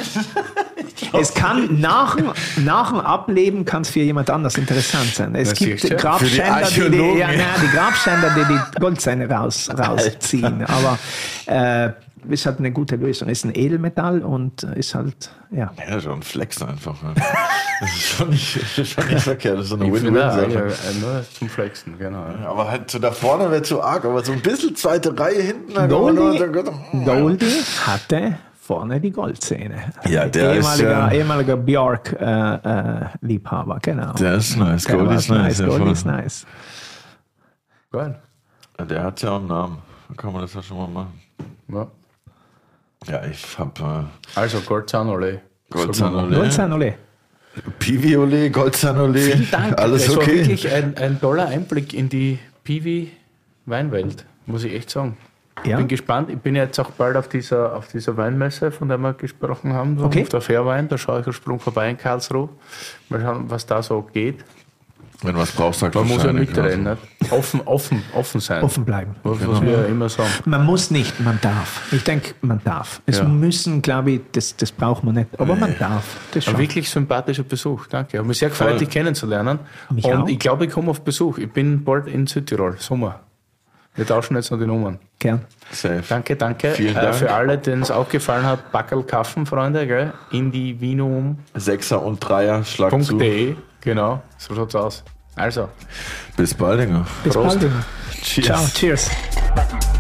Es kann nach, dem- nach dem Ableben kann es für jemand anders interessant sein. Es Das gibt siehst du. Grabschänder, Für die, die die, Archäologen. ja, nein, die Grabschänder, die die Goldzähne raus, rausziehen. Aber äh, ist halt eine gute Lösung. Ist ein Edelmetall und ist halt, ja. Ja, schon ein Flex einfach. Ne? Das ist schon nicht, das ist schon nicht verkehrt. Das ist so eine Ich finde, ja, Win-Win-Sache. ja, nur zum Flexen, genau. Ja, aber halt so da vorne wäre zu arg, aber so ein bisschen zweite Reihe hinten. da kann man Goldie, nur- da- Goldie hatte vorne die Goldzähne. Ja, der ist, ehemaliger, äh, ehemaliger Björk-Liebhaber, genau. Der ist nice. Der Goldie war ist nice. ja, Goldie voll. ist nice. Geil. Der hat ja auch einen Namen. Da kann man das ja schon mal machen. Ja. Ja, ich hab äh, Also Goldzahn-Olé. Goldzahn-Olé. Goldzahn, ole. Piwi-Olé, Goldzahn-Olé. Vielen Dank. Alles das war okay. wirklich ein, ein toller Einblick in die Piwi-Weinwelt, muss ich echt sagen. Ich Ja. bin gespannt. Ich bin jetzt auch bald auf dieser, auf dieser Weinmesse, von der wir gesprochen haben, so Okay. auf der Fairwein. Da schaue ich einen Sprung vorbei in Karlsruhe. Mal schauen, was da so geht. Wenn du was brauchst, sag Man muss ja Bescheid, mitreden. also. Nicht? Offen, offen, offen sein. Offen bleiben. Was, was wir ja immer sagen. Man muss nicht, man darf. Ich denke, man darf. Es Ja. müssen, glaube ich, das, das braucht man nicht. Aber man darf. Das Ein schon. wirklich sympathischer Besuch, danke. Ich habe mich sehr gefreut, Voll. dich kennenzulernen. Mich Und auch. ich glaube, ich komme auf Besuch. Ich bin bald in Südtirol, Sommer. Wir tauschen jetzt noch die Nummern. Gern. Safe. Danke, danke. Vielen Äh, Dank. für alle, denen es auch gefallen hat, Backerl Kaffen, Freunde, gell? Indivinum Sechser und Dreier, Schlag Punkt zu. de. Genau, so schaut's aus. Also, Bis bald, Dinger. Bis Prost. bald. Cheers. Ciao. Cheers.